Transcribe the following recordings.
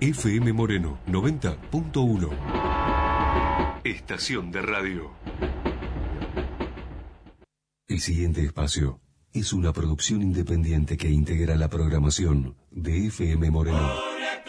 FM Moreno 90.1. Estación de radio. El siguiente espacio es una producción independiente que integra la programación de FM Moreno.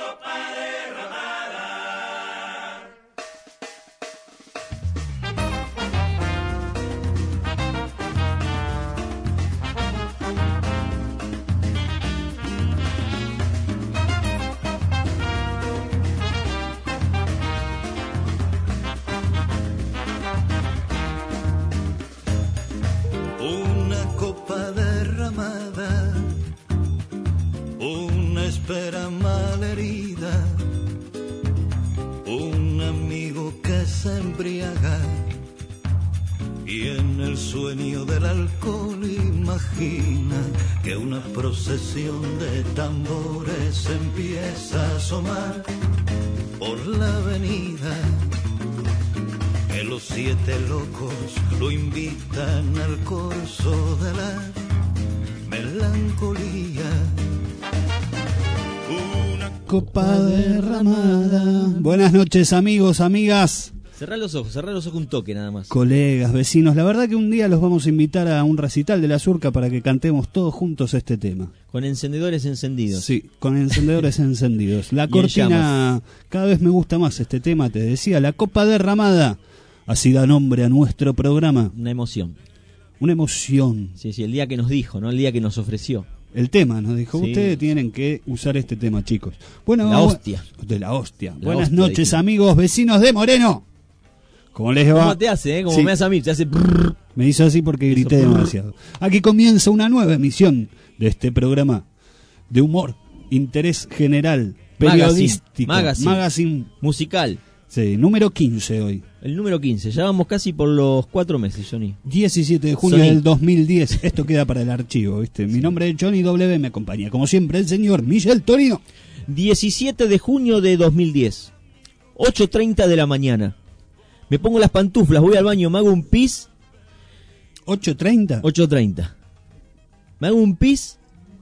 De tambores empieza a asomar por la avenida, que los 7 locos lo invitan al corso de la melancolía. Una copa derramada. Buenas noches, amigos, amigas. Cerrá los ojos un toque nada más. Colegas, vecinos, la verdad que un día los vamos a invitar a un recital de la Surca para que cantemos todos juntos este tema. Con encendedores encendidos. Sí, con encendedores encendidos. La cortina, cada vez me gusta más este tema, te decía, la copa derramada. Así da nombre a nuestro programa. Una emoción. Una emoción. Sí, el día que nos dijo, no el día que nos ofreció. El tema, nos dijo, sí. Ustedes tienen que usar este tema, chicos. Bueno, la hostia. De la hostia. Buenas noches, amigos, vecinos de Moreno. ¿Cómo les va? ¿Cómo te hace, Como sí. Me hace a mí, te hace... Me hizo así porque grité demasiado. Aquí comienza una nueva emisión de este programa de humor, interés general, periodístico, magazine, musical. Sí, número 15 hoy. El número 15, ya vamos casi por los 4 meses, Johnny. 17 de junio del 2010, esto queda para el archivo, ¿viste? Mi nombre es Johnny W, me acompaña, como siempre, el señor Michel Torino. 17 de junio de 2010, 8:30 de la mañana. Me pongo las pantuflas, voy al baño, me hago un pis. 8:30. 8:30. Me hago un pis.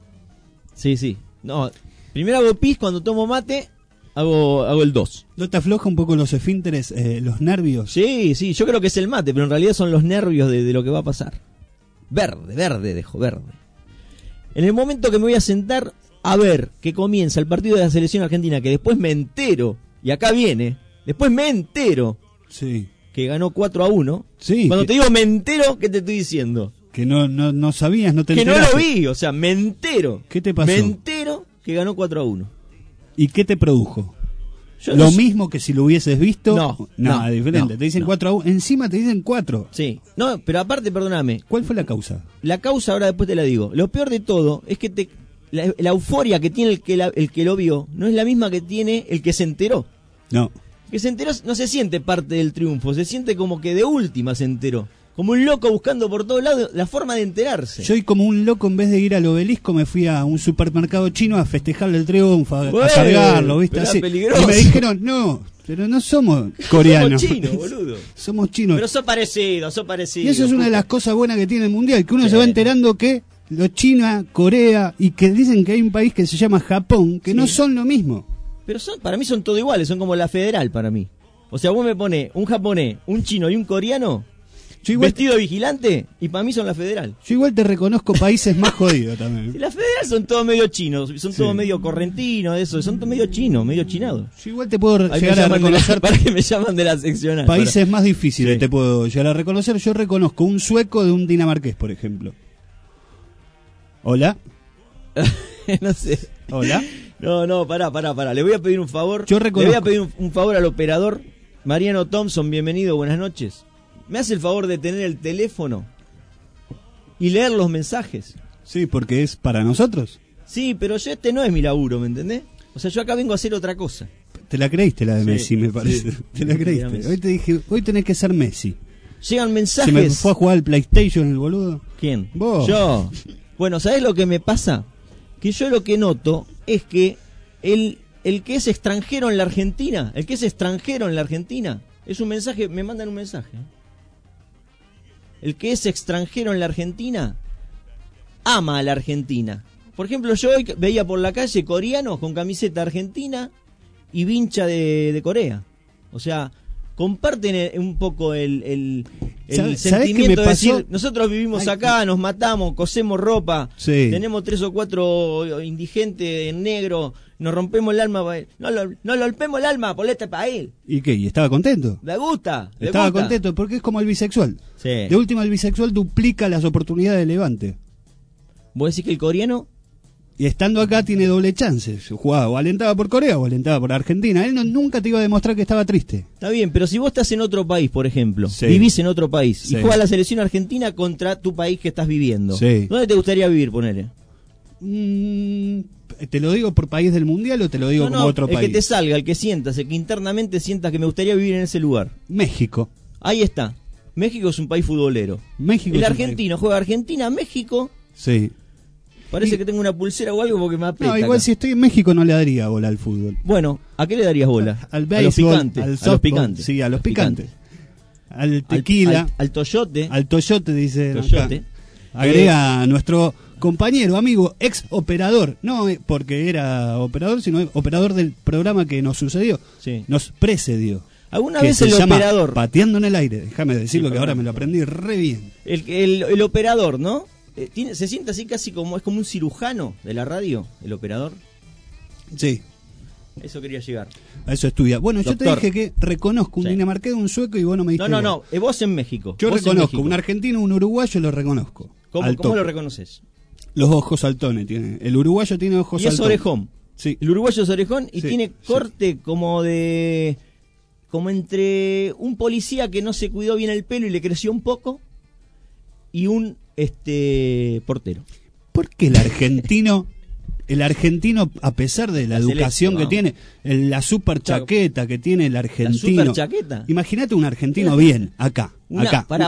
Sí. No, primero hago pis, cuando tomo mate, hago el 2. ¿No te afloja un poco los esfínteres, los nervios? Sí, yo creo que es el mate, pero en realidad son los nervios de lo que va a pasar. Verde, dejo verde. En el momento que me voy a sentar a ver que comienza el partido de la selección argentina, que después me entero, y acá viene, después me entero. Sí. Que ganó 4-1. Sí. Cuando te digo me entero, ¿qué te estoy diciendo? Que no sabías, no te enteraste. Que no lo vi, o sea, me entero. ¿Qué te pasó? Me entero que ganó 4-1. ¿Y qué te produjo? ¿Lo mismo que si lo hubieses visto? No, diferente. Te dicen 4-1, encima te dicen 4. Sí. No, pero aparte, perdóname. ¿Cuál fue la causa? La causa, ahora después te la digo. Lo peor de todo es que la euforia que tiene el que lo vio no es la misma que tiene el que se enteró. No. Que se enteró no se siente parte del triunfo, se siente como que de última se enteró. Como un loco buscando por todos lados la forma de enterarse. Yo, como un loco, en vez de ir al obelisco, me fui a un supermercado chino a festejarle el triunfo, a cargarlo, ¿viste? Así. Peligroso. Y me dijeron, no, pero no somos coreanos. Somos chinos, boludo. Somos chinos. Pero sos parecidos. Y eso es una de las cosas buenas que tiene el Mundial, que uno se va enterando que China, Corea, y que dicen que hay un país que se llama Japón, que no son lo mismo. Pero para mí son todo iguales, son como la federal para mí. O sea, vos me pones un japonés, un chino y un coreano vestido de vigilante y para mí son la federal. Yo igual te reconozco países más jodidos también. Y la federal son todos medio chinos, son todos medio correntinos, eso, son todos medio chinos, medio chinados. Yo igual te puedo llegar a reconocer... Para que me llaman de la seccional. Países más difíciles te puedo llegar a reconocer. Yo reconozco un sueco de un dinamarqués, por ejemplo. ¿Hola? No sé. ¿Hola? No, pará. Le voy a pedir un favor. Le voy a pedir un favor al operador. Mariano Thompson, bienvenido, buenas noches. ¿Me hace el favor de tener el teléfono y leer los mensajes? Sí, porque es para nosotros. Sí, pero este no es mi laburo, ¿me entendés? O sea, yo acá vengo a hacer otra cosa. Te la creíste la de Messi, me parece. Te la creíste. Hoy te dije, hoy tenés que ser Messi. Llegan mensajes. ¿Se me fue a jugar al PlayStation el boludo? ¿Quién? Vos. Yo. Bueno, ¿sabés lo que me pasa? Que yo lo que noto es que el que es extranjero en la Argentina, es un mensaje, me mandan un mensaje. El que es extranjero en la Argentina ama a la Argentina. Por ejemplo, yo hoy veía por la calle coreanos con camiseta argentina y Vincha de Corea. O sea, comparten un poco el sentimiento de decir, nosotros vivimos acá, nos matamos, cosemos ropa, tenemos 3 o 4 indigentes en negro, nos rompemos el alma, no golpemos el alma por este país. ¿Y qué? ¿Y estaba contento? ¿Le gusta? Estaba contento porque es como el bisexual. Sí. De última, el bisexual duplica las oportunidades de levante. ¿Vos decís que el coreano? Y estando acá tiene doble chance. Jugaba o alentaba por Corea o alentaba por Argentina. Él nunca te iba a demostrar que estaba triste. Está bien, pero si vos estás en otro país, por ejemplo, vivís en otro país y juega la selección argentina contra tu país que estás viviendo, ¿dónde te gustaría vivir, ponele? ¿Te lo digo por país del mundial o te lo digo como otro país? El que te salga, el que sientas, el que internamente sientas que me gustaría vivir en ese lugar. México. Ahí está. México es un país futbolero. El argentino juega Argentina-México. Sí. Parece que tengo una pulsera o algo porque me aprieta. No, igual acá. Si estoy en México no le daría bola al fútbol. Bueno, ¿a qué le darías bola? Al béisbol, a los picantes. Sí, a los picantes. Al tequila. Al toyote. Al toyote, dice. Toyote. Agrega a nuestro compañero, amigo, ex operador. No porque era operador, sino operador del programa que nos sucedió. Sí. Nos precedió. ¿Alguna vez el operador? Pateando en el aire. Déjame decirlo que ahora me lo aprendí re bien. El operador, ¿no? Se siente así casi como es como un cirujano de la radio, el operador. Sí. Eso quería llegar. A eso estudia. Bueno, Doctor. Yo te dije que reconozco un dinamarqués, un sueco y vos no me diste. No, vos en México. Yo reconozco un argentino, un uruguayo, lo reconozco. ¿Cómo lo reconoces? Los ojos saltones tiene. El uruguayo tiene ojos saltones. Y es orejón. Sí. El uruguayo es orejón y tiene corte como entre un policía que no se cuidó bien el pelo y le creció un poco y un portero. ¿Por qué el argentino, a pesar de la educación que tiene, la super chaqueta que tiene el argentino? ¿La super chaqueta? Imagínate un argentino bien, acá. Un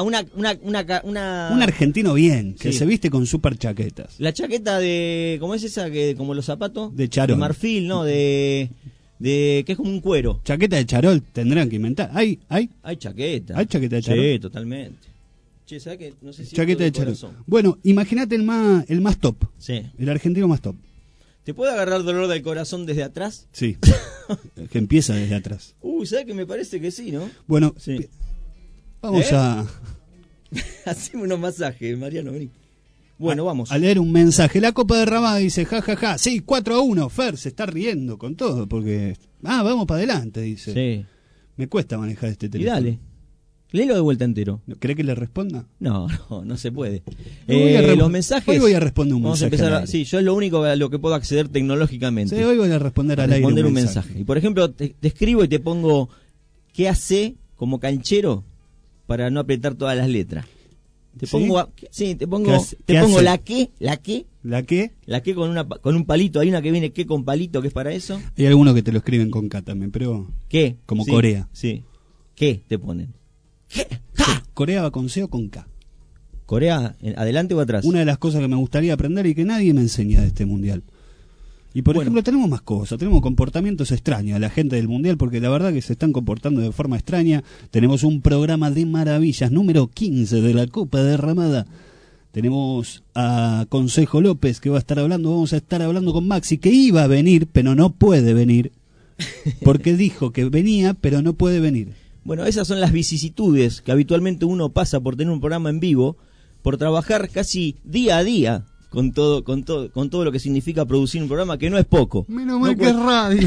argentino bien, que se viste con super chaquetas. La chaqueta ¿cómo es esa? Como los zapatos. De charol. De marfil, ¿no? Que es como un cuero. Chaqueta de charol tendrán que inventar. ¿Hay chaqueta. ¿Hay chaqueta de charol? Sí, totalmente. Che, ¿sabes qué? No sé si chaqueta de charol. Bueno, imagínate el más top. Sí. El argentino más top. ¿Te puede agarrar dolor del corazón desde atrás? Sí. Que empieza desde atrás. ¿Sabes que me parece que sí, no? Bueno, sí. Vamos a... Hacemos unos masajes, Mariano, vení. Bueno, vamos. A leer un mensaje. La Copa de Ramada dice, jajaja, sí, 4-1. Fer se está riendo con todo porque... vamos para adelante, dice. Sí. Me cuesta manejar este teléfono. Y dale. Léelo de vuelta entero. ¿Cree que le responda? No se puede. Los mensajes... Hoy voy a responder un vamos mensaje. A empezar sí, yo es lo único a lo que puedo acceder tecnológicamente. Sí, hoy voy a responder al aire un mensaje. Y por ejemplo, te escribo y te pongo ¿qué hace como canchero para no apretar todas las letras? Te pongo la que con un palito, hay una que viene que con palito que es para eso. Hay algunos que te lo escriben con K también, pero ¿qué? Como Corea. Sí. ¿Qué te ponen? ¿Qué? Corea va con C o con K. ¿Corea adelante o atrás? Una de las cosas que me gustaría aprender y que nadie me enseña de este mundial. Y por ejemplo tenemos más cosas, tenemos comportamientos extraños a la gente del mundial porque la verdad que se están comportando de forma extraña. Tenemos un programa de maravillas, número 15 de la Copa de Ramada. Tenemos a Consejo López que va a estar hablando, vamos a estar hablando con Maxi que iba a venir pero no puede venir porque dijo que venía pero no puede venir. Bueno, esas son las vicisitudes que habitualmente uno pasa por tener un programa en vivo, por trabajar casi día a día con todo lo que significa producir un programa, que no es poco. Menos mal que es radio.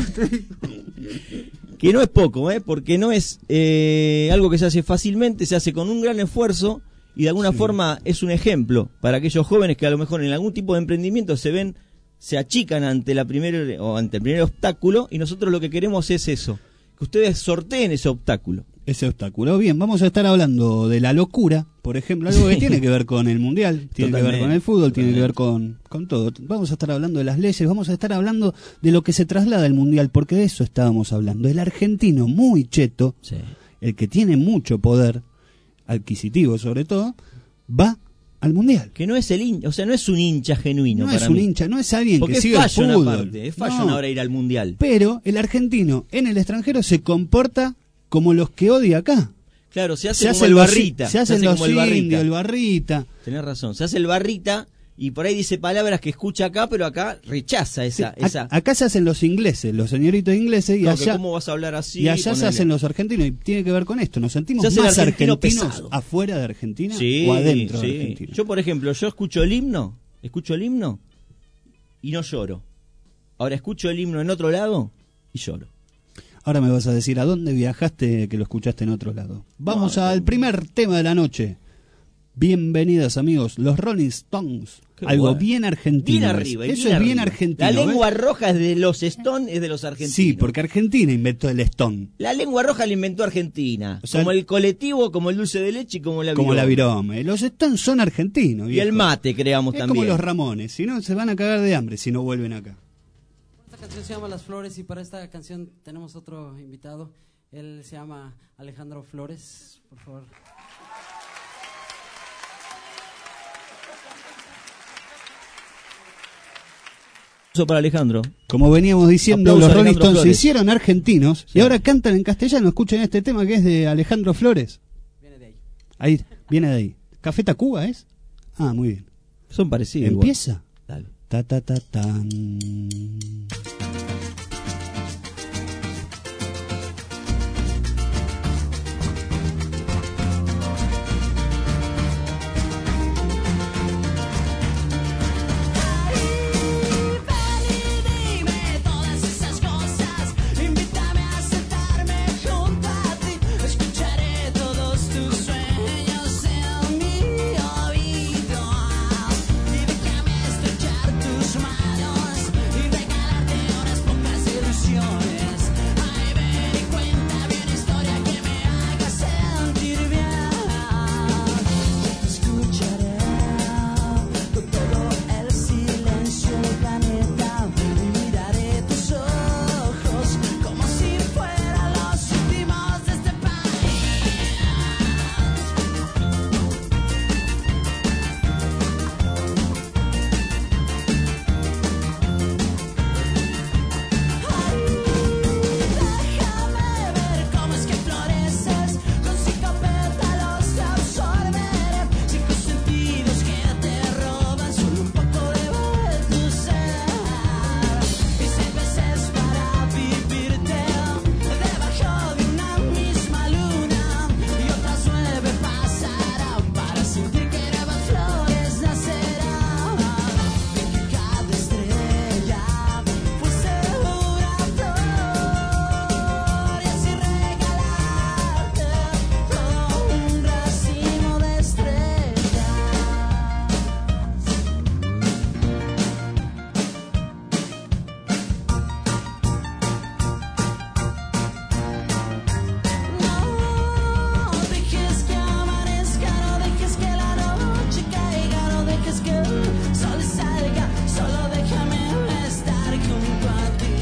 Que no es poco, porque no es algo que se hace fácilmente, se hace con un gran esfuerzo y de alguna forma es un ejemplo para aquellos jóvenes que a lo mejor en algún tipo de emprendimiento se achican ante el primer obstáculo, y nosotros lo que queremos es eso, que ustedes sorteen ese obstáculo. Bien, vamos a estar hablando de la locura, por ejemplo, algo que tiene que ver con el mundial, tiene que ver con el fútbol, tiene que ver con todo. Vamos a estar hablando de las leyes, vamos a estar hablando de lo que se traslada al mundial, porque de eso estábamos hablando. El argentino muy cheto, el que tiene mucho poder adquisitivo sobre todo, va al mundial. Que no es no es un hincha genuino. No es un hincha, no es alguien que sigue el fútbol. Es fashion ahora ir al mundial. Pero el argentino en el extranjero se comporta como los que odia acá. Claro, se hace como el barrita. Se hace los indios, el barrita. Tenés razón, se hace el barrita y por ahí dice palabras que escucha acá, pero acá rechaza esa. Acá se hacen los ingleses, los señoritos ingleses, y No, allá, ¿cómo vas a hablar así? y allá se Ponele. hacen los argentinos, y tiene que ver con esto. ¿Nos sentimos Se hace más el argentino argentinos pesado. afuera de Argentina Sí, o adentro sí. de Argentina? Yo, por ejemplo, escucho el himno y no lloro. Ahora escucho el himno en otro lado y lloro. Ahora me vas a decir, ¿a dónde viajaste que lo escuchaste en otro lado? Vamos al primer tema de la noche. Bienvenidas, amigos, los Rolling Stones. Qué Algo bueno. bien argentino. Bien arriba. Eso es bien argentino. La lengua ¿ves? roja es de los Stones, es de los argentinos. Sí, porque Argentina inventó el Stone. La lengua roja la inventó Argentina. O sea, como el colectivo, como el dulce de leche y como la Como virome. la virome. Los Stones son argentinos. Y el viejo. mate creamos Es también. como los Ramones. Si no, se van a cagar de hambre si no vuelven acá. Esta canción se llama Las Flores y para esta canción tenemos otro invitado. Él se llama Alejandro Flores. Por favor. Para Alejandro. Como veníamos diciendo, Aplauso los a Rolling Alejandro Stones se Flores. hicieron argentinos Sí. y ahora cantan en castellano. Escuchen este tema que es de Alejandro Flores. Viene de ahí. Ahí, viene de ahí. ¿Café Tacuba es? Ah, muy bien. Son parecidos. ¿Empieza? Igual. Dale. Ta ta ta tan. Dime todas esas cosas, invítame a sentarme junto a ti, escucharé todos tus sueños en mi oído y déjame estrechar tus manos y regalarte unas pocas ilusiones. Ay, ven y cuenta bien historia que me haga sentir bien. Te escucharé con todo el silencio del planeta y miraré tus ojos como si fueran los últimos de este país. Déjame ver cómo es que floreces, con 5 pétalos te absorberé, 5 sentidos que te roban solo un poco de tu ser, y 6 veces para vivirte debajo de una misma luna, y otras 9 pasarán para sentir que nuevas flores nacerán, y que cada estrella fuese una flor, y así regalarte todo un racimo de estrellas. No dejes que amanezca, no dejes que la noche caiga, no dejes que el sol salga, solo déjame estar junto a ti.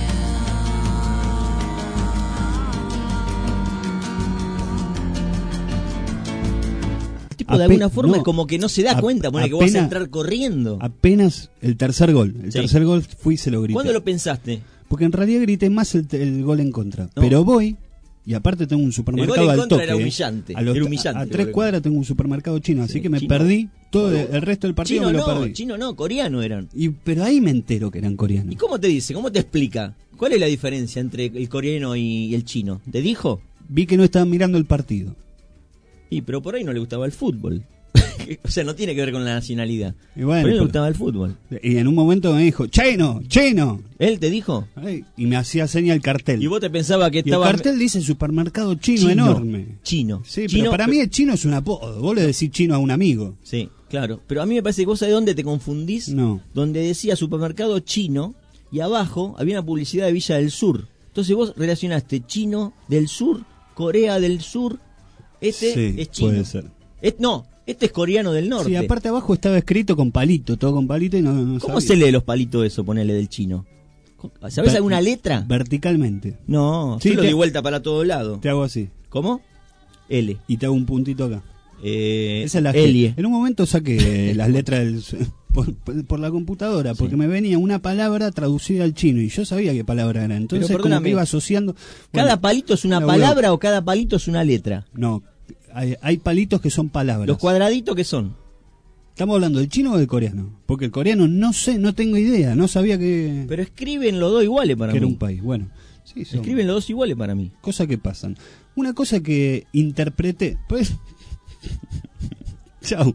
Tipo, de alguna forma, como que no se da cuenta, pone que vas a apenas- entrar corriendo. Apenas el tercer gol. El Sí. tercer gol fui y se lo grité. ¿Cuándo lo pensaste? Porque en realidad grité más el gol en contra. No. Pero voy, y aparte tengo un supermercado El gol en al contra toque. era humillante, A, los- era humillante a el 3 gol en cuadras tengo un supermercado chino, Sí, así que me chino. perdí todo el resto del partido, me lo perdí. Chino no, coreano eran. Pero ahí me entero que eran coreanos. ¿Y cómo te dice? ¿Cómo te explica? ¿Cuál es la diferencia entre el coreano y el chino? ¿Te dijo? Vi que no estaban mirando el partido. Y pero por ahí no le gustaba el fútbol. O sea, no tiene que ver con la nacionalidad. Y bueno, por ahí no le pero- gustaba el fútbol. Y en un momento me dijo, ¡Chino! ¡Chino! ¿Él te dijo? Ay, y me hacía señal el cartel. Y vos te pensabas que Y el estaba... cartel dice supermercado chino enorme. Chino. Sí, Chino, pero para mí el chino es un apodo. Vos le decís chino a un amigo. Sí, claro. Pero a mí me parece que vos sabés dónde te confundís. No. Donde decía supermercado chino y abajo había una publicidad de Villa del Sur. Entonces vos relacionaste chino del sur, Corea del Sur. Este Sí, es chino. puede ser. No, este es coreano del norte. Sí, aparte abajo estaba escrito con palito, todo con palito y no ¿Cómo sabía. se lee los palitos eso, ponele del chino? ¿Sabés Ver- alguna letra? Verticalmente. No, Sí, yo lo te- di vuelta para todo lado. Te hago así. ¿Cómo? L. Y te hago un puntito acá. Esa es la G. Elie. En un momento saqué las letras por la computadora, porque me venía una palabra traducida al chino y yo sabía qué palabra era. Entonces Pero como perdóname, que iba asociando. ¿Cada Bueno, palito es una la palabra o cada palito es una letra? No, hay palitos que son palabras. ¿Los cuadraditos qué son? ¿Estamos hablando del chino o del coreano? Porque el coreano no sé, no tengo idea, no sabía que Pero escriben los dos iguales para era mí. un país. Bueno, sí, son Escriben los dos iguales para mí. cosas que pasan. Una cosa que interpreté, pues... Chau.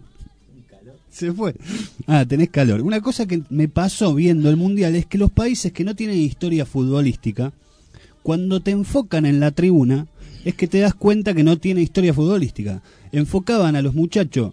Se fue. Ah, tenés calor. Una cosa que me pasó viendo el Mundial es que los países que no tienen historia futbolística, cuando te enfocan en la tribuna, es que te das cuenta que no tiene historia futbolística. Enfocaban a los muchachos.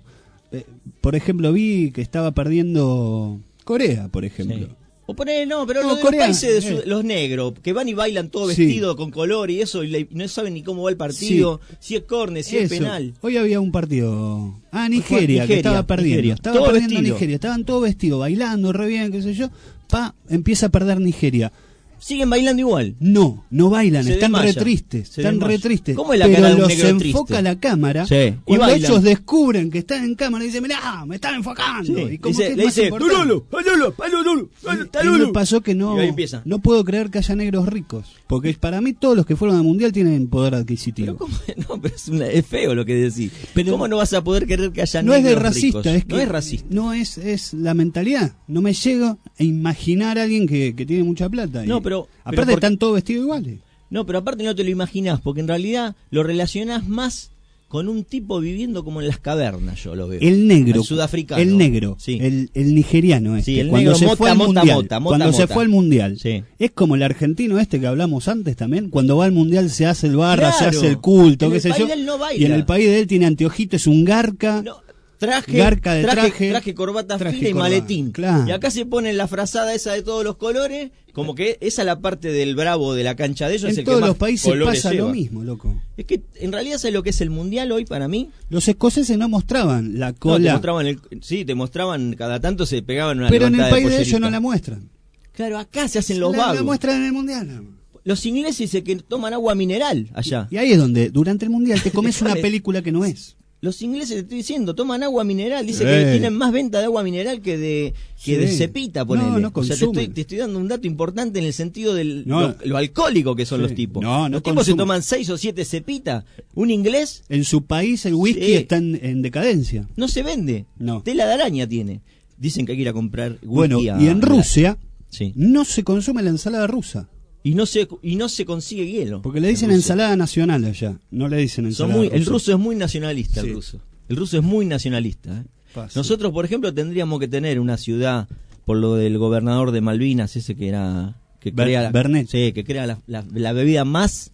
Por ejemplo, vi que estaba perdiendo Corea, por ejemplo. Sí. O poner, no, pero No, los, de Corea, los países de los negros, que van y bailan todo Sí. vestido con color y eso, y no saben ni cómo va el partido, si es córner, si es Eso. penal. Hoy había un partido. Ah, Nigeria, Nigeria, que estaba perdiendo. Nigeria. Estaba Todo perdiendo vestido. Nigeria. Estaban todos vestidos, bailando, re bien, qué sé yo. Empieza a perder Nigeria. Siguen bailando igual. No bailan, Se están desmayan. re tristes. Se Están re desmayan. tristes. ¿Cómo es la pero cara de un los negro enfoca triste? la cámara. Sí. Y Cuando bailan. ellos descubren que están en cámara, dicen, mirá, me están enfocando. Sí. Y como Dice- que es le más dice, importante. "Tululu, palulu, palulu, Y talulu". me pasó que Y ahí empieza. no puedo creer que haya negros ricos. Porque para mí todos los que fueron al mundial tienen poder adquisitivo. Pero ¿cómo? No, pero es feo lo que decís. Pero- ¿Cómo no vas a poder querer que haya No es de negros racista, ricos? es que no es racista. no es la mentalidad. No me llego a imaginar a alguien que tiene mucha plata. No, pero aparte porque- están todos vestidos iguales. No, pero aparte no te lo imaginás, porque en realidad lo relacionás más con un tipo viviendo como en las cavernas, yo lo veo. El negro, El sudafricano. el negro, Sí. el nigeriano este, Sí, el cuando negro se mota, fue al mota, mundial, mota, mota, cuando se mota. fue al mundial, Sí. es como el argentino este que hablamos antes también, cuando va al mundial se hace el barra, Claro. se hace el culto, En qué el sé país yo, de él no baila. y en el país de él tiene anteojitos, es un garca. No, traje, Garca de traje, corbata traje, fina y corbata, maletín. claro. Y acá se pone la frazada esa de todos los colores, como que esa es la parte del bravo de la cancha de ellos. es En el todos que más los países colores pasa lleva. lo mismo, loco. Es que en realidad ¿sabes lo que es el mundial hoy para mí? Los escoceses no mostraban la No, te cola, mostraban te mostraban cada tanto se pegaban una pero en el levantada país de pollerita. ellos no la muestran. Claro, acá se hacen los La vagos. muestran en el mundial. nada más. Los ingleses dicen que toman agua mineral allá. Y ahí es donde durante el mundial te comes una Dale. película que no es. Los ingleses, te estoy diciendo, toman agua mineral. Dice Sí. que tienen más venta de agua mineral que de Sí. cepita, No, ponele. no O sea, consumen. te estoy dando un dato importante en el sentido del No. lo alcohólico que son Sí. los tipos. No, no los tipos se consumen. toman 6 o 7 cepitas. Un inglés En su país el whisky Sí. está en decadencia. no se vende. No. Tela de araña tiene. Dicen que hay que ir a comprar whisky Bueno, a- y en Rusia Sí. no se consume la ensalada rusa. Y no se consigue hielo. Porque le dicen en Rusia. ensalada nacional allá. No le dicen Son ensalada muy, el rusa. ruso es muy nacionalista, Sí. el ruso. El ruso es muy nacionalista. ¿eh? Fácil. Nosotros, por ejemplo, tendríamos que tener una ciudad, por lo del gobernador de Malvinas, ese que era... que crea la, Bernet. sí, que crea la bebida más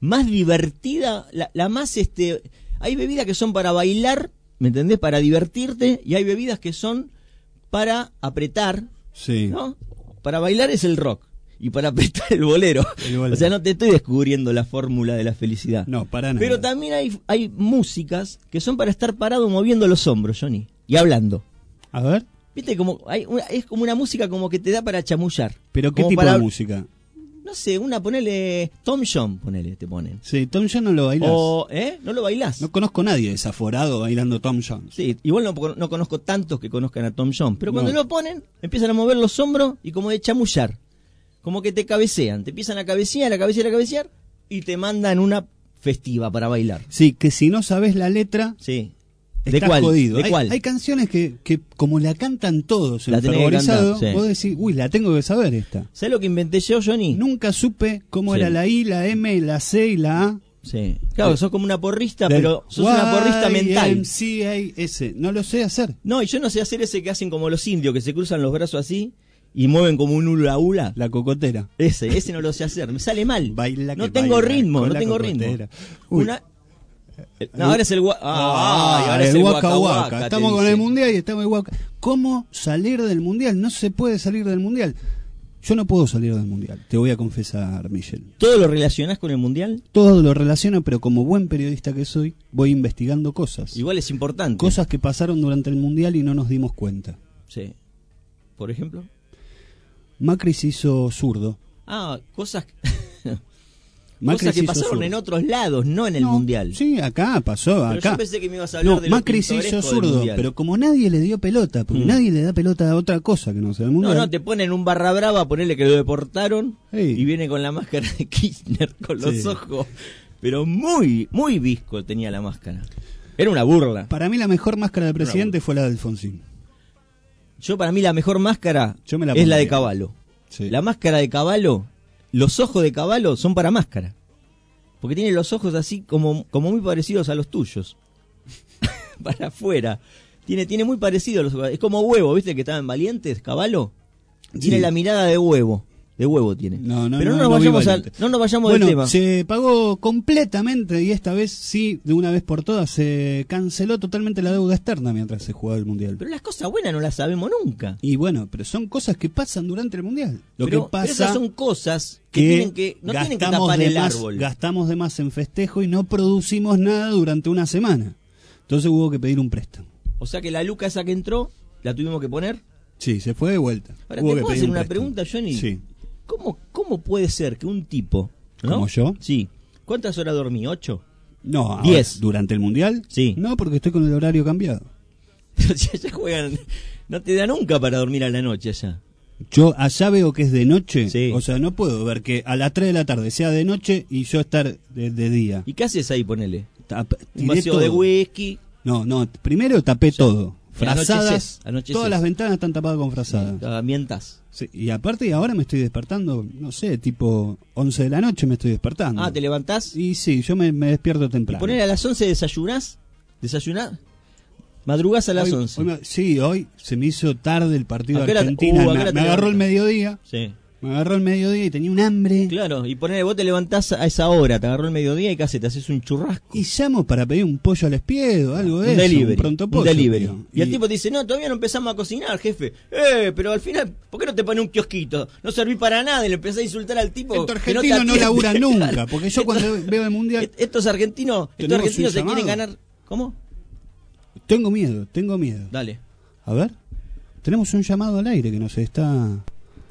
divertida, la más... hay bebidas que son para bailar, ¿me entendés? Para divertirte, y hay bebidas que son para apretar, Sí. ¿no? Para bailar es el rock. Y para apretar el bolero. El bolero. O sea, no te estoy descubriendo la fórmula de la felicidad. No, para nada. Pero también hay músicas que son para estar parado moviendo los hombros, Johnny, y hablando. A ver, ¿Viste? Es como una música como que te da para chamullar. pero ¿qué Como tipo para- de música? No sé, ponele Tom John, te ponen. Sí, Tom Jones no lo bailás. ¿No lo bailás? No conozco a nadie desaforado bailando Tom Jones. Sí, igual no conozco tantos que conozcan a Tom John, pero cuando No. lo ponen, empiezan a mover los hombros y como de chamullar. Como que te cabecean, te empiezan a cabecear, y te mandan una festiva para bailar. Sí, que si no sabes la letra, Sí. ¿De estás cuál? jodido. ¿De cuál? Hay canciones que como la cantan todos La en tenés que fervorizado, cantar, sí. vos decís, uy, la tengo que saber esta. ¿Sabes lo que inventé yo, Johnny? Nunca supe cómo Sí. era la I, la M, la C y la A. Sí. Claro, sos como una porrista, Del pero sos una porrista mental. YMCA-S. No lo sé hacer. No, y yo no sé hacer ese que hacen como los indios, que se cruzan los brazos así y mueven como un hula hula. La cocotera. Ese no lo sé hacer, me sale mal. Baila no que tengo baila ritmo, con no la tengo ritmo. cocotera. Uy. No, ahora es el ahora es el el Waka Waka Waka. te Estamos con dice. el mundial y estamos en Waka. ¿Cómo salir del mundial? No se puede salir del mundial. Yo no puedo salir del mundial, te voy a confesar, Michel. ¿Todo lo relacionás con el mundial? Todo lo relaciono, pero como buen periodista que soy, voy investigando cosas. Igual es importante. Cosas que pasaron durante el mundial y no nos dimos cuenta. Sí. Por ejemplo. Macri se hizo zurdo. Cosas Macri cosas se que hizo pasaron zurdo. en otros lados, no en el No, mundial. Sí, acá pasó, Pero acá. yo pensé que me ibas a hablar No, de lo Macri se hizo pintoresco del zurdo, mundial. pero como nadie le dio pelota, porque nadie le da pelota a otra cosa que no sea el mundial. No, te ponen un barra brava, ponerle que lo deportaron Sí. y viene con la máscara de Kirchner, con los Sí. ojos. Pero muy, muy visco tenía la máscara. Era una burla. Para mí la mejor máscara del presidente fue la de Alfonsín. Para mí la mejor máscara Yo me la es la de pondría. Caballo. Sí. La máscara de Caballo, los ojos de Caballo son para máscara. Porque tiene los ojos así como muy parecidos a los tuyos. Para afuera. Tiene muy parecido los ojos. Es como Huevo, ¿viste? Que estaba en Valientes, Caballo. Tiene Sí. la mirada de huevo. De huevo tiene. No, Pero no nos vi vayamos Valiente. no nos vayamos Bueno, del tema. se pagó completamente y esta vez sí, de una vez por todas, se canceló totalmente la deuda externa mientras se jugaba el Mundial. Pero las cosas buenas no las sabemos nunca. Y bueno, pero son cosas que pasan durante el Mundial. Lo Pero que pasa esas son cosas que que no tienen que gastamos tapar de el más, árbol. gastamos de más en festejo y no producimos nada durante una semana. Entonces hubo que pedir un préstamo. O sea que la luca esa que entró, la tuvimos que poner. Sí, se fue de vuelta. Ahora, Hubo ¿te que puedo pedir hacer un una préstamo. pregunta, Johnny? Sí. ¿Cómo puede ser que un tipo, ¿no? ¿Como yo? Sí. ¿Cuántas horas dormí? ¿8? No, ahora, 10. ¿Durante el Mundial? Sí. No, porque estoy con el horario cambiado. Ya juegan, no te da nunca para dormir a la noche allá. Yo allá veo que es de noche, Sí. o sea, no puedo ver que a las 3 de la tarde sea de noche y yo estar de día. ¿Y qué haces ahí, ponele? Un Tiré vacío todo. de whisky. No, primero tapé todo. Frazadas, Anocheces. todas las ventanas están tapadas con frazadas. Ambientas. Sí, y aparte ahora me estoy despertando, no sé, tipo 11 de la noche me estoy despertando. Ah, ¿te levantás? Y sí, yo me despierto Y temprano. ponele a las 11 desayunás. ¿Desayunás? Madrugás a las Hoy- 11. sí, hoy se me hizo tarde el partido ¿A de qué hora- Argentina. ¿a qué me hora te agarró el levantas? mediodía. Sí. Me agarró el mediodía y tenía un hambre. Claro, y ponele, vos te levantás a esa hora, te agarró el mediodía y casi te haces un churrasco. Y llamo para pedir un pollo al espiedo, algo de Un eso. delivery. Un pronto pollo. Un delivery. pido. Y el tipo te dice, no, todavía no empezamos a cocinar, jefe. Pero al final, ¿por qué no te pone un kiosquito? No serví para nada y le empezás a insultar al tipo. Estos que argentinos no te atiende. laburan nunca, Claro. porque yo cuando veo el Mundial Estos argentinos ¿Tenemos un se quieren llamado? ganar. ¿Cómo? tengo miedo. Dale. A ver, tenemos un llamado al aire que nos está...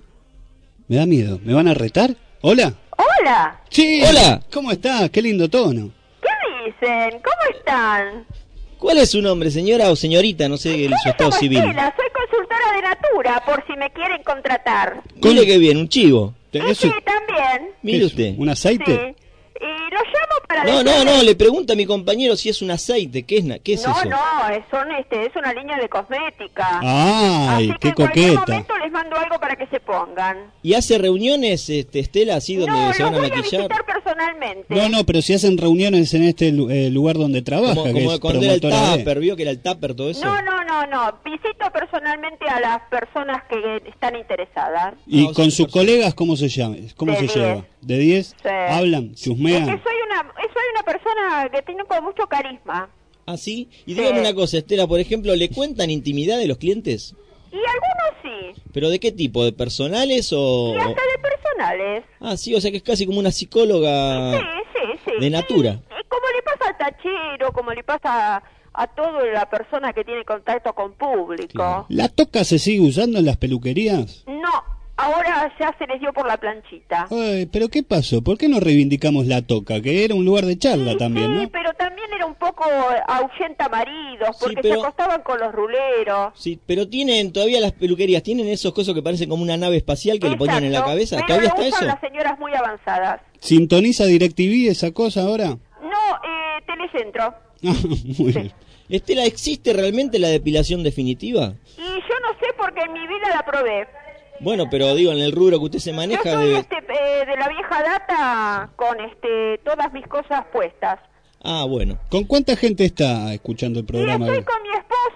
Me da miedo. ¿Me van a retar? ¿Hola? Hola, Sí. Hola. ¿Cómo estás? Qué lindo tono. ¿qué dicen? ¿Cómo están? ¿Cuál es su nombre, señora o señorita? No sé su estado Llamo civil. Estela, soy consultora de Natura, por si me quieren contratar. Mire qué bien, un chivo. ¿Eso- Sí, también. Mire qué es? usted. ¿Un aceite? Sí. Y lo llamo para No, le pregunta a mi compañero si es un aceite. ¿Qué es eso? No, es una línea de cosmética. Ay, Así qué que en cualquier coqueta. momento les mando algo para que se pongan. ¿Y hace reuniones, Estela, así donde No, se los van a voy a maquillar? visitar personalmente. No, pero si hacen reuniones en este lugar donde trabaja, Como que es cuando era el promotora de- tupper, ¿vio que era el tupper todo eso? No. Visito personalmente a las personas que están interesadas. Y No, con sí, sus por colegas, ¿cómo se llama? ¿Cómo De se 10. lleva? ¿De 10? Sí. ¿Hablan? Es ¿Chusmean? que soy una persona que tiene como mucho carisma. ¿Ah, sí? Y Sí. dígame una cosa, Estela, por ejemplo, ¿le cuentan intimidad de los clientes? Y algunos sí. ¿Pero de qué tipo? ¿De personales o...? Y hasta de personales. Ah, sí, o sea que es casi como una psicóloga Sí. de natura. Y como le pasa al tachero, como le pasa a toda la persona que tiene contacto con público. ¿La toca se sigue usando en las peluquerías? No, ahora ya se les dio por la planchita. Ay, ¿pero qué pasó? ¿Por qué no reivindicamos la toca? Que era un lugar de charla también, sí, ¿no? pero también era un poco ahuyenta maridos, Sí, porque pero- se acostaban con los ruleros. Sí, pero tienen todavía las peluquerías, tienen esos cosas que parecen como una nave espacial que le ponían en la Exacto, cabeza. pero ¿Todavía lo está usan eso? las señoras muy avanzadas. ¿Sintoniza DirecTV esa cosa ahora? No, Telecentro. Muy bien. Estela, ¿existe realmente la depilación definitiva? Y yo no sé porque en mi vida la probé. Bueno, pero digo, en el rubro que usted se Yo maneja soy debe... de la vieja data con todas mis cosas puestas. Ah, bueno. ¿Con cuánta gente está escuchando el Y programa? estoy con mi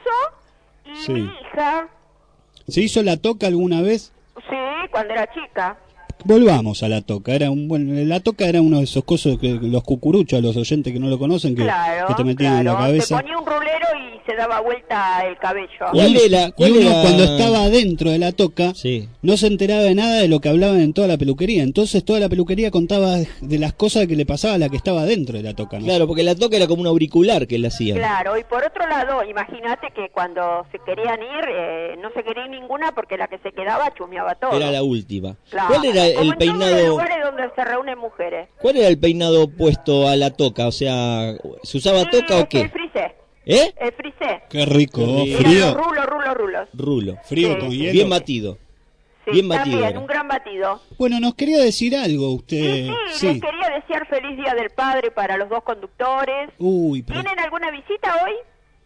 esposo y Sí. mi hija. ¿Se hizo la toca alguna vez? Sí, cuando era chica. Volvamos a la toca. La toca era uno de esos cosas que los cucuruchos, a los oyentes que no lo conocen, que te metían en la Se cabeza. ponía un rulero y se daba vuelta el cabello. ¿Cuál era? Y uno era? cuando estaba adentro de la toca Sí. no se enteraba de nada de lo que hablaban en toda la peluquería. Entonces toda la peluquería contaba de las cosas que le pasaba a la que estaba dentro de la toca, ¿no? Claro, porque la toca era como un auricular que le hacían. Claro, y por otro lado, imagínate que cuando se querían ir, no se quería ir ninguna porque la que se quedaba chusmeaba todo. Era la última. Claro, ¿Cuál era como el en todos los peinado? lugares donde se reúnen mujeres. ¿Cuál era el peinado opuesto a la toca? O sea, ¿se usaba toca o El qué? frisé. ¿Eh? El frisé. Qué rico, Qué rico. frío. Eran los rulos. Rulo. Frío Sí. con hielo. Bien batido. Sí, Bien batido también, era. un gran batido. Bueno, nos quería decir algo usted. Sí, les quería desear feliz Día del Padre para los dos conductores. Uy, pero ¿Tienen alguna visita hoy?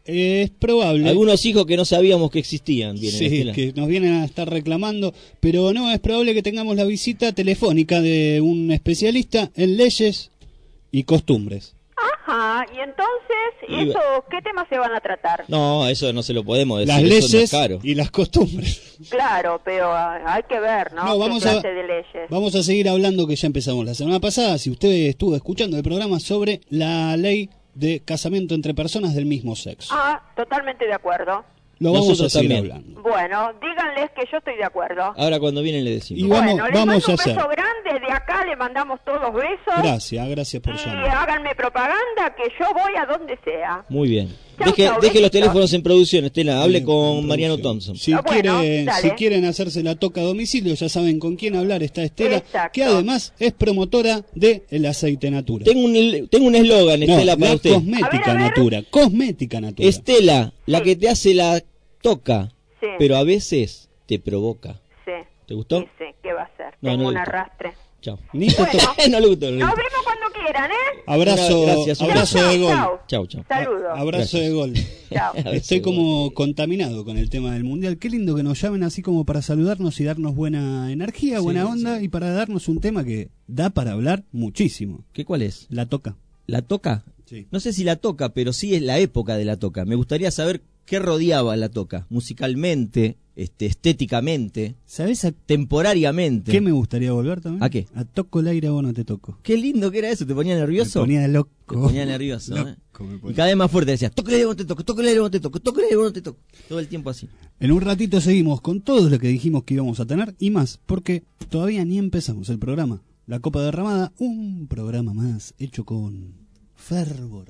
Es probable. Algunos hijos que no sabíamos que existían vienen, Sí, Estela. que nos vienen a estar reclamando, pero no, es probable que tengamos la visita telefónica de un especialista en leyes y costumbres. Ajá, y entonces, ¿qué temas se van a tratar? No, eso no se lo podemos decir. Las eso leyes es más caro. y las costumbres. Claro, pero hay que ver, ¿no? No, ¿Qué clase de leyes? vamos a seguir hablando, que ya empezamos la semana pasada. Si usted estuvo escuchando el programa sobre la ley de casamiento entre personas del mismo sexo, Totalmente de acuerdo. lo vamos Nosotros a seguir también. hablando. Bueno, díganles que yo estoy de acuerdo. Ahora cuando vienen le decimos. Y Bueno, les vamos mando a un hacer. beso grande, de acá le mandamos todos besos. Gracias por Y llamar. háganme propaganda que yo voy a donde sea. Muy bien. Chau, Deje chau, los besitos. teléfonos en producción, Estela. Hable En con producción. Mariano Thompson. Si Bueno, quieren, dale. si quieren hacerse la toca a domicilio, ya saben con quién hablar. Está Estela, Exacto. que además es promotora de el aceite Natura. Tengo un eslogan, No, Estela, para la usted. cosmética A ver. Natura. Cosmética Natura. Estela, la que te hace la toca, Sí. pero a veces te provoca. Sí. ¿Te gustó? Sí, ¿qué va a hacer? No, Tengo no un le gustó. arrastre. Chao. Ni te Bueno. to- No le gustó, no le Nos gustó. vemos cuando quieran, ¿eh? Abrazo, Gracias, un abrazo Chau, de gol. chau. Chau, chau. Saludos. Abrazo Gracias. de gol. Chao. Estoy como contaminado con el tema del mundial. Qué lindo que nos llamen así como para saludarnos y darnos buena energía, buena onda, y para darnos un tema que da para hablar muchísimo. ¿Qué cuál es? La toca. ¿La toca? Sí. No sé si la toca, pero sí es la época de la toca. Me gustaría saber qué rodeaba la toca, musicalmente, estéticamente, ¿Sabes a temporariamente. qué me gustaría volver también? ¿A qué? A toco el aire, vos no te toco. Qué lindo que era eso, ¿te ponía nervioso? Me ponía loco. Te ponía nervioso, ¿eh? Loco me Y ponía. cada vez más fuerte decías, toca el aire, vos te toco, toca el aire, vos te toco, toca el aire, vos te toco. Todo el tiempo así. En un ratito seguimos con todo lo que dijimos que íbamos a tener y más, porque todavía ni empezamos el programa. La Copa Derramada, un programa más hecho con fervor.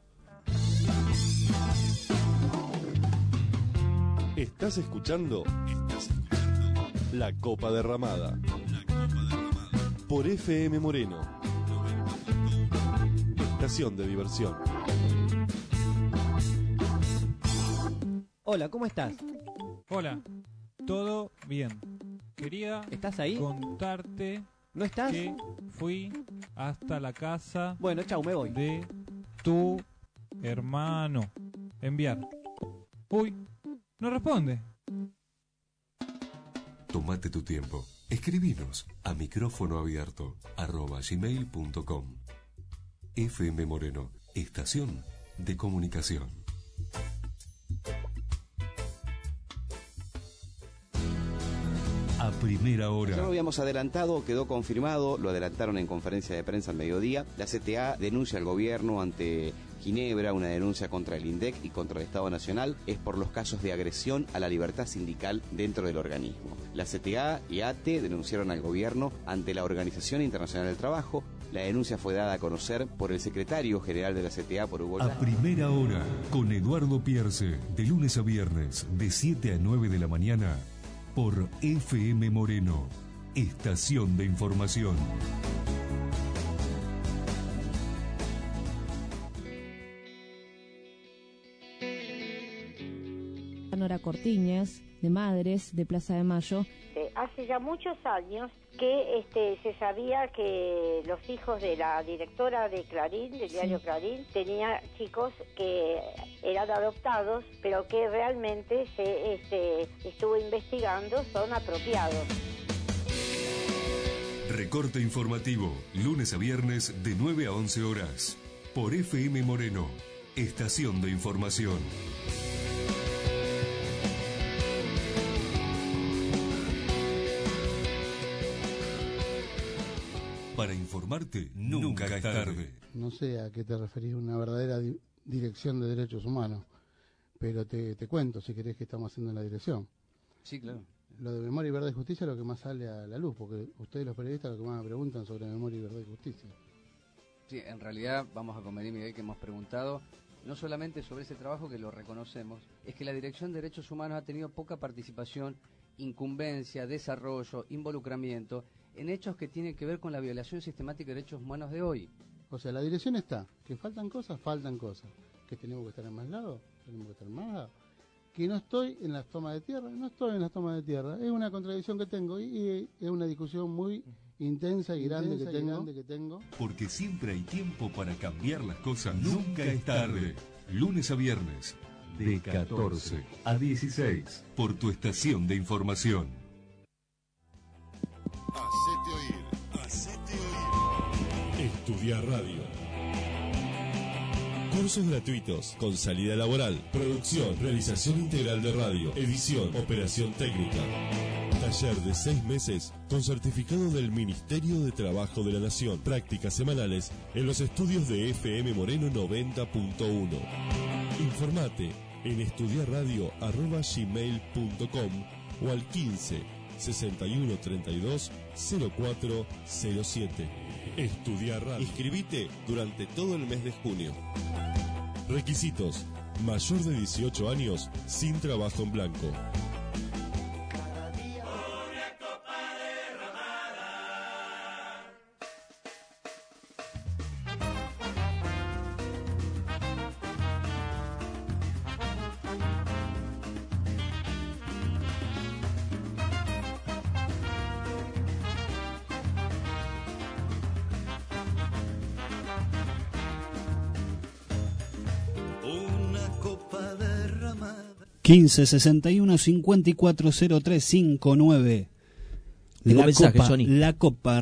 ¿Estás escuchando? La Copa Derramada. Por FM Moreno. Estación de diversión. Hola, ¿cómo estás? Hola, todo bien. Quería ¿Estás ahí? contarte ¿No estás? que fui hasta la casa Bueno, chau, me voy. de tu hermano. Enviar. Uy, no responde. Tómate tu tiempo. Escribinos a micrófonoabierto@gmail.com. FM Moreno, estación de comunicación. A primera Ya lo hora. habíamos adelantado, quedó confirmado, lo adelantaron en conferencia de prensa al mediodía. La CTA denuncia al gobierno ante Ginebra, una denuncia contra el INDEC y contra el Estado Nacional, es por los casos de agresión a la libertad sindical dentro del organismo. La CTA y ATE denunciaron al gobierno ante la Organización Internacional del Trabajo. La denuncia fue dada a conocer por el secretario general de la CTA, por Hugo A Llano. primera hora, con Eduardo Pierce, de lunes a viernes, de 7 a 9 de la mañana, por FM Moreno, estación de información. Nora Cortiñas, de Madres, de Plaza de Mayo. Hace ya muchos años que se sabía que los hijos de la directora de Clarín, del diario Clarín, tenía chicos que eran adoptados, pero que realmente se estuvo investigando, son apropiados. Recorte informativo, lunes a viernes de 9 a 11 horas, por FM Moreno, estación de información. Para informarte, nunca es tarde. No sé a qué te referís, una verdadera dirección de derechos humanos, pero te cuento, si querés, que estamos haciendo en la dirección. Sí, claro. Lo de memoria y verdad y justicia es lo que más sale a la luz, porque ustedes los periodistas lo que más me preguntan sobre memoria y verdad y justicia. Sí, en realidad vamos a convenir, Miguel, que hemos preguntado no solamente sobre ese trabajo, que lo reconocemos, es que la Dirección de Derechos Humanos ha tenido poca participación, incumbencia, desarrollo, involucramiento en hechos que tienen que ver con la violación sistemática de derechos humanos de hoy. O sea, la dirección está, que faltan cosas, que tenemos que estar en más lados, tenemos que estar en más lados, que no estoy en las tomas de tierra, no estoy en las tomas de tierra, es una contradicción que tengo y es una discusión muy intensa y grande que tengo. Porque siempre hay tiempo para cambiar las cosas. Nunca es tarde. Lunes a viernes, De 14 a 16, por tu estación de información. Hacete oír. Estudiar radio. Cursos gratuitos con salida laboral, producción, realización integral de radio, edición, operación técnica. Taller de 6 meses con certificado del Ministerio de Trabajo de la Nación. Prácticas semanales en los estudios de FM Moreno 90.1. Informate en estudiarradio@gmail.com o al 15 61 32 0407. Estudiar radio. Inscribite durante todo el mes de junio. Requisitos: mayor de 18 años sin trabajo en blanco. Una copa derramada. 15 61 54 03 59. Tengo mensaje, copa, Johnny. la copa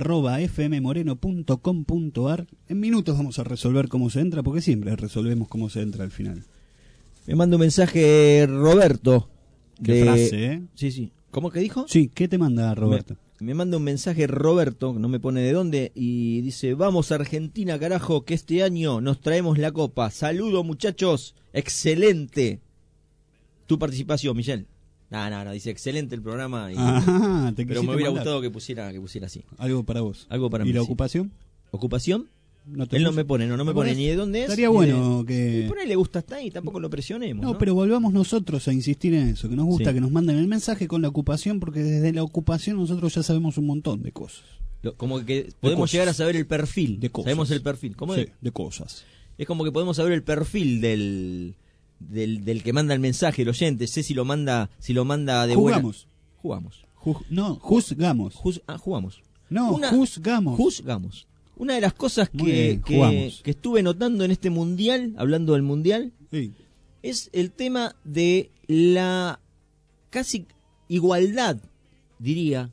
@fmmoreno.com.ar. En minutos vamos a resolver cómo se entra, porque siempre resolvemos cómo se entra al final. Me manda un mensaje Roberto. Qué frase, ¿eh? Sí, sí. ¿Cómo que dijo? Sí, ¿qué te manda Roberto? Me manda un mensaje Roberto, no me pone de dónde, y dice: vamos Argentina, carajo, que este año nos traemos la copa. Saludos, muchachos. Excelente tu participación, Michelle. No, dice excelente el programa. Y, pero me hubiera gustado que pusiera así. Algo para vos. Algo para ¿Y mí. la Sí. ocupación? ¿Ocupación? No Él no me pone, no me pone ni de dónde es. Estaría ni bueno de... que... Y por ahí le gusta hasta ahí, tampoco lo presionemos. No, pero volvamos nosotros a insistir en eso, que nos gusta Sí. que nos manden el mensaje con la ocupación, porque desde la ocupación nosotros ya sabemos un montón de cosas. Como que podemos cosas. llegar a saber el perfil. De cosas. Sabemos el perfil. ¿Cómo Sí, es? de cosas. Es como que podemos saber el perfil del que manda el mensaje, el oyente. Sé si lo manda de Jugamos. buena. Jugamos. Juzgamos. Jugamos. No, juzgamos. Juzgamos. Una de las cosas Muy bien, que jugamos. estuve notando en este mundial, hablando del mundial, Sí. es el tema de la casi igualdad, diría,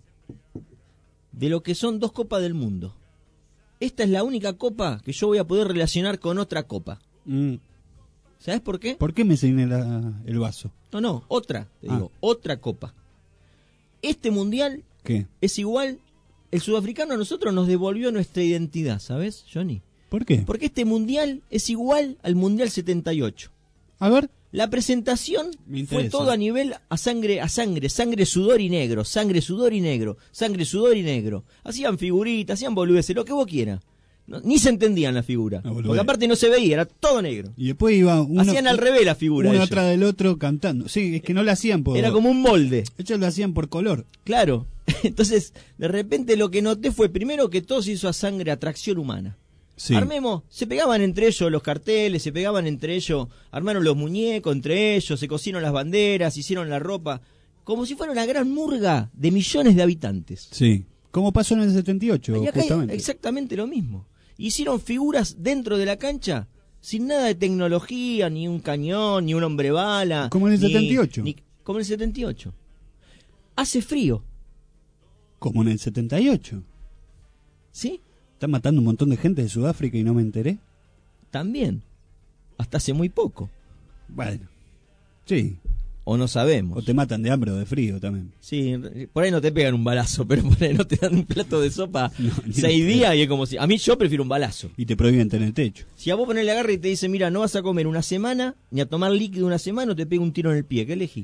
de lo que son dos copas del mundo. Esta es la única copa que yo voy a poder relacionar con otra copa. ¿Sabes por qué? ¿Por qué me cené el vaso? No, otra, te digo, otra copa. Este mundial ¿Qué? es igual. El sudafricano a nosotros nos devolvió nuestra identidad, ¿sabes, Johnny? ¿Por qué? Porque este mundial es igual al mundial 78. A ver. La presentación Me fue interesa. todo a nivel a sangre, sudor y negro, sangre, sudor y negro, sangre, sudor y negro. Hacían figuritas, hacían boludeces, lo que vos quieras. No, ni se entendían la figura. Porque aparte no se veía, era todo negro. Y después iba uno, Hacían al revés la figura. uno ellos. atrás del otro cantando. Sí, es que no lo hacían por... Era como un molde. Ellos lo hacían por color. Claro. Entonces, de repente lo que noté fue primero que todo se hizo a sangre, atracción humana. Sí. Armemos, se pegaban entre ellos los carteles, se pegaban entre ellos, armaron los muñecos entre ellos, se cosieron las banderas, hicieron la ropa, como si fuera una gran murga de millones de habitantes. Sí. Como pasó en el 78, Y acá justamente. exactamente lo mismo. Hicieron figuras dentro de la cancha sin nada de tecnología, ni un cañón, ni un hombre bala. Como en el ni- 78. Como en el 78. Hace frío. Como en el 78. ¿Sí? Están matando un montón de gente de Sudáfrica y no me enteré. También. Hasta hace muy poco. Bueno. Sí. O no sabemos. O te matan de hambre o de frío también. Sí, por ahí no te pegan un balazo, pero por ahí no te dan un plato de sopa ni 6 días y es como si... A mí yo prefiero un balazo. Y te prohíben tener techo. Si a vos ponés la garra y te dice, mira, no vas a comer una semana, ni a tomar líquido una semana, o te pega un tiro en el pie, ¿qué elegís?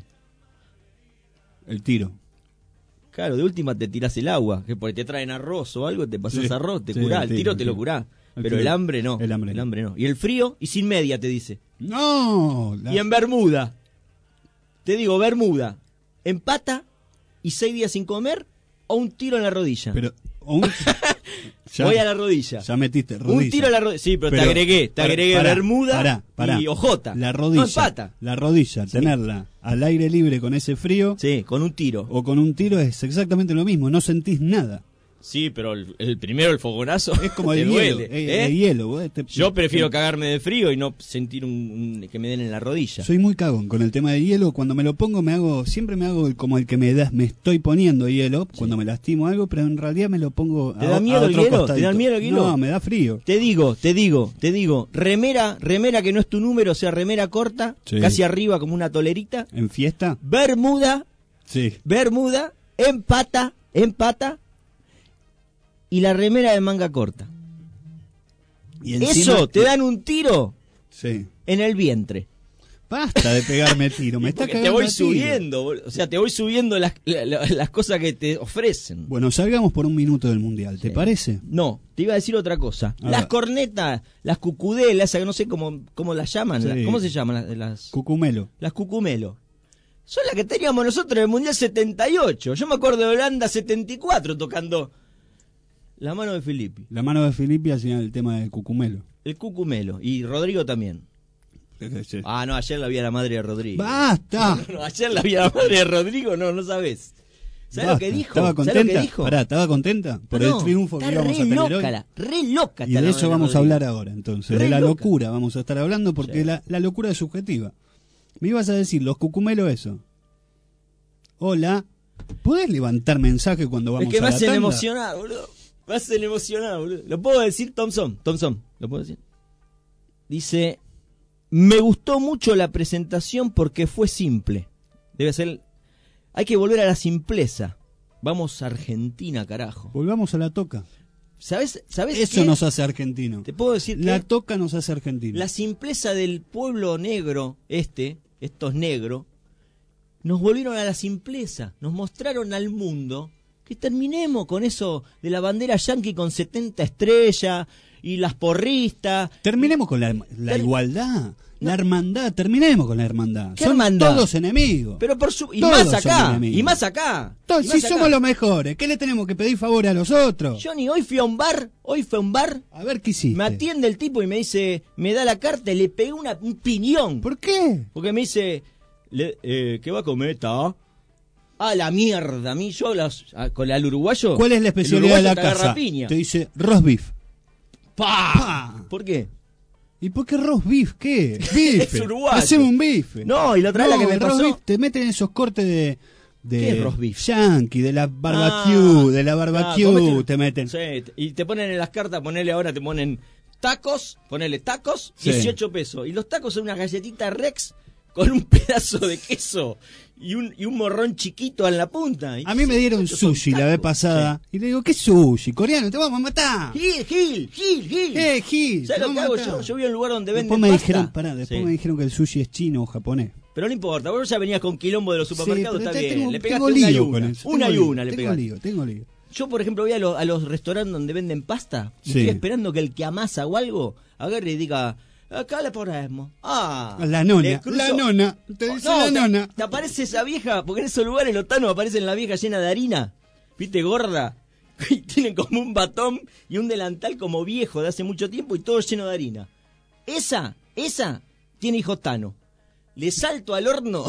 El tiro. Claro, de última te tirás el agua, que porque te traen arroz o algo, te pasás Sí, arroz, te sí, curás, el el tiro tiro, te sí. lo curás, El pero tiro. el hambre no. El hambre no. Y el frío y sin media te dice. No. Y en Bermuda, te digo, Bermuda, empata y 6 días sin comer o un tiro en la rodilla. Pero Voy a la rodilla. Ya metiste rodilla. Un tiro a la rodilla. Sí, pero te agregué pará, Bermuda pará. y ojota. La rodilla. No empata. La rodilla, tenerla al aire libre con ese frío. Sí, con un tiro. O con un tiro es exactamente lo mismo, no sentís nada. Sí, pero el primero, el fogonazo, Es como te el hielo. duele, El hielo. Vos Yo prefiero cagarme de frío y no sentir que me den en la rodilla. Soy muy cagón con el tema del hielo. Cuando me lo pongo, siempre me hago como el que me estoy poniendo hielo cuando me lastimo algo, pero en realidad me lo pongo ¿Te da miedo el hielo? ¿Te da miedo el hielo? No, me da frío. Te digo, remera que no es tu número, o sea, remera corta, Sí. casi arriba como una tolerita, ¿En fiesta? bermuda, empata, y la remera de manga corta. Y encima- Eso, te dan un tiro Sí. en el vientre. Basta de pegarme tiro, me está Porque te cagando voy a tiro. subiendo, o sea, te voy subiendo las cosas que te ofrecen. Bueno, salgamos por un minuto del mundial, ¿te parece? No, te iba a decir otra cosa. A Las ver. cornetas, las cucudelas, esas que no sé cómo las llaman, Sí. ¿cómo se llaman? Las Cucumelo. cucumelo. Son las que teníamos nosotros en el Mundial 78. Yo me acuerdo de Holanda 74 tocando La Mano de Filippi. La Mano de Filippi hacía el tema del cucumelo. El cucumelo. Y Rodrigo también. Ah, no, ayer la vi a la madre de Rodrigo. ¡Basta! No, ayer la vi a la madre de Rodrigo, no sabés. ¿Sabes lo que dijo? ¿Estaba ¿Sabés contenta? lo que dijo? Pará, ¿estaba contenta por No, el triunfo que está íbamos a tener hoy? re loca Y está de la eso madre vamos a Rodrigo. hablar ahora, entonces. Re De la loca. locura vamos a estar hablando porque la locura es subjetiva. Me ibas a decir, los cucumelos eso. Hola, ¿podés levantar mensaje cuando vamos Es que a me la hacen tanda? emocionar, boludo. Me hacen emocionar, boludo. ¿Lo puedo decir, Thompson? ¿Lo puedo decir? Dice, me gustó mucho la presentación porque fue simple. Debe ser... Hay que volver a la simpleza. Vamos a Argentina, carajo. Volvamos a la toca. ¿Sabes Eso qué? nos hace argentinos. Te puedo decir La que toca nos hace argentinos. la simpleza del pueblo negro, estos negros, nos volvieron a la simpleza. Nos mostraron al mundo que terminemos con eso de la bandera yanqui con 70 estrellas y las porristas. Terminemos con la igualdad, la hermandad, terminemos con la hermandad. ¿Qué Son hermandad? todos enemigos. Pero y Todos más son acá, enemigos. y más acá. Todos, y si más acá. somos los mejores, ¿qué le tenemos que pedir favor a los otros? Johnny, hoy fui a un bar. A ver qué hiciste. Me atiende el tipo y me dice, me da la carta y le pegué un piñón. ¿Por qué? Porque me dice, ¿qué va a comer esta? A la mierda, a mí con el uruguayo. ¿Cuál es la el especialidad de la uruguayo te agarra casa? piña. Te dice roast beef. ¡Pah! ¿Por qué? ¿Y por qué roast beef? ¿Qué? Bife. Es uruguayo. Hacemos un bife. No, y la otra vez la que me el roast pasó- beef te meten esos cortes de ¿Qué es roast beef? yankee, de la barbecue, de la barbecue, te meten. Sí, y te ponen en las cartas, ponele ahora, te ponen tacos, ponele tacos, Sí. 18 pesos. Y los tacos son una galletita Rex con un pedazo de queso y un morrón chiquito en la punta. Y A mí me dieron esos son sushi la vez pasada y le digo, ¿qué sushi? Coreano, te vamos a matar. Gil. Gil? ¿Sabes te lo que vamos a hago matar. yo? Yo vi un lugar donde Después venden me pasta. dijeron, después Sí. me dijeron que el sushi es chino o japonés. Pero no importa, vos ya venías con quilombo de los supermercados, pero está tengo- bien. Le tengo pegaste una y lío una. con eso, Una tengo y lío, una le tengo pegaste. tengo lío. Yo, por ejemplo, voy a los restaurantes donde venden pasta y Sí. estoy esperando que el que amasa o algo agarre y diga, acá le ponemos. La nona, le cruzo. la nona, te dice la nona. Te aparece esa vieja, porque en esos lugares los tanos aparecen la vieja llena de harina, viste, gorda, y tienen como un batón y un delantal como viejo de hace mucho tiempo y todo lleno de harina. Esa tiene hijos tano. Le salto al horno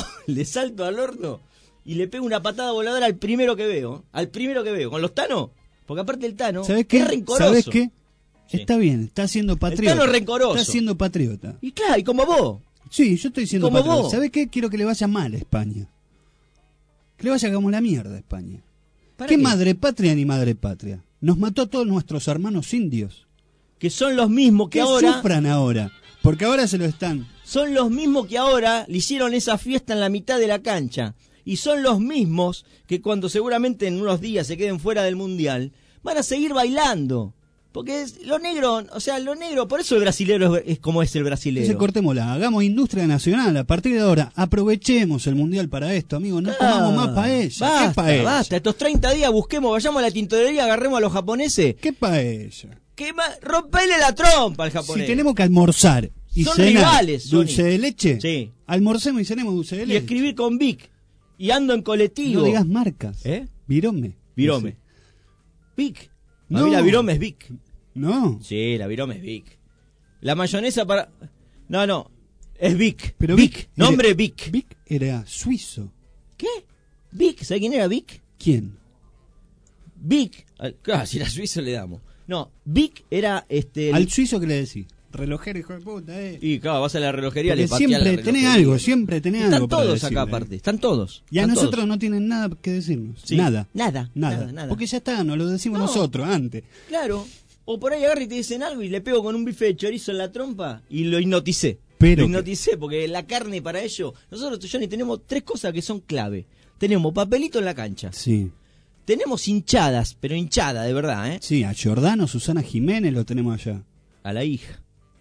y le pego una patada voladora al primero que veo, con los tanos, porque aparte el tano ¿Sabes qué? es rencoroso. ¿Sabes qué? Sí. Está bien, está siendo patriota. tano es rencoroso. Está siendo patriota. Y claro, y como vos. Sí, yo estoy siendo Como patriota. vos. ¿Sabes qué? Quiero que le vaya mal a España. Que le vaya como la mierda a España. ¿Para ¿Qué qué? madre patria ni madre patria? Nos mató a todos nuestros hermanos indios. Que son los mismos que ahora... sufran ahora. Porque ahora se lo están. Son los mismos que ahora le hicieron esa fiesta en la mitad de la cancha. Y son los mismos que cuando seguramente en unos días se queden fuera del Mundial, van a seguir bailando. Porque lo negro, por eso el brasilero es como es el brasilero. Entonces cortémosla, hagamos industria nacional. A partir de ahora, aprovechemos el mundial para esto, amigos. No comamos más paella. ¿Qué paella? Basta, estos 30 días busquemos, vayamos a la tintorería, agarremos a los japoneses. ¿Qué paella? Rompele la trompa al japonés. Si tenemos que almorzar y Son cenar rivales, dulce Sony. de leche, Sí. almorcemos y cenemos dulce de Y leche. escribir con Vic. Y ando en colectivo. No digas marcas. Virome. Virome. Vic. No. A mí la Virome es Vic. No. Sí, la Virome es Vic. La mayonesa para... No. Es Vic. Pero Vic. Nombre Vic. Vic era suizo. ¿Qué? Vic. ¿Sabes quién era Vic? ¿Quién? Vic. Claro, si era suizo le damos. No, Vic era ¿Al suizo qué le decís? Relojero, hijo de puta, Y claro, vas a la relojería, porque le pateás la siempre tenés relojería. algo, siempre tenés Están algo para todos decirle. acá aparte, están todos. Y a están nosotros todos. no tienen nada que decirnos. Sí. Nada. Nada. Porque ya está, nos lo decimos nosotros antes. Claro. O por ahí agarra y te dicen algo y le pego con un bife de chorizo en la trompa y lo hipnoticé. Pero lo hipnoticé porque la carne para ello. Nosotros, Johnny, tenemos 3 cosas que son clave. Tenemos papelito en la cancha. Sí. Tenemos hinchadas, pero hinchada de verdad, ¿eh? Sí, a Giordano, Susana Jiménez lo tenemos allá. A la hija.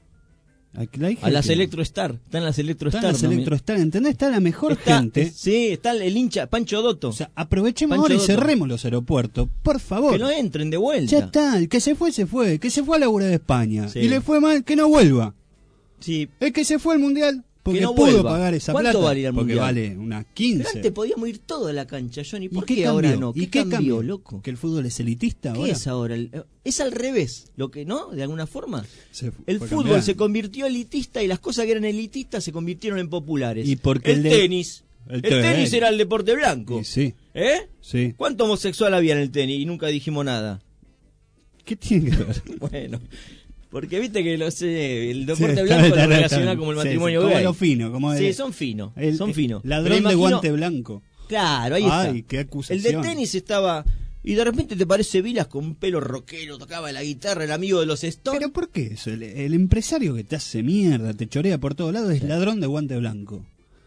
A las Electrostar. Están las Electrostar. Están las Electrostar, ¿entendés? Está la mejor gente. Sí, está el hincha, Pancho Dotto. O sea, aprovechemos Pancho ahora y Dotto. cerremos los aeropuertos, por favor. Que no entren de vuelta. Ya está, el que se fue, se fue. Que se fue a laburar de España. Sí. Y le fue mal, que no vuelva. Sí. El que se fue al Mundial, porque Que no pudo vuelva. pagar esa ¿Cuánto plata. vale ir al porque Mundial? vale unas 15. Pero antes podíamos ir todo a la cancha, Johnny. ¿Por ¿Y qué qué cambió? ahora no? ¿Y ¿Qué qué cambió, loco? ¿Que el fútbol es elitista ¿Qué ahora? es ahora? Es al revés, lo que no, de alguna forma. El fue fútbol cambiando. se convirtió elitista y las cosas que eran elitistas se convirtieron en populares. Y porque el tenis. El tenis era el deporte blanco. Y sí. ¿Eh? Sí. ¿Cuánto homosexual había en el tenis? Y nunca dijimos nada. ¿Qué tiene que ver? Bueno, porque viste que el deporte Sí, blanco está lo bien. relaciona como el Sí, matrimonio sí, como gay. lo fino, como sí, el- son finos. el- son finos. Ladrón Pero de imagino- guante blanco. Claro, ahí Ay, está. qué El acusación. de tenis estaba... Y de repente te parece Vilas con un pelo rockero, tocaba la guitarra, el amigo de los Stones. ¿Pero por qué eso? El empresario que te hace mierda, te chorea por todos lados, es ladrón de guante blanco.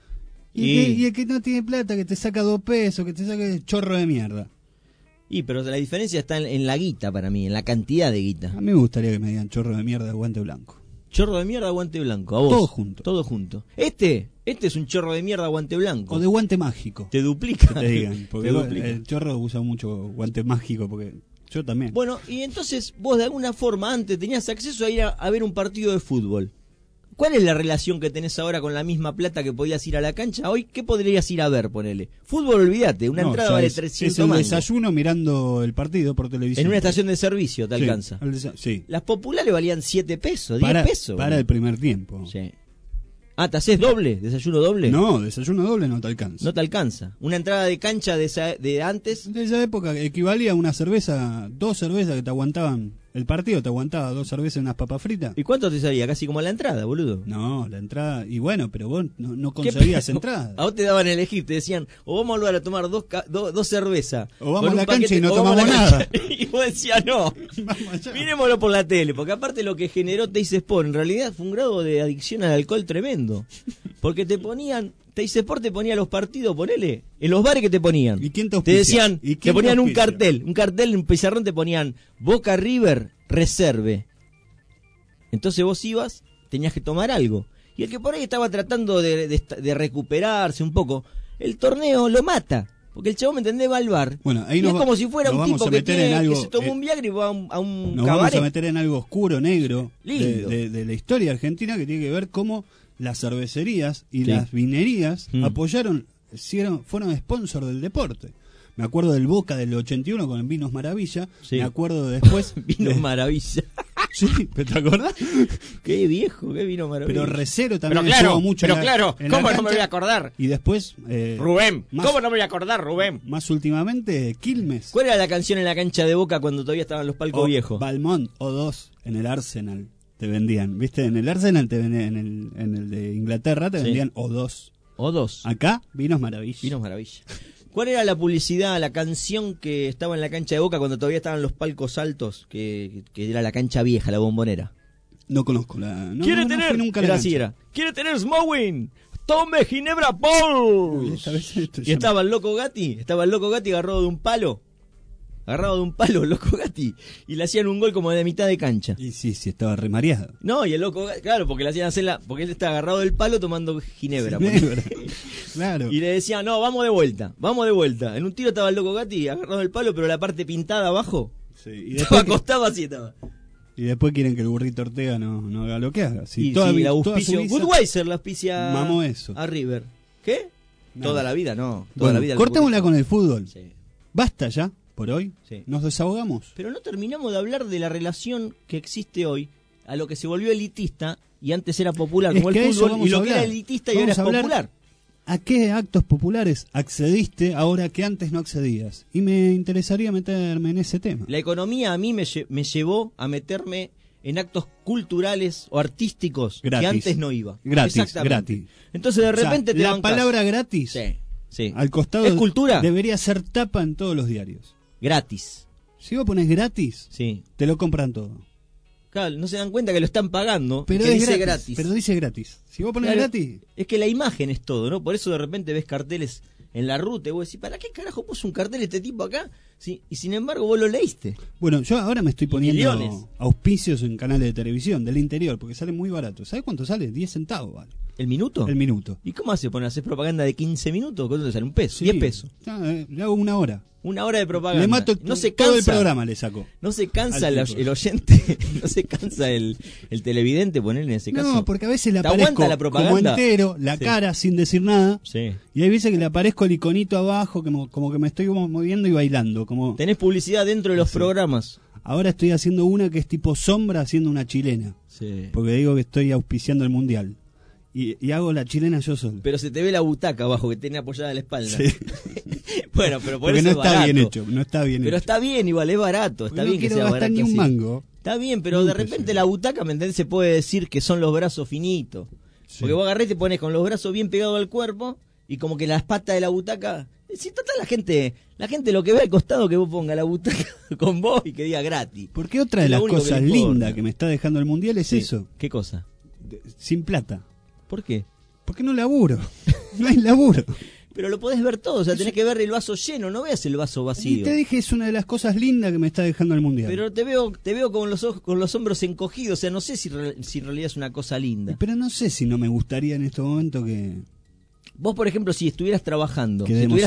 Y el que no tiene plata, que te saca 2 pesos, que te saca el chorro de mierda. Pero la diferencia está en la guita para mí, en la cantidad de guita. A mí me gustaría que me digan chorro de mierda de guante blanco. Chorro de mierda, guante blanco. A vos. Todo junto. Todo junto. Este es un chorro de mierda, guante blanco. O de guante mágico. Te duplica. Que te digan. Porque Te duplica. el chorro usa mucho guante mágico, porque yo también. Bueno, y entonces vos de alguna forma antes tenías acceso a ir a ver un partido de fútbol. ¿Cuál es la relación que tenés ahora con la misma plata que podías ir a la cancha? Hoy, ¿qué podrías ir a ver, ponele? Fútbol, olvídate, una No, entrada ya vale es 300 el mangos. desayuno mirando el partido por televisión. En una estación de servicio te Sí, alcanza. Sí. Las populares valían 7 pesos, 10 pesos. Para el primer tiempo. Sí. Ah, ¿te haces doble? ¿Desayuno doble? No, desayuno doble no te alcanza. No te alcanza. Una entrada de cancha de antes. De esa época equivalía a una cerveza, 2 cervezas que te aguantaban. El partido te aguantaba 2 cervezas y unas papas fritas. ¿Y cuánto te salía? Casi como la entrada, boludo. No, la entrada. Y bueno, pero vos no ¿Qué conseguías pedo? entrada. A vos te daban a elegir, te decían, o vamos a volver a tomar dos cervezas. O vamos con a un la cancha paquete, y no o vamos a tomamos la nada. cancha. Y vos decías, no, miremoslo por la tele. Porque aparte lo que generó Teis Sport, en realidad fue un grado de adicción al alcohol tremendo. Porque te ponían, Teis Sport te ponía los partidos, ponele, en los bares que te ponían. ¿Y quién te Te auspicia? decían, ¿Y te quién ponían te un auspicia? cartel, en un pizarrón te ponían Boca River, reserve. Entonces vos ibas, tenías que tomar algo. Y el que por ahí estaba tratando de recuperarse un poco, el torneo lo mata. Porque el chabón, ¿me entendés? Va al bar. Bueno, ahí y nos es va- como si fuera nos un vamos tipo a que, meter en algo, que se tomó un Viagra y va a un Nos vamos a cabaret. meter en algo oscuro, negro, Lindo. de la historia argentina, que tiene que ver cómo las cervecerías y Sí. las vinerías fueron sponsor del deporte. Me acuerdo del Boca del 81 con Vinos Maravilla. Sí. Me acuerdo después. Vino maravilla. Sí, ¿te acordás? Qué viejo, qué vino maravilla. Pero Recero también Pero claro, estuvo mucho pero en la, claro, en la ¿cómo no me cancha. voy a acordar? Y después. Rubén, más- ¿cómo no me voy a acordar, Rubén? Más últimamente, Quilmes. ¿Cuál era la canción en la cancha de Boca cuando todavía estaban los palcos viejos? Balmont O2 en el Arsenal te vendían. ¿Viste? En el Arsenal te vendían, en el de Inglaterra te Sí. vendían O2. O2. Acá, Vinos Maravilla. Vinos maravilla. ¿Cuál era la publicidad, la canción que estaba en la cancha de Boca cuando todavía estaban los palcos altos? Que era la cancha vieja, la Bombonera. No conozco la. No, ¿Quiere no tener? fui nunca a la Era cancha. así, era. ¿Quiere tener Smowing? Tome Ginebra Paul. Esta vez esto Y ya- estaba el loco Gatti agarrado de un palo. Agarrado de un palo, el loco Gatti. Y le hacían un gol como de mitad de cancha. Y sí, estaba remareado. No, y el loco Gatti, claro, porque le hacían hacerla, porque él estaba agarrado del palo tomando Ginebra. Ginebra. Claro. Y le decían, no, vamos de vuelta. En un tiro estaba el loco Gatti agarrado del palo, pero la parte pintada abajo. Sí, y Estaba después, acostado así, estaba. y después quieren que el burrito Ortega no haga lo que haga. Si Y toda, sí, la toda su auspicio. vida- Budweiser la auspicia Mamó eso. a River. ¿Qué? Nada. Toda la vida, no. Toda Bueno, la vida. cortémosla con el fútbol. Sí. Basta ya, por hoy. Sí. Nos desahogamos. Pero no terminamos de hablar de la relación que existe hoy a lo que se volvió elitista y antes era popular Es como que a el eso fútbol vamos y lo a que era hablar. elitista y Vamos ahora a es hablar popular. ¿A qué actos populares accediste ahora que antes no accedías? Y me interesaría meterme en ese tema. La economía a mí me llevó a meterme en actos culturales o artísticos Gratis. que antes no iba. Gratis, Exactamente. gratis. Entonces de repente te la bancas. palabra gratis, Sí. al costado, ¿Es cultura? debería ser tapa en todos los diarios. Gratis. Si vos pones gratis, Sí. te lo compran todo. Claro, no se dan cuenta que lo están pagando, Pero que es dice gratis, pero dice gratis. Si vos pones Claro, gratis, es que la imagen es todo, ¿no? Por eso de repente ves carteles en la ruta y vos decís, ¿para qué carajo puso un cartel este tipo acá? Sí, y sin embargo vos lo leíste. bueno, yo ahora me estoy poniendo millones. auspicios en canales de televisión del interior, porque sale muy barato. ¿Sabes cuánto sale? 10 centavos, vale. ¿El minuto? El minuto. ¿Y cómo hace? ¿Hacer propaganda de 15 minutos? ¿Cuánto te sale? ¿Un peso? Sí. 10 pesos. Le hago una hora. Una hora de propaganda. Le mato no se todo el cansa. programa, le saco. No se cansa Al el tipo. oyente, no se cansa el televidente ponerle en ese caso. No, porque a veces le ¿Te aparezco aguanta la propaganda? como entero, la Sí. cara sin decir nada. Sí. Y hay veces que le aparezco el iconito abajo, como que me estoy moviendo y bailando. Como Tenés publicidad dentro de los programas. ahora estoy haciendo una que es tipo sombra haciendo una chilena. Sí. Porque digo que estoy auspiciando el mundial. Y hago la chilena yo solo. Pero se te ve la butaca abajo que tiene apoyada la espalda. Sí. Bueno, pero por Porque eso no es está barato. bien hecho, no está bien Pero hecho. está bien, igual, es barato. Está Porque no bien que quiero sea gastar barato. ni un así. mango. Está bien, pero Ni de un peso. repente la butaca, ¿me entendés? Se puede decir que son los brazos finitos. Porque vos agarrés y te pones con los brazos bien pegados al cuerpo y como que las patas de la butaca. Si total la gente lo que ve al costado que vos ponga la butaca con vos y que diga gratis. Porque otra de Es lo las único que cosas le importa. lindas que me está dejando el mundial es Sí. eso. ¿Qué cosa? Sin plata. ¿Por qué? Porque no laburo. No hay laburo. Pero lo podés ver todo, o sea, tenés que ver el vaso lleno, no veas el vaso Y vacío. te dije, es una de las cosas lindas que me está dejando el mundial. Pero te veo con los ojos, con los hombros encogidos, o sea, no sé si en realidad es una cosa linda. Pero no sé si no me gustaría en este momento que... Vos, por ejemplo, si estuvieras trabajando, Quedemos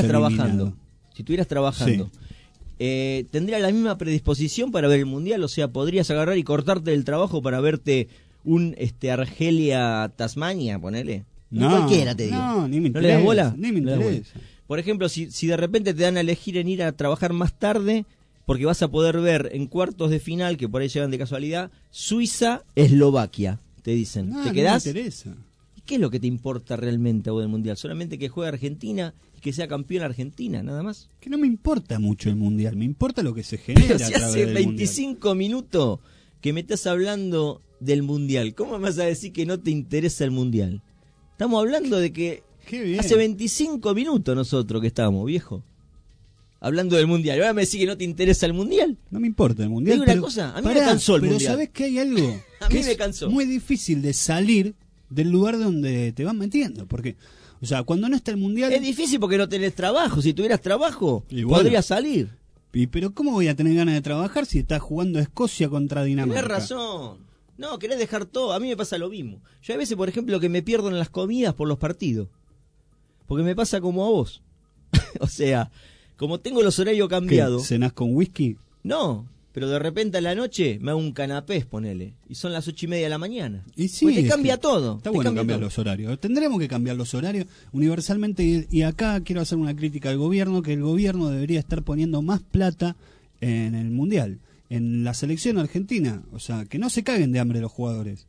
si estuvieras trabajando, ¿tendrías la misma predisposición para ver el mundial? O sea, ¿podrías agarrar y cortarte del trabajo para verte un Argelia Tasmania, ponele? No, cualquiera te digo. no, ni me ¿No le das interesa, bola? ni me No le das bola. interesa. Por ejemplo, si de repente te dan a elegir en ir a trabajar más tarde, porque vas a poder ver en cuartos de final, que por ahí llegan de casualidad, Suiza-Eslovaquia, te dicen. No, ¿Te no quedás? me interesa. ¿Y qué es lo que te importa realmente a vos del Mundial? ¿Solamente que juegue Argentina y que sea campeón Argentina, nada más? Que no me importa mucho el mundial, me importa lo que se genera Pero si a través hace del 25 minutos que me estás hablando del Mundial, ¿cómo me vas a decir que no te interesa el Mundial? Estamos hablando de que Qué bien. hace 25 minutos nosotros que estamos, viejo. Hablando del Mundial. Ahora me decís que no te interesa el Mundial. No me importa el mundial. Te digo una pero- cosa, a mí me pará, cansó el pero Mundial. ¿sabés que hay algo? A que mí me es cansó. muy difícil de salir del lugar donde te van metiendo. Porque, o sea, cuando no está el mundial... Es difícil porque no tenés trabajo. Si tuvieras trabajo, Y bueno. podrías salir. Pero ¿cómo voy a tener ganas de trabajar si estás jugando Escocia contra Dinamarca? Tenés razón. No, querés dejar todo. A mí me pasa lo mismo. Yo a veces, por ejemplo, que me pierdo en las comidas por los partidos. Porque me pasa como a vos. O sea, como tengo los horarios ¿Qué, cambiados. ¿Cenás con whisky? No, pero de repente a la noche me hago un canapés, ponele. Y son las 8:30 de la mañana. Y sí, Porque te es cambia que todo. Está te bueno cambia cambiar todo. los horarios. Tendremos que cambiar los horarios universalmente. Y acá quiero hacer una crítica al gobierno, que el gobierno debería estar poniendo más plata en el mundial, en la selección argentina. O sea, que no se caguen de hambre los jugadores.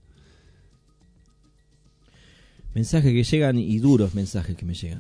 Mensajes que llegan y duros mensajes que me llegan.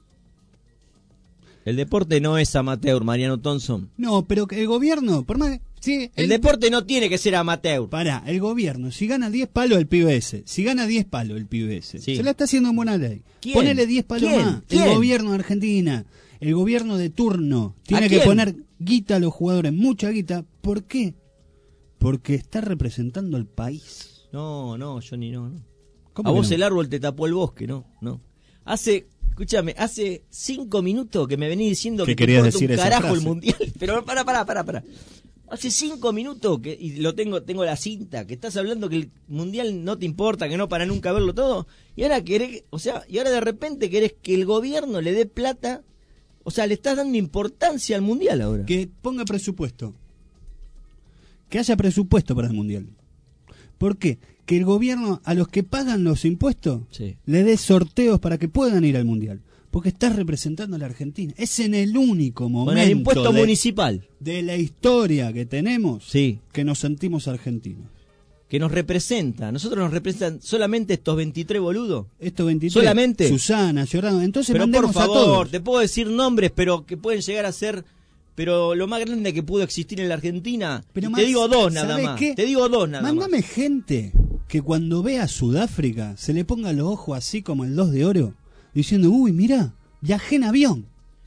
El deporte no es amateur, Mariano Thompson. No, pero que el gobierno, por más... Sí, El deporte no tiene que ser amateur. Pará, el gobierno, si gana 10 palos el pibe ese, si gana 10 palos el pibe ese, Sí. se la está haciendo en buena ley. ¿Quién? Ponele 10 palos ¿Quién? más. ¿Quién? El gobierno de Argentina, el gobierno de turno, tiene ¿A que quién? poner guita a los jugadores, mucha guita. ¿Por qué? Porque está representando el país. No, Johnny, no. ¿Cómo A que vos no? el árbol te tapó el bosque, no. Escúchame, hace 5 minutos que me venís diciendo ¿Qué que te querías importa decir un esa carajo el frase? mundial. Pero pará. Hace 5 minutos que, y lo tengo la cinta, que estás hablando que el mundial no te importa, que no para nunca verlo todo, y ahora y ahora de repente querés que el gobierno le dé plata, o sea, le estás dando importancia al mundial ahora. Que ponga presupuesto. Que haya presupuesto para el mundial. ¿Por qué? Que el gobierno, a los que pagan los impuestos, Sí. le dé sorteos para que puedan ir al mundial. Porque estás representando a la Argentina. Es en el único momento Con el impuesto municipal. de la historia que tenemos Sí. que nos sentimos argentinos. que nos representa. Nosotros nos representan solamente estos 23 boludos. Estos 23. Solamente. Susana, Giordano. Entonces pero mandemos por a favor, todos. te puedo decir nombres, pero que pueden llegar a ser... Pero lo más grande que pudo existir en la Argentina, Pero y más, te digo dos nada ¿sabés más. qué? Te digo dos nada más. Mándame gente que cuando vea Sudáfrica se le ponga los ojos así como el 2 de oro, diciendo, uy, mira, viajé en avión.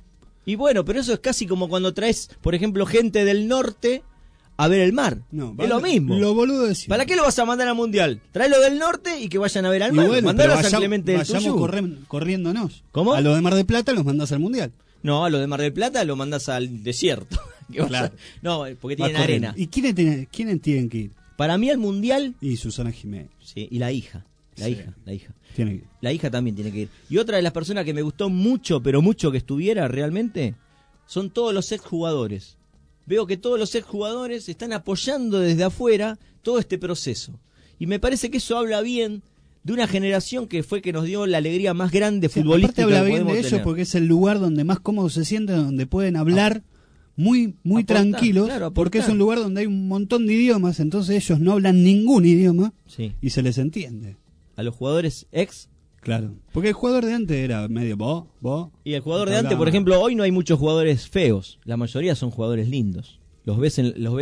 Y bueno, pero eso es casi como cuando traes, por ejemplo, gente del norte a ver el mar. No, es lo mismo. Lo boludo decía. ¿Para qué lo vas a mandar al mundial? Tráelo del norte y que vayan a ver al Y mar. bueno, Mandalo pero a San Clemente del vayamos Tuyú. corriéndonos. ¿Cómo? A los de Mar del Plata los mandás al Mundial. No, a lo de Mar del Plata lo mandás al desierto. Claro. No, porque Va tienen corriendo. arena. ¿Y quiénes tienen que ir? Para mí al mundial... Y Susana Jiménez. Sí, y la hija. La Sí. hija. Tiene que ir. La hija también tiene que ir. Y otra de las personas que me gustó mucho, pero mucho que estuviera realmente, son todos los exjugadores. Veo que todos los exjugadores están apoyando desde afuera todo este proceso. Y me parece que eso habla bien de una generación que fue que nos dio la alegría más grande Sí, futbolística aparte habla que bien podemos de ellos tener. porque es el lugar donde más cómodos se sienten, donde pueden hablar muy Aportar, tranquilos, claro, porque es aportar. un lugar donde hay un montón de idiomas, entonces ellos no hablan ningún idioma Sí. y se les entiende. A los jugadores ex. Claro. Porque el jugador de antes era medio vos. Y el jugador de Hablaba. antes, por ejemplo, hoy no hay muchos jugadores feos. La mayoría son jugadores lindos. Los ves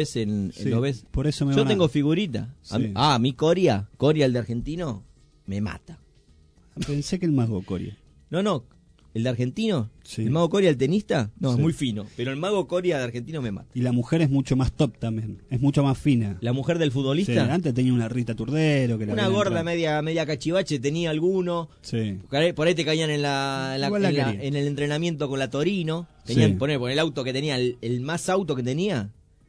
en Sí, los ves. por eso me Yo van a- tengo figurita. Sí. A mí Coria el de argentino, me mata. Pensé que el Mago Coria. No, el de argentino, Sí. el Mago Coria, el tenista, no, Sí. es muy fino. Pero el Mago Coria de argentino me mata. Y la mujer es mucho más top también, es mucho más fina. La mujer del Sí, futbolista, antes tenía una Rita Turdero que la una veían gorda entrar. media cachivache, tenía alguno. Sí. Por ahí te caían en Igual la quería. en el entrenamiento con la Torino. Sí. Tenían, poner el auto que tenía, el más auto que tenía,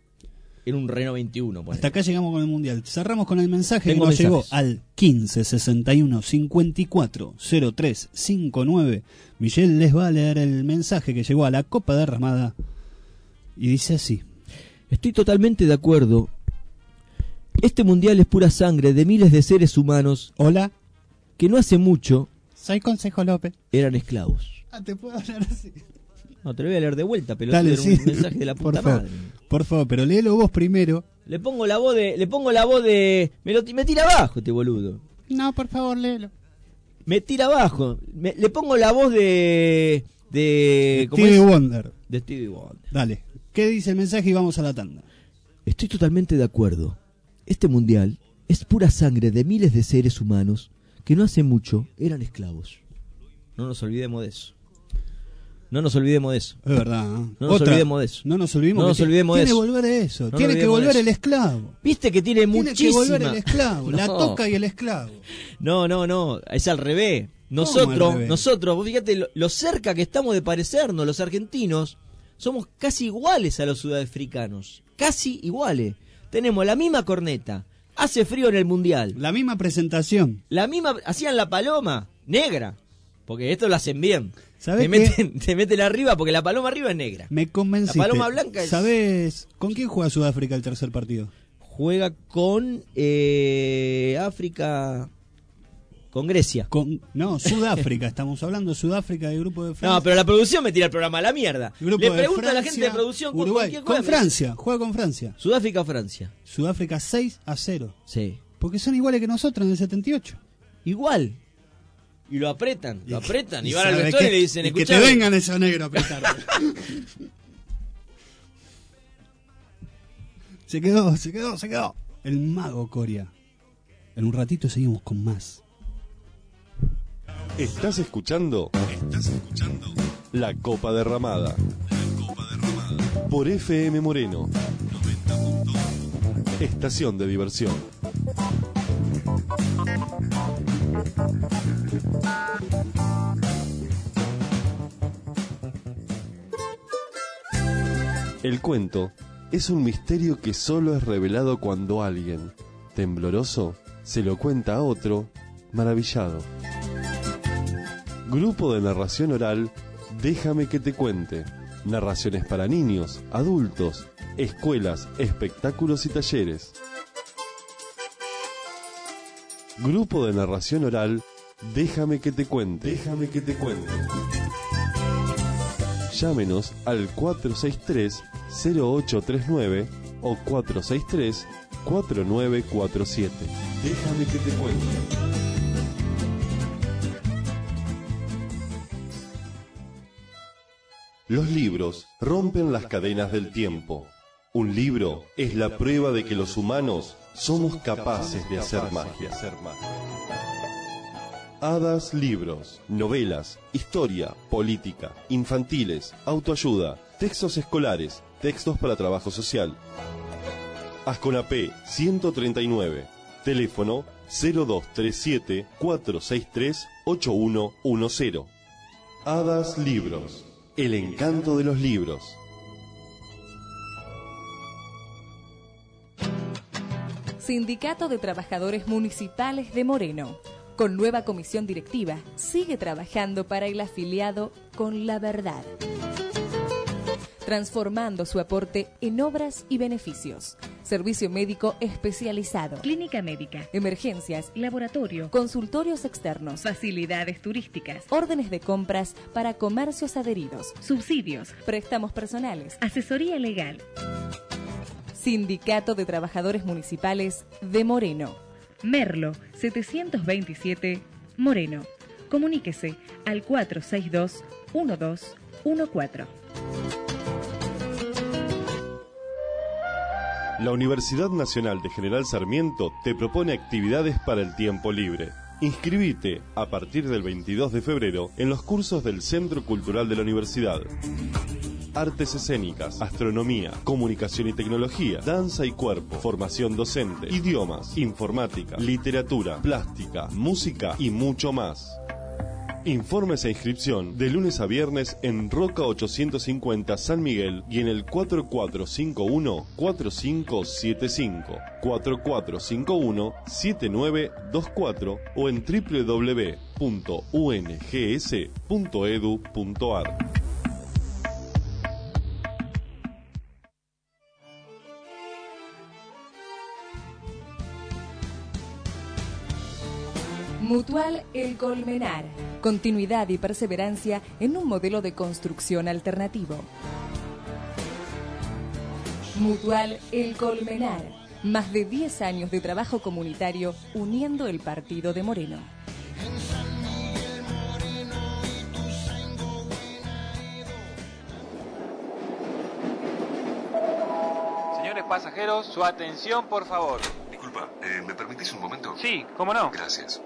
era un Renault 21. poner. Hasta acá llegamos con el Mundial. Cerramos con el mensaje Tengo que nos mensajes. llegó al 15 61 54 03 59. Michelle les va a leer el mensaje que llegó a la Copa Derramada y dice así. Estoy totalmente de acuerdo. Este mundial es pura sangre de miles de seres humanos. Hola. Que no hace mucho Soy Consejo López. eran esclavos. Te puedo hablar así. No, te lo voy a leer de vuelta, pero Dale, era sí. un mensaje de la Por puta favor. madre. Por favor, pero léelo vos primero. Le pongo la voz de me tira abajo este boludo. No, por favor, léelo. Me tira abajo. Le pongo la voz de ¿cómo Stevie es? Wonder. De Stevie Wonder. Dale. ¿Qué dice el mensaje? Y vamos a la tanda. Estoy totalmente de acuerdo. Este mundial es pura sangre de miles de seres humanos que no hace mucho eran esclavos. No nos olvidemos de eso. No nos olvidemos de eso. Es verdad. ¿eh? No nos olvidemos de eso. No nos olvidemos, No nos olvidemos de tiene eso. que volver eso. No Tiene nos que olvidemos volver de el eso. esclavo. Viste que tiene Tiene muchísima. que volver el esclavo. La No. toca y el esclavo. No, es al revés. al Nosotros, revés? vos fíjate lo cerca que estamos de parecernos, los argentinos, somos casi iguales a los sudafricanos. Casi iguales. Tenemos la misma corneta. Hace frío en el mundial. La misma presentación. La misma, hacían la paloma negra. Porque esto lo hacen bien. ¿Sabés Te meten arriba porque la paloma arriba es negra. Me convenciste. La paloma blanca es... ¿Sabés con quién juega Sudáfrica el tercer partido? Juega con África... Con Grecia. No, Sudáfrica. Estamos hablando de Sudáfrica del grupo de Francia. No, pero la producción me tira el programa a la mierda. Grupo Le de pregunto a la Francia, gente de producción Uruguay. ¿con quién juega? Con Francia. Juega con Francia. Sudáfrica o Francia. Sudáfrica 6-0. Sí. Porque son iguales que nosotros en el 78. Igual. Y lo apretan y van al sabe vestuario y que- le dicen, y que escuchame. te vengan esos negros a apretar. Se quedó. El Mago Coria. En un ratito seguimos con más. ¿Estás escuchando? La Copa Derramada. Por FM Moreno. Estación de diversión. El cuento es un misterio que solo es revelado cuando alguien, tembloroso, se lo cuenta a otro, maravillado. Grupo de narración oral, Déjame que te cuente. Narraciones para niños, adultos, escuelas, espectáculos y talleres. Grupo de narración oral, Déjame que te cuente. Déjame que te cuente. Llámenos al 463-0839 o 4947. Déjame que te cuente. Los libros rompen las cadenas del tiempo. Un libro es la prueba de que los humanos somos capaces de hacer magia. Hadas Libros, novelas, historia, política, infantiles, autoayuda, textos escolares, textos para trabajo social. Asconapé 139, teléfono 0237 463 8110. Hadas Libros, el encanto de los libros. Sindicato de Trabajadores Municipales de Moreno. Con nueva comisión directiva, sigue trabajando para el afiliado con la verdad, transformando su aporte en obras y beneficios. Servicio médico especializado, clínica médica, emergencias, laboratorio, consultorios externos, facilidades turísticas, órdenes de compras para comercios adheridos, subsidios, préstamos personales, asesoría legal. Sindicato de Trabajadores Municipales de Moreno. Merlo 727 Moreno. Comuníquese al 462-1214. La Universidad Nacional de General Sarmiento te propone actividades para el tiempo libre. Inscribite a partir del 22 de febrero en los cursos del Centro Cultural de la Universidad. Artes escénicas, astronomía, comunicación y tecnología, danza y cuerpo, formación docente, idiomas, informática, literatura, plástica, música y mucho más. Informes e inscripción de lunes a viernes en Roca 850 San Miguel y en el 4451-4575, 4451-7924 o en www.ungs.edu.ar. Mutual El Colmenar. Continuidad y perseverancia en un modelo de construcción alternativo. Mutual El Colmenar. Más de 10 años de trabajo comunitario uniendo el partido de Moreno. Señores pasajeros, su atención, por favor. Disculpa, ¿me permitís un momento? Sí, ¿cómo no? Gracias.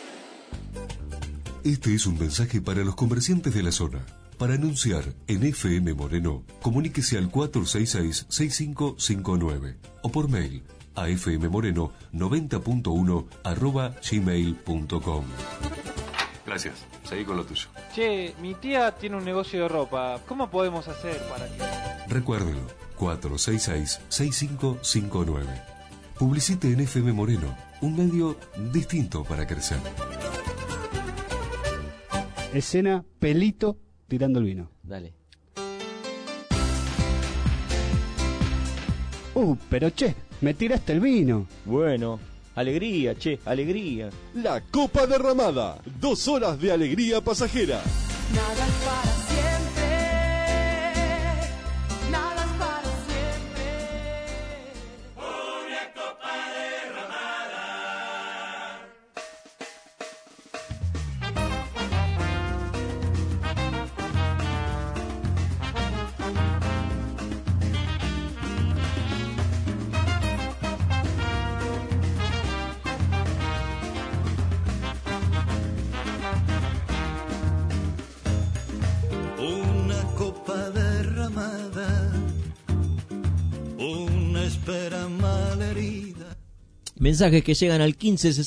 Este es un mensaje para los comerciantes de la zona. Para anunciar en FM Moreno, comuníquese al 466-6559 o por mail a fmmoreno90.1@gmail.com. Gracias. Seguí con lo tuyo. Che, mi tía tiene un negocio de ropa. ¿Cómo podemos hacer para que...? Recuérdelo, 466-6559. Publicite en FM Moreno, un medio distinto para crecer. Escena, Pelito tirando el vino. Dale. Pero che, me tiraste el vino. Bueno, alegría, che, alegría. La Copa Derramada, 2 horas de alegría pasajera. Nada es para siempre, nada es para siempre. Una copa derramada. Una copa derramada, una espera malherida. Mensajes que llegan al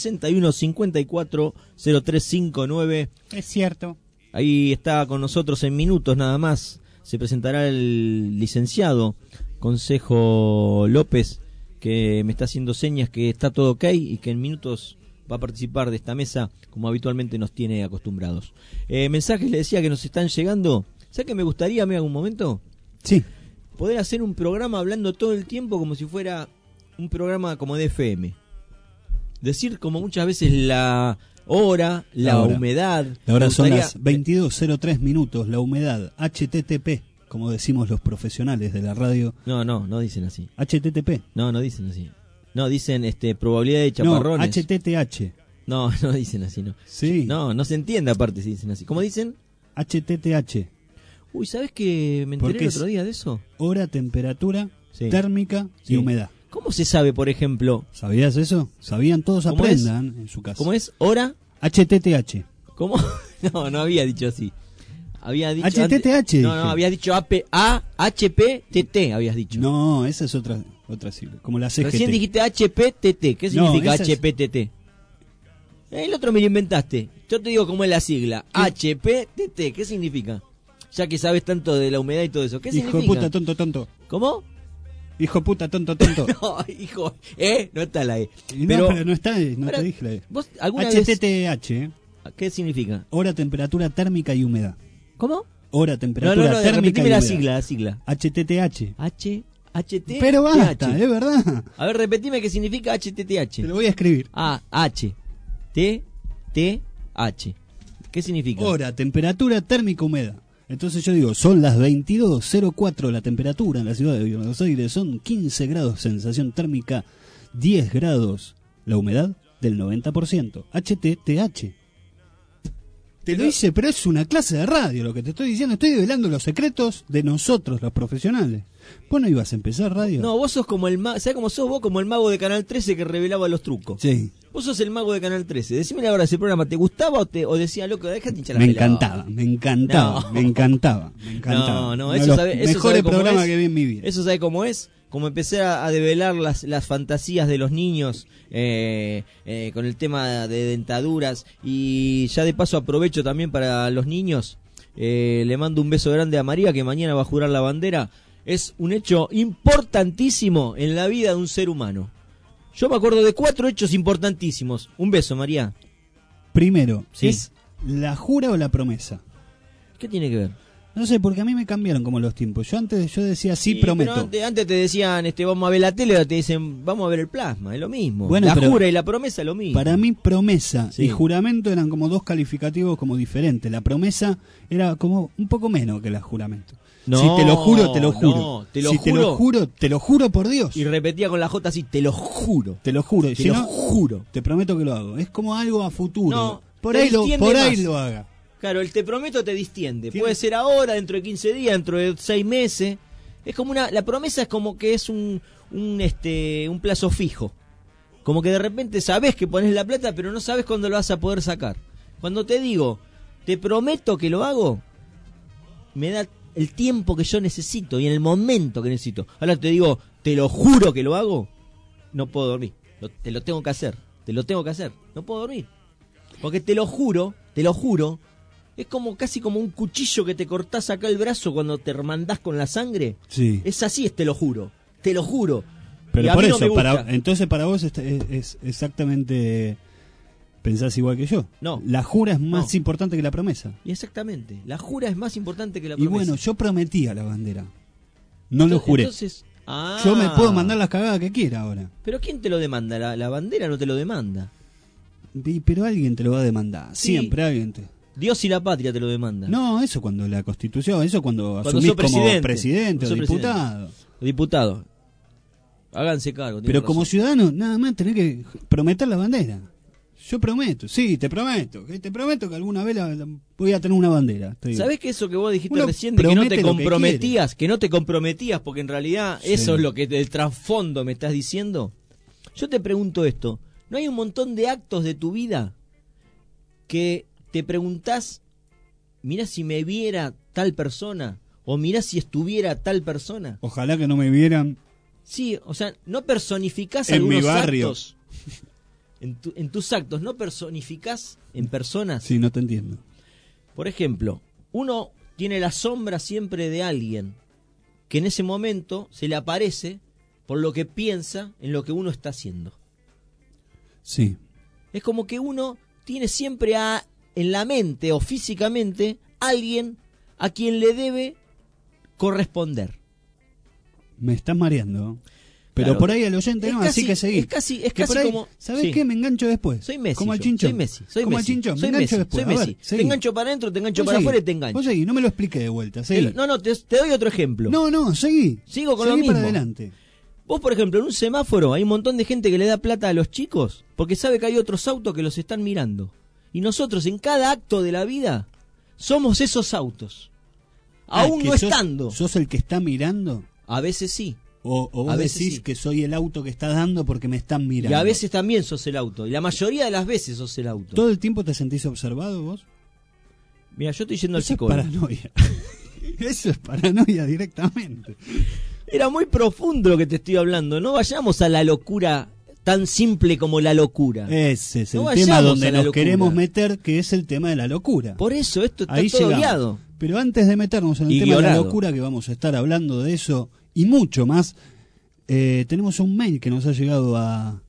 1561-540359. Es cierto. Ahí está con nosotros en minutos nada más. Se presentará el licenciado Consejo López, que me está haciendo señas que está todo ok y que en minutos va a participar de esta mesa como habitualmente nos tiene acostumbrados. Mensajes, le decía, que nos están llegando. ¿Sabes qué me gustaría, me haga un momento? Sí. Poder hacer un programa hablando todo el tiempo como si fuera un programa como de FM. Decir como muchas veces la hora, la humedad. Ahora son las 22:03 minutos, la humedad, HTTP, como decimos los profesionales de la radio. No dicen así. HTTP. No dicen así. No, dicen probabilidad de chaparrones. No, HTTH. No, no dicen así, no. Sí. No se entiende aparte si dicen así. ¿Cómo dicen? HTTH. Uy, ¿sabes que me enteré el otro día de eso? Hora, temperatura, Sí. térmica y Sí. humedad. ¿Cómo se sabe, por ejemplo? ¿Sabías eso? ¿Sabían? Todos ¿Cómo aprendan en su casa. ¿Cómo es? ¿Hora? HTTH. ¿Cómo? No había dicho así. Había dicho HTTH. antes- No, dije. habías dicho HPTT, habías dicho. No, esa es otra sigla. Como la CGT. Recién dijiste HPTT. ¿Qué No, significa esa es- HPTT? El otro me lo inventaste. Yo te digo cómo es la sigla. HPTT. ¿Qué significa? Ya que sabes tanto de la humedad y todo eso. ¿Qué Hijo significa? de puta, tonto. ¿Cómo? Hijo de puta, tonto. No, hijo. No está la E. Y no, pero no está, no Ahora, te dije la E. ¿Vos alguna HTTH. ¿Qué significa? Hora, temperatura térmica y humedad. ¿Cómo? Hora, temperatura No, térmica repetime y la humedad. sigla. HTTH. HT. Pero basta, es verdad. A ver, repetime qué significa HTTH. Te lo voy a escribir. H. T. H. ¿Qué significa? Hora, temperatura térmica, humedad. Entonces yo digo, son las 22:04 la temperatura en la ciudad de Buenos Aires, son 15 grados, sensación térmica 10 grados, la humedad del 90%. HTTH. Te lo hice, pero es una clase de radio lo que te estoy diciendo. Estoy develando los secretos de nosotros, los profesionales. ¿Vos no ibas a empezar radio? No, vos sos como el mago. ¿Sabés cómo sos vos? Como el mago de Canal 13 que revelaba los trucos. Sí. Vos sos el mago de Canal 13. Decime la hora, ese programa, ¿te gustaba o decía, loco, déjate hinchar la Me pelota? encantaba, me encantaba. No, Uno eso de los sabe, eso mejores sabe cómo programas es. que vi en mi vida. Eso sabe cómo es. Como empecé a develar las fantasías de los niños con el tema de dentaduras. Y ya de paso aprovecho también para los niños. Le mando un beso grande a María, que mañana va a jurar la bandera. Es un hecho importantísimo en la vida de un ser humano. Yo me acuerdo de 4 hechos importantísimos. Un beso, María. Primero, Sí. ¿es la jura o la promesa? ¿Qué tiene que ver? No sé, porque a mí me cambiaron como los tiempos. Yo decía sí, prometo. Pero antes te decían, vamos a ver la tele, ahora te dicen, vamos a ver el plasma, es lo mismo. Bueno, la pero jura y la promesa es lo mismo. Para mí promesa Sí. y juramento eran como dos calificativos como diferentes. La promesa era como un poco menos que el juramento. No, si te lo juro, te lo juro. no, te lo si juro. te lo juro, te lo juro por Dios. Y repetía con la J así, te lo juro. Te lo juro. Te Si lo no, juro. te prometo que lo hago. Es como algo a futuro. No, por te ahí distiende por ahí más. lo haga. Claro, el te prometo te distiende. Puede ser ahora, dentro de 15 días, dentro de 6 meses. Es como la promesa es como que es un plazo fijo. Como que de repente sabes que pones la plata, pero no sabes cuándo lo vas a poder sacar. Cuando te digo, te prometo que lo hago, me da el tiempo que yo necesito y en el momento que necesito. Ahora te digo, te lo juro que lo hago, no puedo dormir. Te lo tengo que hacer. No puedo dormir. Porque te lo juro, es como casi como un cuchillo que te cortás acá el brazo cuando te hermandás con la sangre. Sí. Es así, te lo juro. Pero Y a por mí no eso, me gusta. entonces para vos es exactamente, pensás igual que yo. No. La jura es más importante que la promesa. Y exactamente, la jura es más importante que la Y promesa. bueno, yo prometía la bandera. No lo juré. Entonces, Yo me puedo mandar las cagadas que quiera ahora. Pero ¿quién te lo demanda? La bandera no te lo demanda. Pero alguien te lo va a demandar. Sí. Siempre alguien te... Dios y la patria te lo demanda. No, eso cuando la Constitución, eso cuando Cuando asumís sos como presidente o Sos diputado. Diputado. Háganse cargo. tiene Pero como razón. ciudadano, nada más tenés que prometer la bandera. Yo prometo, sí, te prometo que alguna vez voy a tener una bandera. te digo. ¿Sabés que eso que vos dijiste Uno recién de que no te promete lo que comprometías, que no te comprometías, porque en realidad Sí. eso es lo que del trasfondo me estás diciendo? Yo te pregunto esto, ¿no hay un montón de actos de tu vida que te preguntás, mirá si me viera tal persona, o mirá si estuviera tal persona? Ojalá que no me vieran Sí, o sea, no personificás en mi algunos barrio. actos. En tus actos, ¿no personificás en personas? Sí, no te entiendo. Por ejemplo, uno tiene la sombra siempre de alguien que en ese momento se le aparece por lo que piensa en lo que uno está haciendo. Sí. Es como que uno tiene siempre en la mente o físicamente alguien a quien le debe corresponder. Me estás mareando. Pero Claro. por ahí el oyente Es no, casi- así que seguí. es casi Que por ahí, como... ¿sabés sí. qué? Me engancho después. Soy Messi. Como al yo, Chinchón. Soy Messi. Soy Como al Messi. Chinchón. Soy Me engancho Messi. después. Soy A ver, Messi. seguí. Te engancho para adentro, te engancho Vos para seguí. afuera y te engancho. Vos seguí, no me lo expliqué de vuelta. Seguí. No, te doy otro ejemplo. No, seguí. Sigo con Seguí lo mismo. para adelante. Vos, por ejemplo, en un semáforo hay un montón de gente que le da plata a los chicos porque sabe que hay otros autos que los están mirando. Y nosotros en cada acto de la vida somos esos autos. Aún no estando. ¿Sos el que está mirando? A veces sí. O vos decís que soy el auto que está dando porque me están mirando. Y a veces también sos el auto. Y la mayoría de las veces sos el auto. ¿Todo el tiempo te sentís observado vos? Mira, yo estoy yendo al Eso psicólogo. es paranoia. Eso es paranoia directamente. Era muy profundo lo que te estoy hablando. No vayamos a la locura tan simple como la locura. Ese es No el tema vayamos donde a la nos locura. queremos meter, que es el tema de la locura. Por eso esto está Ahí todo llegamos. guiado. Pero antes de meternos en el tema de la locura, que vamos a estar hablando de eso y mucho más, tenemos un mail que nos ha llegado a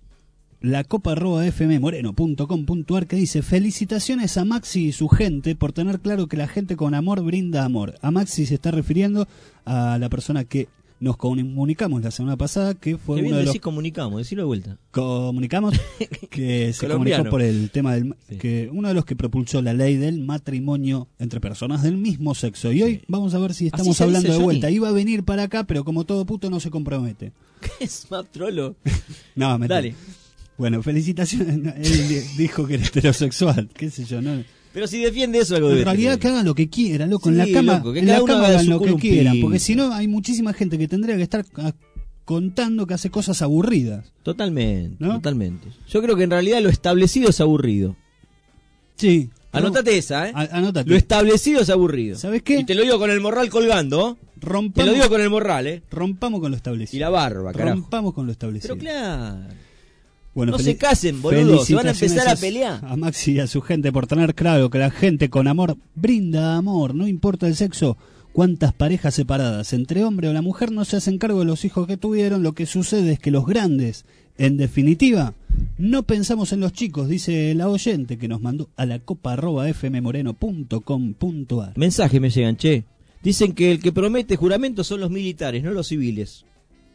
lacopa@fmmoreno.com.ar que dice: felicitaciones a Maxi y su gente por tener claro que la gente con amor brinda amor. A Maxi se está refiriendo a la persona que nos comunicamos la semana pasada, que fue Qué bien uno de los... decís comunicamos, decirlo de vuelta. Comunicamos que se Colombiano. comunicó por el tema del que uno de los que propulsó la ley del matrimonio entre personas del mismo sexo. Y hoy vamos a ver si estamos se hablando dice, de vuelta. Johnny. Iba a venir para acá, pero como todo puto no se compromete. ¿Qué es más trolo? No, mentira. Dale. Bueno, felicitaciones. No, él dijo que era heterosexual, qué sé yo, ¿no? Pero si defiende eso algo En debe realidad tener. que hagan lo que quieran, loco. En Sí, la cama, loco, que en cada la uno cama haga hagan su lo que culo un quieran. pito. Porque si no, hay muchísima gente que tendría que estar contando que hace cosas aburridas. Totalmente, ¿no? totalmente. Yo creo que en realidad lo establecido es aburrido. Sí. Anótate esa, ¿eh? Anótate. Lo establecido es aburrido. ¿Sabes qué? Y te lo digo con el morral colgando. Te lo digo con el morral, ¿eh? Rompamos con lo establecido. Y la barba, carajo. Rompamos con lo establecido. Pero claro. Bueno, No se casen, boludo. Se van a empezar a felicitaciones pelear. A Maxi y a su gente por tener claro que la gente con amor brinda amor, no importa el sexo. Cuántas parejas separadas entre hombre o la mujer no se hacen cargo de los hijos que tuvieron. Lo que sucede es que los grandes, en definitiva, no pensamos en los chicos, dice la oyente que nos mandó a la copa@fmmoreno.com.ar. Mensaje me llegan, che. Dicen que el que promete juramento son los militares, no los civiles.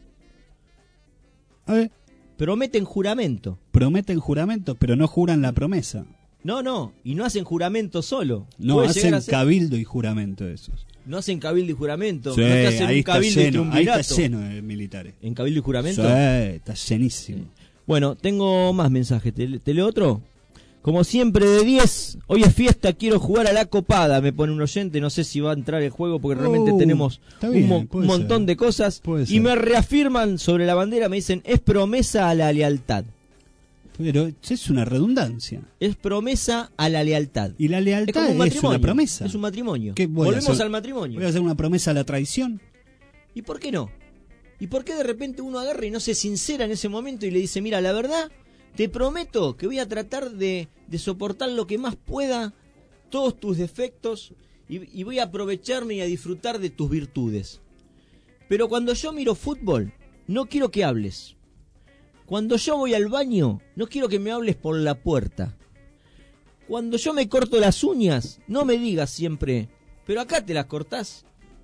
A ver. Prometen juramento. Prometen juramento, pero no juran la promesa. No, y no hacen juramento solo. No, Puede hacen llegar a ser- cabildo y juramento esos. No hacen cabildo y juramento. Sí, no te hacen ahí un está cabildo y lleno, ahí triunvirato. está lleno de militares. ¿En cabildo y juramento? Sí, está llenísimo. Bueno, tengo más mensajes. ¿Te leo otro? Como siempre de 10, hoy es fiesta, quiero jugar a la copada, me pone un oyente, no sé si va a entrar el juego porque realmente tenemos está bien, un puede montón ser. de cosas. Puede Y ser. me reafirman sobre la bandera, me dicen, es promesa a la lealtad. Pero es una redundancia. Es promesa a la lealtad. Y la Es lealtad como un es matrimonio. una promesa. Es un matrimonio. ¿Qué voy a Volvemos hacer? al matrimonio. ¿Voy a hacer una promesa a la traición? ¿Y por qué no? ¿Y por qué de repente uno agarra y no se sincera en ese momento y le dice, mira, la verdad, te prometo que voy a tratar de soportar lo que más pueda, todos tus defectos, y voy a aprovecharme y a disfrutar de tus virtudes. Pero cuando yo miro fútbol, no quiero que hables. Cuando yo voy al baño, no quiero que me hables por la puerta. Cuando yo me corto las uñas, no me digas siempre, pero acá te las cortás.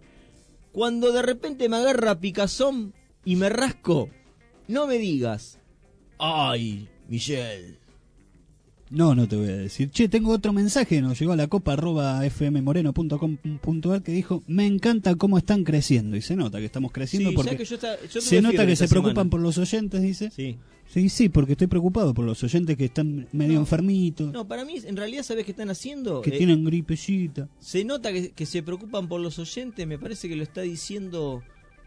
Cuando de repente me agarra picazón y me rasco, no me digas, ay, Michelle. No te voy a decir. Che, tengo otro mensaje, nos llegó a la copa@fmmoreno.com.ar que dijo, me encanta cómo están creciendo. Y se nota que estamos creciendo Sí, porque ¿sabes que yo tuve se nota fiebre que esta se preocupan semana? por los oyentes, dice. Sí. Sí, porque estoy preocupado por los oyentes que están medio enfermitos, No, para mí, en realidad, ¿sabes qué están haciendo? que tienen gripecita. Se nota que se preocupan por los oyentes, me parece que lo está diciendo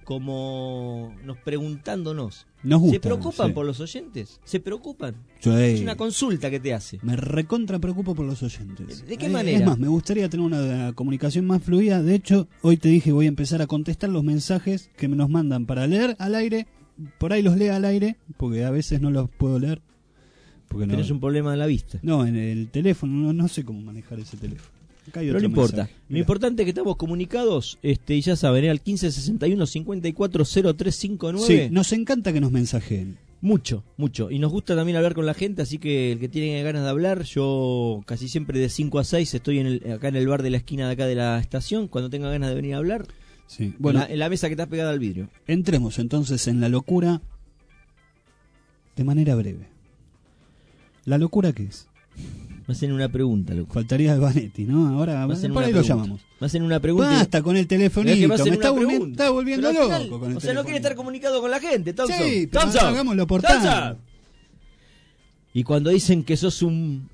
como nos preguntándonos. Nos ¿Se gusta, preocupan sí. por los oyentes? ¿Se preocupan? Sí. Es una consulta que te hace. Me recontra preocupo por los oyentes. ¿De qué manera? Es más, me gustaría tener una comunicación más fluida. De hecho, hoy te dije voy a empezar a contestar los mensajes que me nos mandan para leer al aire. Por ahí los leo al aire, porque a veces no los puedo leer. Porque no, Tenés un problema en la vista. no, en el teléfono, no sé cómo manejar ese teléfono. Acá hay Pero no otro importa. mensaje. Lo Mirá. importante es que estamos comunicados, y ya saben, al 1561-540359. Sí, nos encanta que nos mensajeen. Mucho. Y nos gusta también hablar con la gente, así que el que tiene ganas de hablar, yo casi siempre de 5 a 6 estoy acá en el bar de la esquina de acá de la estación, cuando tenga ganas de venir a hablar. Sí. Bueno, En la mesa que está pegada al vidrio. entremos entonces en la locura de manera breve. ¿La locura qué es? Me hacen una pregunta, loco. Faltaría el Vanetti, ¿no? Ahora por ahí lo llamamos. Me hacen una pregunta. Basta con el telefonito, me está volviendo Pero al final, loco con el o sea, no quiere estar comunicado con la gente, Thompson. Sí, pero Thompson. hagámoslo por tanto. Y cuando dicen que sos un...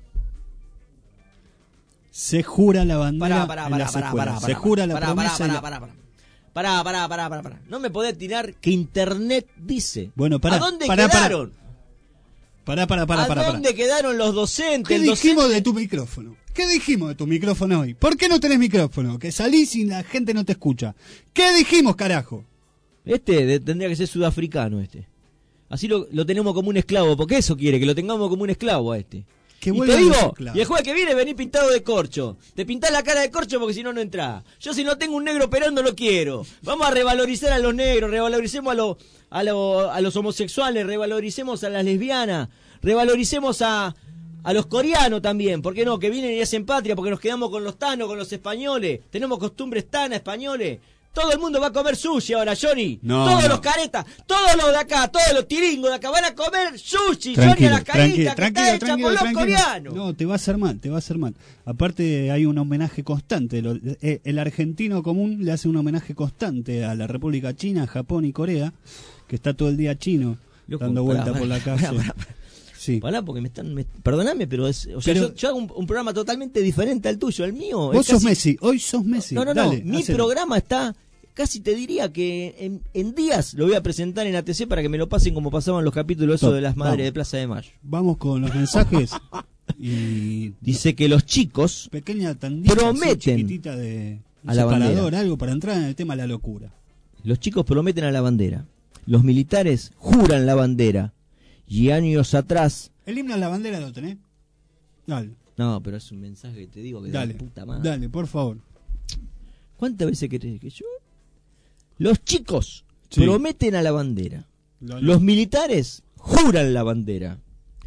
Se jura la bandera Pará, en las escuelas. Se jura la promesa. Pará. No me podés tirar que Internet dice. Bueno, pará. ¿A dónde quedaron? Pará. ¿A dónde quedaron los docentes? ¿Qué dijimos de tu micrófono? ¿Qué dijimos de tu micrófono hoy? ¿Por qué no tenés micrófono? Que salís y la gente no te escucha. ¿Qué dijimos, carajo? Tendría que ser sudafricano Así lo tenemos como un esclavo, porque eso quiere, que lo tengamos como un esclavo a Que y vuelva te a los digo, esclavos. y el jueves que viene vení pintado de corcho. Te pintás la cara de corcho porque si no, no entrás. Yo si no tengo un negro operando lo quiero. Vamos a revalorizar a los negros, revaloricemos a los homosexuales, revaloricemos a las lesbianas, revaloricemos a los coreanos también. ¿Por qué no? Que vienen y hacen patria porque nos quedamos con los tanos, con los españoles. Tenemos costumbres tanas, españoles. Todo el mundo va a comer sushi ahora, Johnny. Todos los caretas, todos los de acá, todos los tiringos de acá van a comer sushi, Johnny, a las caritas que está hecha por los coreanos. No, te va a hacer mal. Aparte hay un homenaje constante. El argentino común le hace un homenaje constante a la República China, Japón y Corea, que está todo el día chino, dando vuelta por la calle. Sí. Pará, porque perdóname, pero yo hago un programa totalmente diferente al tuyo, el mío. Vos sos Messi, hoy sos Messi. No, Dale, mi programa está... Casi te diría que en días lo voy a presentar en ATC para que me lo pasen como pasaban los capítulos de las madres de Plaza de Mayo. Vamos con los mensajes. Y dice que los chicos pequeña tandita, prometen chiquitita de a la bandera, algo para entrar en el tema de la locura. Los chicos prometen a la bandera. Los militares juran la bandera. Y años atrás... El himno a la bandera lo tenés. Dale. No, pero es un mensaje que te digo que dale, de puta madre. Dale, por favor. ¿Cuántas veces querés que yo? Los chicos prometen a la bandera. Los militares juran la bandera.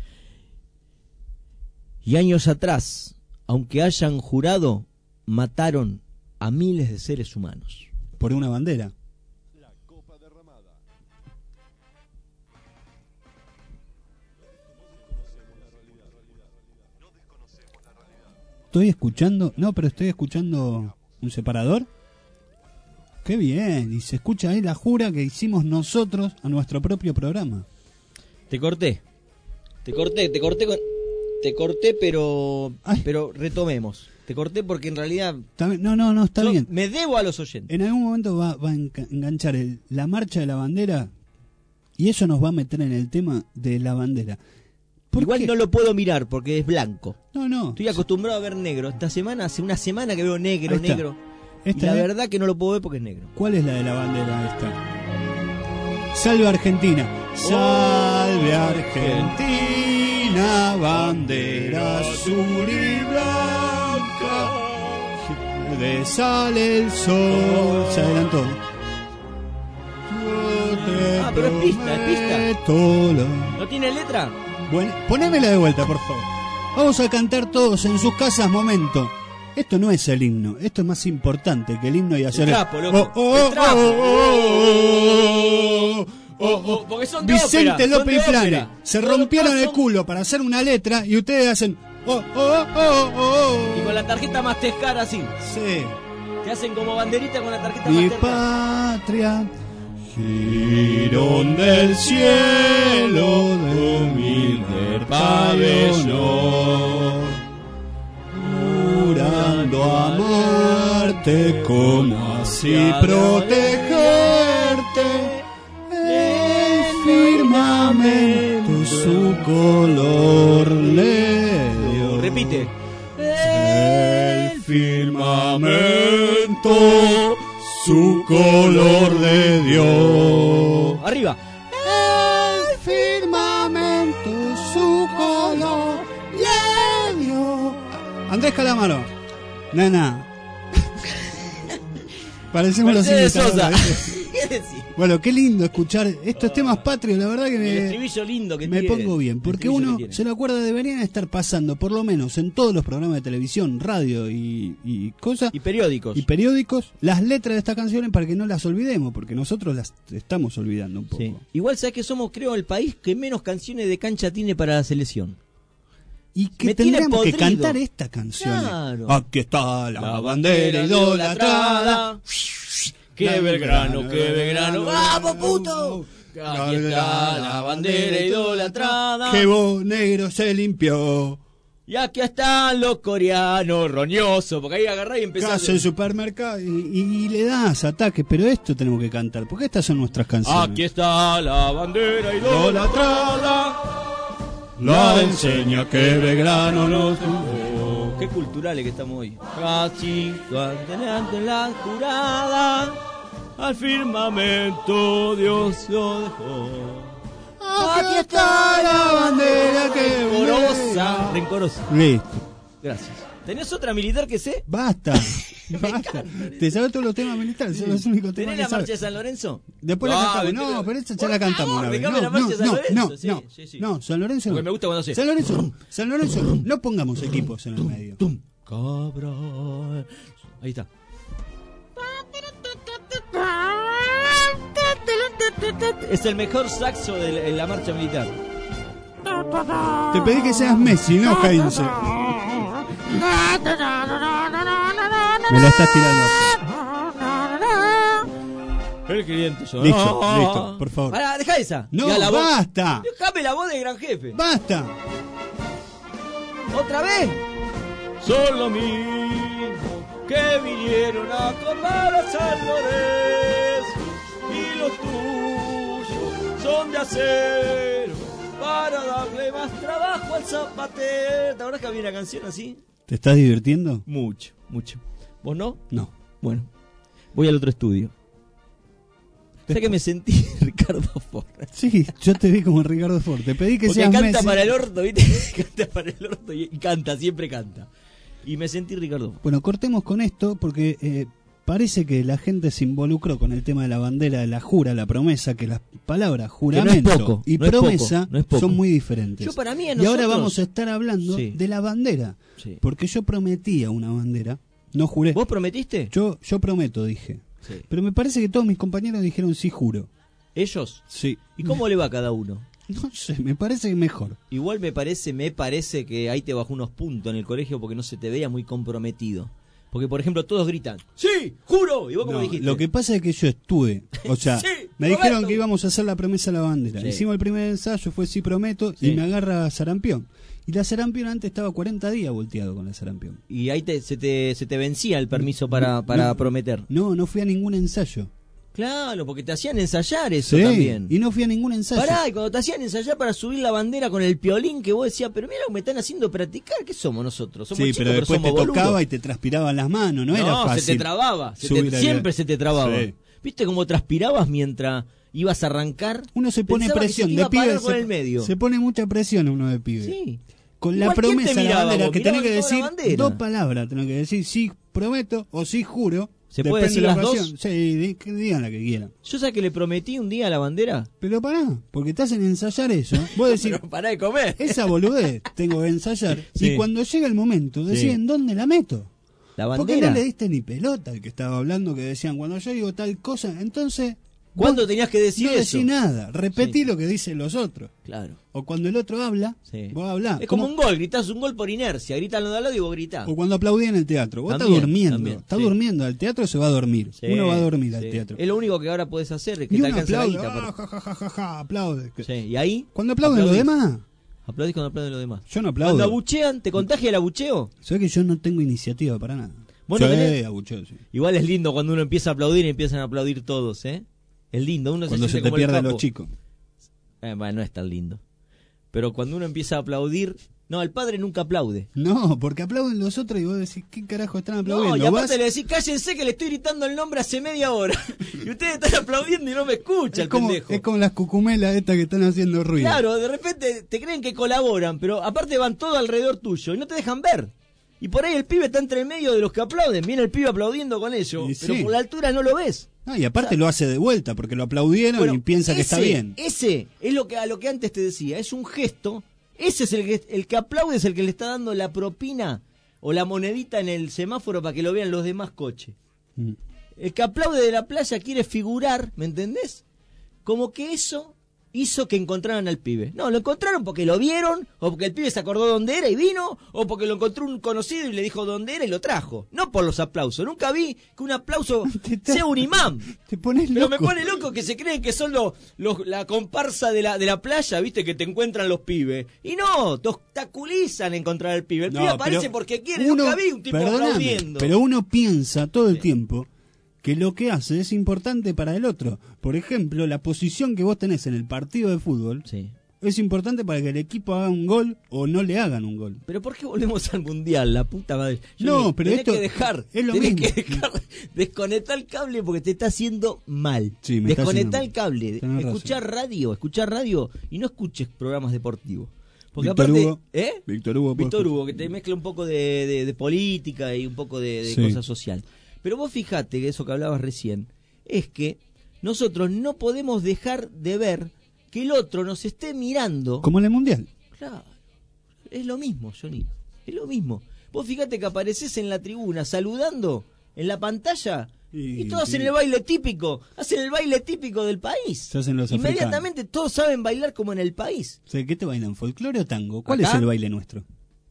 Y años atrás, aunque hayan jurado, mataron a miles de seres humanos. ¿Por una bandera? Estoy escuchando un separador. Qué bien, y se escucha ahí la jura que hicimos nosotros a nuestro propio programa. Te corté, pero retomemos. Te corté porque en realidad... No, está bien. Me debo a los oyentes. En algún momento va a enganchar la marcha de la bandera y eso nos va a meter en el tema de la bandera. Igual no lo puedo mirar porque es blanco. No. Estoy acostumbrado a ver negro. Hace una semana que veo negro. Y la verdad que no lo puedo ver porque es negro. ¿Cuál es la de la bandera esta? Salve Argentina. Salve Argentina, bandera azul y blanca. De sale el sol. Se adelantó. Pero es pista. ¿No tiene letra? Bueno, ponémela de vuelta, por favor. Vamos a cantar todos en sus casas, momento. Esto no es el himno, esto es más importante que el himno y hacer el trapo, loco. Porque son de Vicente ópera, López y Flane se rompieron el culo para hacer una letra y ustedes hacen y con la tarjeta Mastercard así. Sí. Te hacen como banderita con la tarjeta Mi Mastercard. Patria, girón del cielo de humilde pabellón, jurando amarte como así protegerte, el firmamento su color le dio. Repite. El firmamento su color le dio. Arriba. El firmamento su color le dio. Andrés Calamaro. Nana. Parecemos los Sosa. ¿Qué decís? Bueno, qué lindo escuchar estos temas patrios, la verdad que el estribillo lindo que me tiene. pongo bien, porque uno se lo acuerda, deberían estar pasando, por lo menos en todos los programas de televisión, radio y cosas. Y periódicos. Las letras de estas canciones para que no las olvidemos, porque nosotros las estamos olvidando un poco. Sí. Igual sabes que somos, creo, el país que menos canciones de cancha tiene para la selección. Y que Me tiene tendríamos que podrido. cantar esta canción. Claro. Aquí está la bandera idolatrada. ¡Qué Belgrano, qué Belgrano! ¡Vamos, puto! Aquí está la bandera idolatrada. Que vos negro se limpió. Y aquí están los coreanos, roñosos, porque ahí agarrás y empezás. Casa el supermercado y le das ataques, pero esto tenemos que cantar, porque estas son nuestras canciones. Aquí está la bandera idolatrada. La enseña que Belgrano nos tuvo. Qué culturales que estamos hoy. Así, delante la jurada, al firmamento Dios lo dejó. Aquí está la bandera que Rencorosa. Rencorosa. Listo. Gracias. ¿Tenés otra militar que sé? Basta. Basta. Te sabes todos los temas militares, son los únicos temas ¿Tenés que la marcha de sabes. San Lorenzo? Después la cantamos. No, pero esta ya la cantamos una vez. Dejame la marcha de San Lorenzo. Sí. No, San Lorenzo no. Porque me gusta cuando hace. San Lorenzo no. No pongamos equipos en el medio. Cabral. Ahí está. Es el mejor saxo de la marcha militar. Te pedí que seas Messi, no Heinze. Me la estás tirando. El cliente yo. Listo, por favor. Pará, deja esa. No, Deja la voz. basta. Déjame la voz de gran jefe. Basta. ¿Otra vez? Son los mismos que vinieron a comer a San Lorenzo. Y los tuyos son de acero para darle más trabajo al zapatero. ¿Te acuerdas que había una canción así? ¿Te estás divirtiendo? Mucho, mucho. ¿Vos no? No. Bueno, voy al otro estudio. Sé que me sentí Ricardo Ford. Sí, yo te vi como Ricardo Ford. Te pedí que porque seas canta Messi. para el orto, ¿viste? Canta para el orto y canta, siempre canta. Y me sentí Ricardo Ford. Bueno, cortemos con esto porque parece que la gente se involucró con el tema de la bandera, de la jura, la promesa, que las palabras juramento poco, y no es promesa poco, no es poco. son muy diferentes. Yo para mí a y ahora nosotros- vamos a estar hablando Sí. de la bandera. Sí. Porque yo prometía una bandera, no juré. ¿Vos prometiste? Yo prometo, dije. Sí. Pero me parece que todos mis compañeros dijeron sí, juro. ¿Ellos? Sí. ¿Y cómo le va a cada uno? No sé, me parece que mejor. Igual me parece que ahí te bajó unos puntos en el colegio porque no se te veía muy comprometido. Porque, por ejemplo, todos gritan, ¡sí, juro! ¿Y vos cómo No, dijiste? lo que pasa es que yo estuve, o sea, Sí, me prometo. dijeron que íbamos a hacer la promesa a la bandera. Sí. Hicimos el primer ensayo, fue sí prometo, Sí. y me agarra sarampión. Y la sarampión antes estaba 40 días volteado con la sarampión. Y ahí se te vencía el permiso para prometer. No fui a ningún ensayo. Claro, porque te hacían ensayar eso Sí, también. y no fui a ningún ensayo. Pará, y cuando te hacían ensayar para subir la bandera con el piolín, que vos decías, pero mira lo que me están haciendo practicar, ¿qué somos nosotros? Somos Sí, chicos, pero después te somos tocaba boludos. y te transpiraban las manos, no era fácil. se te trababa, subir ahí. siempre se te trababa. Sí. ¿Viste cómo transpirabas mientras ibas a arrancar? Uno se pone Pensaba que presión se te de iba a parar pibe, por el medio. se pone mucha presión uno de pibe. Sí. Con la Igual, ¿quién promesa te de la miraba, bandera vos? que tenés que Miraban toda decir la bandera. 2 palabras, tenés que decir sí prometo o sí juro. ¿Se puede Depende decir de la las dos? ocasión. Sí, que digan la que quieran. Yo sé que le prometí un día a la bandera. Pero pará, porque te hacen ensayar eso. Vos decís, Pero pará de comer. esa boludez tengo que ensayar. Sí. Y cuando llega el momento, deciden dónde la meto. La Porque bandera. no le diste ni pelota al que estaba hablando, que decían, cuando yo digo tal cosa, entonces... ¿Cuándo vos tenías que decir no eso? decís nada, repetí Sí. lo que dicen los otros. Claro. O cuando el otro habla, Sí. vos hablás. Es como un gol, gritás un gol por inercia. Gritan los de al lado y vos gritás. O cuando aplaudí en el teatro. Vos También, estás durmiendo. también, Estás sí. durmiendo. Al teatro se va a dormir. Sí, Uno va a dormir al sí. teatro. Es lo único que ahora podés hacer, es que Y te uno alcanza la aplaude. guita. Ah, ja, ja, ja, ja, aplaude. Sí, y ahí. Cuando aplauden los aplaudís. demás. Aplaudís cuando aplauden los demás. Yo no aplaudo. Cuando abuchean, ¿te contagia el abucheo? Sabés que yo no tengo iniciativa para nada. ¿Vos no Sí, tenés? abucheo, sí. Igual es lindo cuando uno empieza a aplaudir y empiezan a aplaudir todos, ¿eh? Es lindo. Uno Cuando se siente te como el pierden capo. los chicos. Bueno, no es tan lindo. Pero cuando uno empieza a aplaudir... No, el padre nunca aplaude. No, porque aplauden los otros y vos decís, ¿qué carajo están aplaudiendo? No, y aparte Vas- le decís, cállense que le estoy gritando el nombre hace media hora. Y ustedes están aplaudiendo y no me escuchan, es, como, pendejo. es como las cucumelas estas que están haciendo ruido. Claro, de repente te creen que colaboran, pero aparte van todo alrededor tuyo y no te dejan ver. Y por ahí el pibe está entre el medio de los que aplauden. Viene el pibe aplaudiendo con ellos, Y pero sí. por la altura no lo ves. No, y aparte lo hace de vuelta, porque lo aplaudieron Bueno, y piensa que está bien. Ese es a lo que antes te decía, es un gesto. Ese es el que aplaude, es el que le está dando la propina o la monedita en el semáforo para que lo vean los demás coches. El que aplaude de la playa quiere figurar, ¿me entendés? Como que eso hizo que encontraran al pibe. No, lo encontraron porque lo vieron, o porque el pibe se acordó dónde era y vino, o porque lo encontró un conocido y le dijo dónde era y lo trajo. No por los aplausos. Nunca vi que un aplauso sea un imán. Te pones Pero loco. me pone loco que se creen que son la comparsa de la playa, viste, que te encuentran los pibes. Y no, te obstaculizan encontrar al pibe. El pibe aparece pero porque quiere. Nunca vi un tipo aplaudiendo. Pero uno piensa todo el tiempo que lo que hace es importante para el otro. Por ejemplo, la posición que vos tenés en el partido de fútbol es importante para que el equipo haga un gol o no le hagan un gol. Pero ¿por qué volvemos al mundial, la puta madre? Pero tenés esto que dejar, es lo tenés mismo. que dejar, desconectar el cable porque te está haciendo mal. Sí, me está Desconectar haciendo el cable, mal. Tenés escuchar radio y no escuches programas deportivos. Porque Víctor aparte, Hugo, Víctor Hugo, Víctor Hugo, que te mezcla un poco de política y un poco de Sí. cosa social. Pero vos fijate que eso que hablabas recién, es que nosotros no podemos dejar de ver que el otro nos esté mirando. Como en el mundial. Claro, es lo mismo, Johnny, es lo mismo. Vos fíjate que apareces en la tribuna saludando en la pantalla y todos hacen el baile típico, del país. Se hacen los Inmediatamente todos saben bailar como en el país. O sea, ¿qué te bailan? ¿Folclore o tango? ¿Cuál ¿Acá? es el baile nuestro?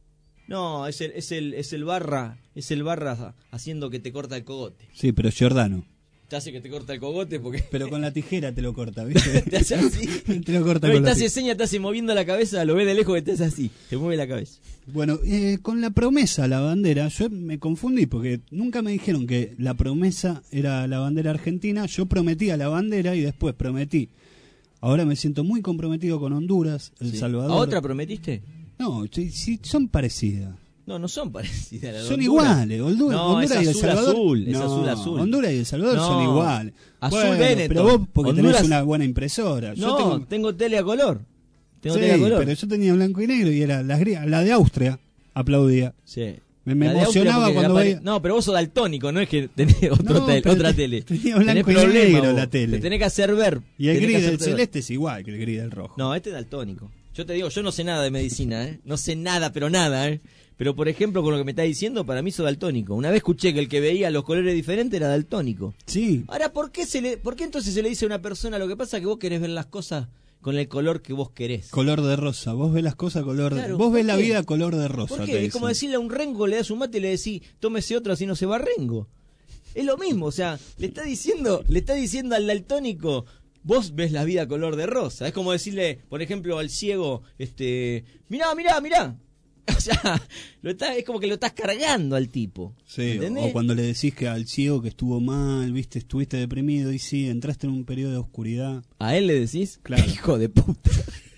No, es el barra haciendo que te corta el cogote. Sí, pero Giordano. Te hace que te corta el cogote porque... Pero con la tijera te lo corta, ¿viste? te hace así. Te lo corta No, y con te la hace tijera. seña, te hace moviendo la cabeza, lo ves de lejos que te hace así, te mueve la cabeza. Bueno, con la promesa a la bandera, yo me confundí porque nunca me dijeron que la promesa era la bandera argentina. Yo prometí a la bandera y después prometí. Ahora me siento muy comprometido con Honduras, El Salvador. ¿A otra prometiste? No, sí, son parecidas. No son parecidas. La de Son Honduras. iguales. Honduras No, es y El azul, Salvador. azul, es No, azul. Honduras y El Salvador No, son iguales. azul Bueno, Benetton. pero vos porque Honduras... tenés una buena impresora. No, tengo tele a color. Sí, tele a color. pero yo tenía blanco y negro y era la de Austria. Aplaudía. Sí. Me La de Austria emocionaba porque cuando la veía. No, pero vos sos daltónico, no es que tenés otra tele. Tenía blanco Tenés y problema, negro vos. la tele. Te tenés que hacer ver. Y el Tenés que gris del hacerte ver. celeste es igual que el gris del rojo. No, este es daltónico. Yo te digo, yo no sé nada de medicina, ¿eh? No sé nada, pero nada, ¿eh? Pero, por ejemplo, con lo que me estás diciendo, para mí sos daltónico. Una vez escuché que el que veía los colores diferentes era daltónico. Sí. Ahora, ¿por qué entonces se le dice a una persona, lo que pasa es que vos querés ver las cosas con el color que vos querés? Color de rosa. Vos ves las cosas color de... Claro, Vos ves ¿por la qué? vida color de rosa. ¿Por te qué? Es como dicen. decirle a un rengo, le das un mate y le decís, tómese otro así no se va rengo. Es lo mismo, o sea, le está diciendo al daltónico, vos ves la vida color de rosa. Es como decirle, por ejemplo, al ciego, mirá. O sea, es como que lo estás cargando al tipo. Sí, ¿entendés? o cuando le decís que al ciego que estuvo mal, viste, estuviste deprimido y sí, entraste en un periodo de oscuridad. ¿A él le decís? Claro. Hijo de puta.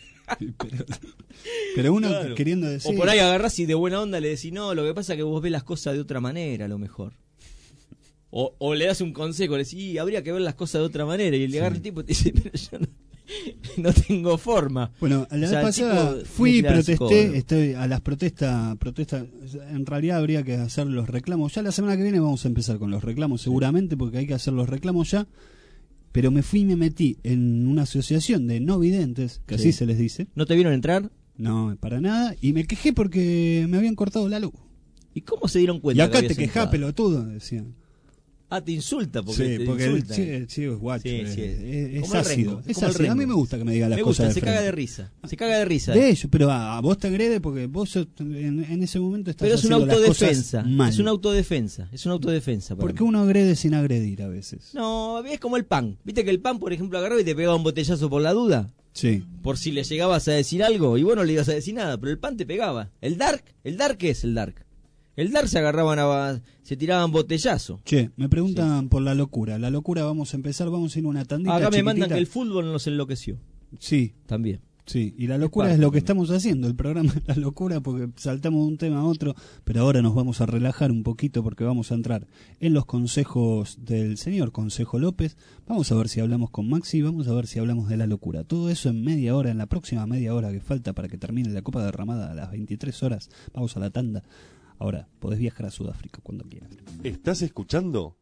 Pero uno Claro. queriendo decir... O por ahí agarrás y de buena onda le decís, no, lo que pasa es que vos ves las cosas de otra manera, a lo mejor. O le das un consejo, le decís, habría que ver las cosas de otra manera. Y le agarra el tipo y te dice, pero yo no tengo forma. Bueno, la O sea, vez el pasada tipo fui y nuclear protesté, psicólogo. a las protestas, en realidad habría que hacer los reclamos. Ya la semana que viene vamos a empezar con los reclamos seguramente, porque hay que hacer los reclamos ya. Pero me fui y me metí en una asociación de no videntes, que así se les dice. ¿No te vieron entrar? No, para nada. Y me quejé porque me habían cortado la luz. ¿Y cómo se dieron Y cuenta? acá que te habías quejás, entrado? pelotudo, decían. Ah, te insulta porque Sí, te porque insulta. el chico es guacho. Sí, sí. Es Como el ácido. Rengo, Es como el ácido. A mí Rengo. me gusta que me digan las Me cosas gusta, de se caga frente. de risa. Se caga de risa. De ellos, pero a vos te agrede porque vos en ese momento estás Pero es una haciendo las cosas autodefensa. mal. Es una autodefensa. Es una autodefensa. para Porque mí. uno agrede sin agredir a veces. No, es como el pan. ¿Viste que el pan, por ejemplo, agarraba y te pegaba un botellazo por la duda? Sí. Por si le llegabas a decir algo y vos no le ibas a decir nada, pero el pan te pegaba. ¿El dark? ¿Qué es el dark? El dark se tiraban botellazo. Che, me preguntan por la locura. La locura vamos a empezar, vamos a ir a una tandita Acá me chiquitita. mandan que el fútbol nos enloqueció. Sí. También. Sí, y la locura es parte lo que también. estamos haciendo, el programa es la locura porque saltamos de un tema a otro, pero ahora nos vamos a relajar un poquito porque vamos a entrar en los consejos del señor Consejo López, vamos a ver si hablamos con Maxi, vamos a ver si hablamos de la locura, todo eso en media hora, en la próxima media hora que falta para que termine la Copa Derramada a las 23 horas, vamos a la tanda. Ahora, podés viajar a Sudáfrica cuando quieras. ¿Estás escuchando?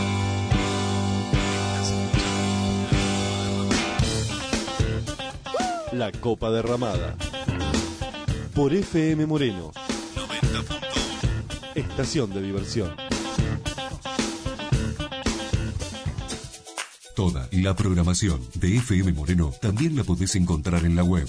La Copa Derramada por FM Moreno 90.1 Estación de diversión. Toda la programación de FM Moreno también la podés encontrar en la web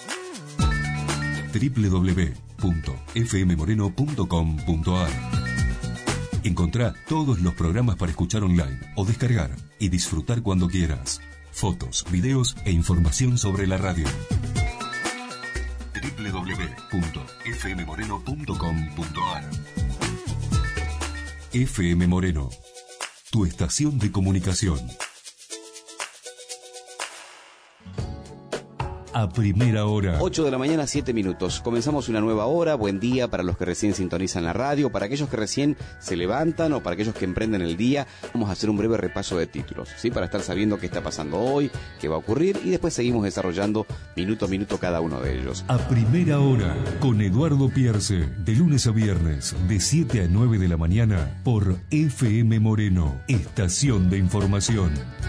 www.fmmoreno.com.ar. Encontrá todos los programas para escuchar online o descargar y disfrutar cuando quieras. Fotos, videos e información sobre la radio. www.fmmoreno.com.ar. FM Moreno, tu estación de comunicación. A primera hora. 8 de la mañana, 7 minutos. Comenzamos una nueva hora. Buen día para los que recién sintonizan la radio, para aquellos que recién se levantan o para aquellos que emprenden el día. Vamos a hacer un breve repaso de títulos, ¿sí? Para estar sabiendo qué está pasando hoy, qué va a ocurrir, y después seguimos desarrollando minuto a minuto cada uno de ellos. A primera hora, con Eduardo Pierce, de lunes a viernes, de 7 a 9 de la mañana, por FM Moreno, estación de información.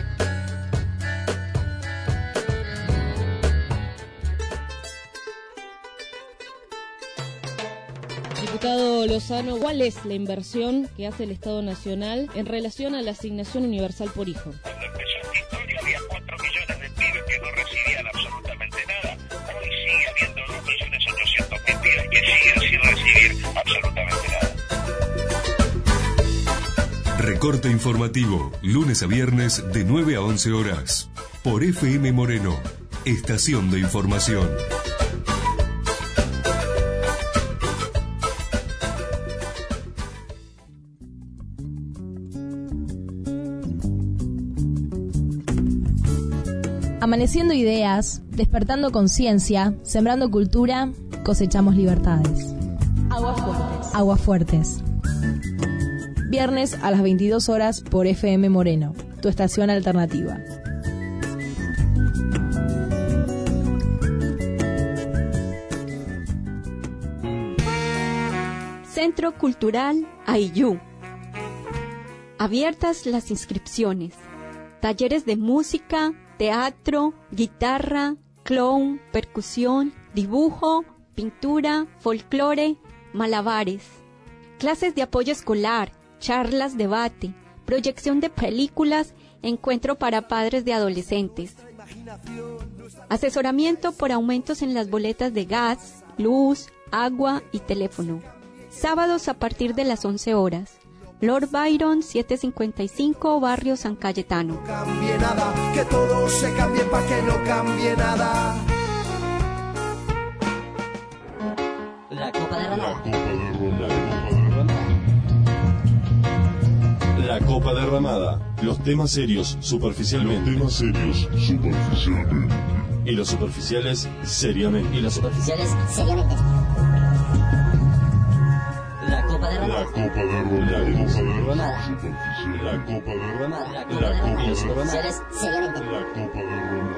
Diputado Lozano, ¿cuál es la inversión que hace el Estado Nacional en relación a la asignación universal por hijo? Cuando empezó esta historia había 4 millones de pibes que no recibían absolutamente nada. Hoy sigue habiendo 2.800.000 pibes que siguen sin recibir absolutamente nada. Recorte informativo, lunes a viernes de 9 a 11 horas, por FM Moreno, estación de información. Amaneciendo ideas, despertando conciencia, sembrando cultura, cosechamos libertades. Aguas Fuertes. Viernes a las 22 horas por FM Moreno, tu estación alternativa. Centro Cultural Aiyú. Abiertas las inscripciones. Talleres de música, teatro, guitarra, clown, percusión, dibujo, pintura, folclore, malabares. Clases de apoyo escolar, charlas, debate, proyección de películas, encuentro para padres de adolescentes. Asesoramiento por aumentos en las boletas de gas, luz, agua y teléfono. Sábados a partir de las 11 horas. Lord Byron, 755, Barrio San Cayetano. No cambie nada, que todo se cambie para que no cambie nada. La Copa de Ramada. La Copa Derramada. Los temas serios superficialmente. Y los superficiales seriamente. La Copa de Ramada. La Copa Derramada. La Copa Derramada. La Copa de Ramada. La Copa Superficiales, seriamente. La Copa Derramada.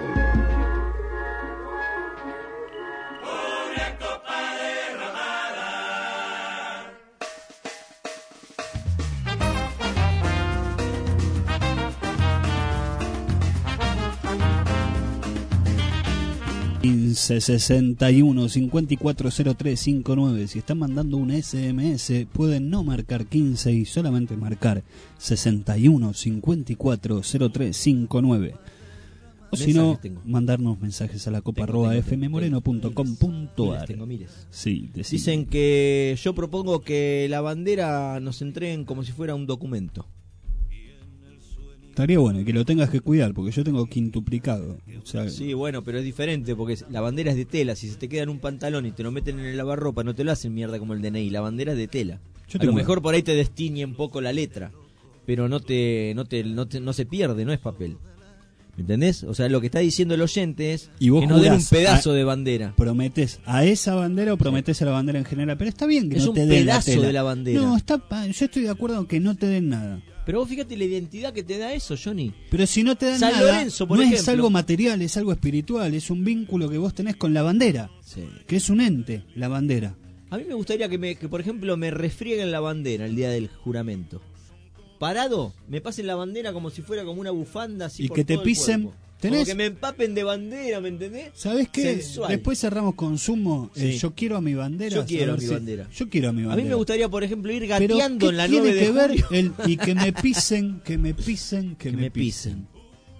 ...15 61 5403 59. Si están mandando un SMS, pueden no marcar 15 y solamente marcar 61 5403 59. O si no, mandarnos mensajes a la copa@fmmoreno.com.ar. Tengo miles. Sí, dicen que yo propongo que la bandera nos entreguen como si fuera un documento. Estaría bueno que lo tengas que cuidar, porque yo tengo quintuplicado. O sea, sí, bueno, pero es diferente, porque la bandera es de tela. Si se te queda en un pantalón y te lo meten en el lavarropa, no te lo hacen mierda como el DNI. La bandera es de tela. A lo mejor por ahí te destiñe un poco la letra, pero no se pierde, no es papel. ¿Me entendés? O sea, lo que está diciendo el oyente es y vos que no den un pedazo de bandera. ¿Prometés a esa bandera o prometés a la bandera en general? Pero está bien que no te den la tela. Es un pedazo de la bandera. No, yo estoy de acuerdo en que no te den nada. Pero vos fíjate la identidad que te da eso, Johnny. Pero si no te dan San nada, Lorenzo, por no ejemplo. Es algo material, es algo espiritual, es un vínculo que vos tenés con la bandera, que es un ente, la bandera. A mí me gustaría que por ejemplo, me refrieguen la bandera el día del juramento. Parado, me pasen la bandera como si fuera como una bufanda así y por que te todo el pisen. cuerpo. ¿Tenés? Como que me empapen de bandera, ¿me entendés? ¿Sabés qué? Sensual. Después cerramos consumo. Sí. Yo quiero a mi bandera. Yo quiero a mi bandera. Yo quiero a mi A bandera. mí me gustaría, por ejemplo, ir Pero gateando ¿qué en la tiene 9 de que ver julio? y que me pisen, que me pisen.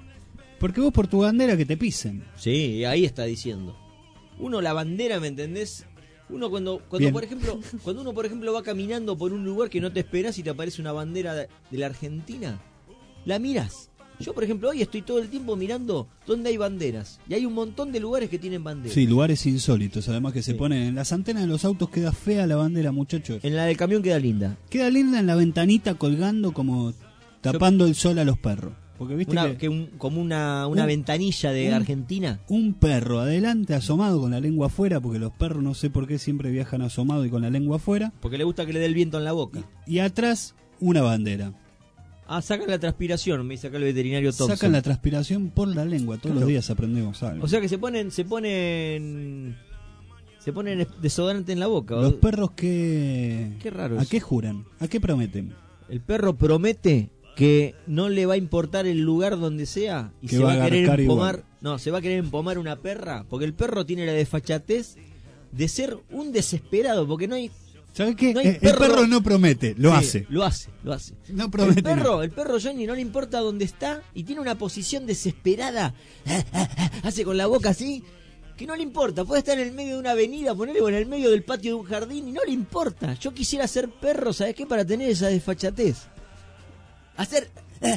Porque vos por tu bandera que te pisen. Sí, ahí está diciendo. Uno la bandera, ¿me entendés? Uno cuando por ejemplo va caminando por un lugar que no te esperás y te aparece una bandera de la Argentina, la mirás. Yo, por ejemplo, hoy estoy todo el tiempo mirando dónde hay banderas. Y hay un montón de lugares que tienen banderas. Sí, lugares insólitos. Además que se ponen en las antenas de los autos, queda fea la bandera, muchachos. En la del camión queda linda. Queda linda en la ventanita colgando como tapando el sol a los perros. Porque viste como una ventanilla de Argentina. Un perro adelante asomado con la lengua afuera, porque los perros no sé por qué siempre viajan asomados y con la lengua afuera. Porque le gusta que le dé el viento en la boca. Y atrás una bandera. Ah, sacan la transpiración, me dice acá el veterinario Thompson. Sacan la transpiración por la lengua, todos los días aprendemos algo. O sea que se ponen desodorante en la boca. Los perros Qué raro. ¿A qué juran? ¿A qué prometen? El perro promete que no le va a importar el lugar donde sea y que se va a querer empomar. Igual. No, se va a querer empomar una perra, porque el perro tiene la desfachatez de ser un desesperado, porque no hay. ¿Sabes qué? No el perro no promete, lo hace. Lo hace. No promete. El perro Johnny no le importa dónde está y tiene una posición desesperada. Hace con la boca así, que no le importa. Puede estar en el medio de una avenida, ponerle en el medio del patio de un jardín y no le importa. Yo quisiera ser perro, ¿sabes qué? Para tener esa desfachatez. Hacer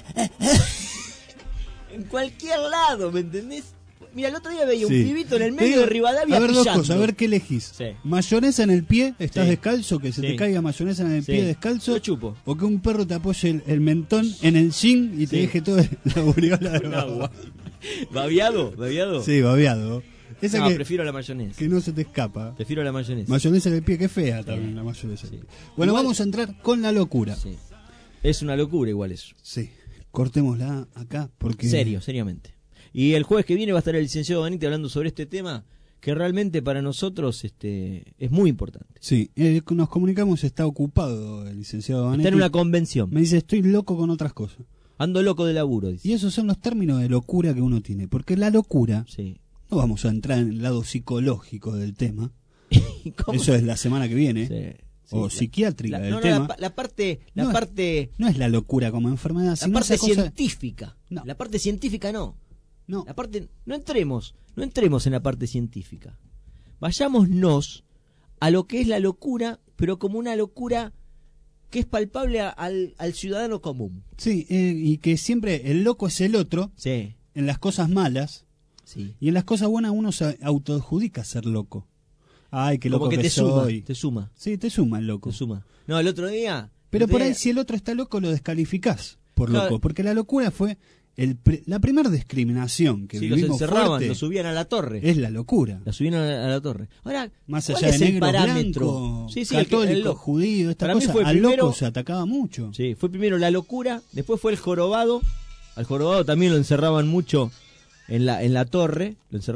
en cualquier lado, ¿me entendés? Mira, el otro día veía un pibito en el medio de Rivadavia. A ver, pillando. dos cosas, a ver qué elegís. Sí. Mayonesa en el pie, estás descalzo, que se te caiga mayonesa en el pie descalzo. Lo chupo. O que un perro te apoye el mentón en el jean y te deje toda la aureola de agua. ¿Babeado? Sí, babeado. Prefiero la mayonesa. Que no se te escapa. Prefiero la mayonesa. Mayonesa en el pie, qué fea también la mayonesa. Sí. Bueno, vamos a entrar con la locura. Sí. Es una locura igual eso. Sí. Cortémosla acá porque... Seriamente. Y el jueves que viene va a estar el licenciado Benítez hablando sobre este tema que realmente para nosotros es muy importante. Sí, nos comunicamos, está ocupado el licenciado Benítez. Está en una convención. Me dice, estoy loco con otras cosas. Ando loco de laburo, dice. Y esos son los términos de locura que uno tiene. Porque la locura, no vamos a entrar en el lado psicológico del tema. Eso es la semana que viene. Sí. O psiquiátrica del tema. La parte no es la locura como enfermedad, sino la parte esa cosa... científica. No. La parte científica no. La parte no entremos en la parte científica. Vayámonos a lo que es la locura, pero como una locura que es palpable al ciudadano común. Sí, y que siempre el loco es el otro. Sí. En las cosas malas. Sí. Y en las cosas buenas uno se autoadjudica ser loco. Ay, qué loco como que te soy. Te suma. Sí, te suma el loco. Te suma. No, el otro día... Pero por ahí si el otro está loco lo descalificás por loco. Porque la locura fue la primera discriminación que vivimos los encerraban, fuerte, los subían a la torre. Es la locura. La subían a la torre. Ahora, más allá de negro, blanco, católico, judío, esta cosa, al loco se atacaba mucho. Sí, fue primero la locura, después fue el jorobado. Al jorobado también lo encerraban mucho en la torre,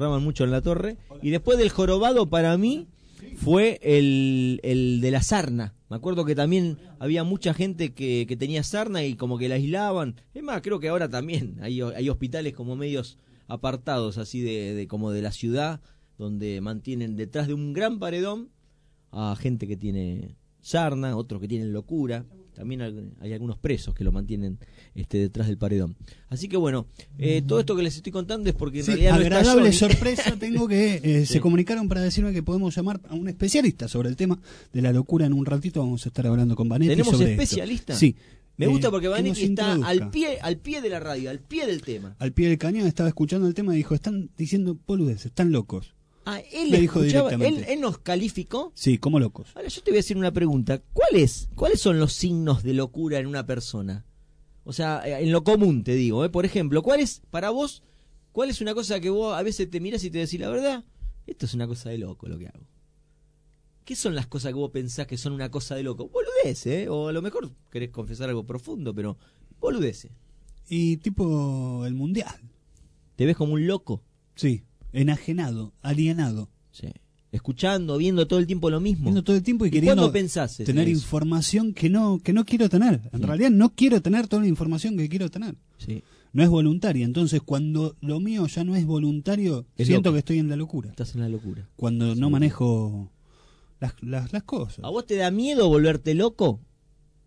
y después del jorobado para mí fue el de la sarna. Me acuerdo que también había mucha gente que tenía sarna y como que la aislaban. Es más, creo que ahora también hay hospitales como medios apartados así de como de la ciudad, donde mantienen detrás de un gran paredón a gente que tiene sarna, otros que tienen locura. También hay algunos presos que lo mantienen detrás del paredón. Así que bueno, todo esto que les estoy contando es porque en realidad agradable sorpresa tengo que se comunicaron para decirme que podemos llamar a un especialista sobre el tema de la locura. En un ratito vamos a estar hablando con Vanetti. ¿Tenemos sobre especialista? Esto. Sí. Me gusta porque Vanetti está al pie de la radio, al pie del tema. Al pie del cañón, estaba escuchando el tema y dijo, están diciendo boludeces, están locos. Ah, él nos calificó. Sí, como locos. Ahora yo te voy a hacer una pregunta. ¿Cuáles son los signos de locura en una persona? O sea, en lo común te digo, por ejemplo, para vos, cuál es una cosa que vos a veces te mirás y te decís la verdad? Esto es una cosa de loco lo que hago. ¿Qué son las cosas que vos pensás que son una cosa de loco? Boludece, o a lo mejor querés confesar algo profundo, pero boludece. Y tipo el mundial. ¿Te ves como un loco? Sí. Enajenado, alienado. Sí. Escuchando, viendo todo el tiempo lo mismo. Viendo todo el tiempo y queriendo ¿cuándo pensás tener información que no quiero tener. En realidad no quiero tener toda la información que quiero tener. Sí. No es voluntaria. Entonces cuando lo mío ya no es voluntario, siento que estoy en la locura. Estás en la locura. Cuando no manejo las cosas. ¿A vos te da miedo volverte loco?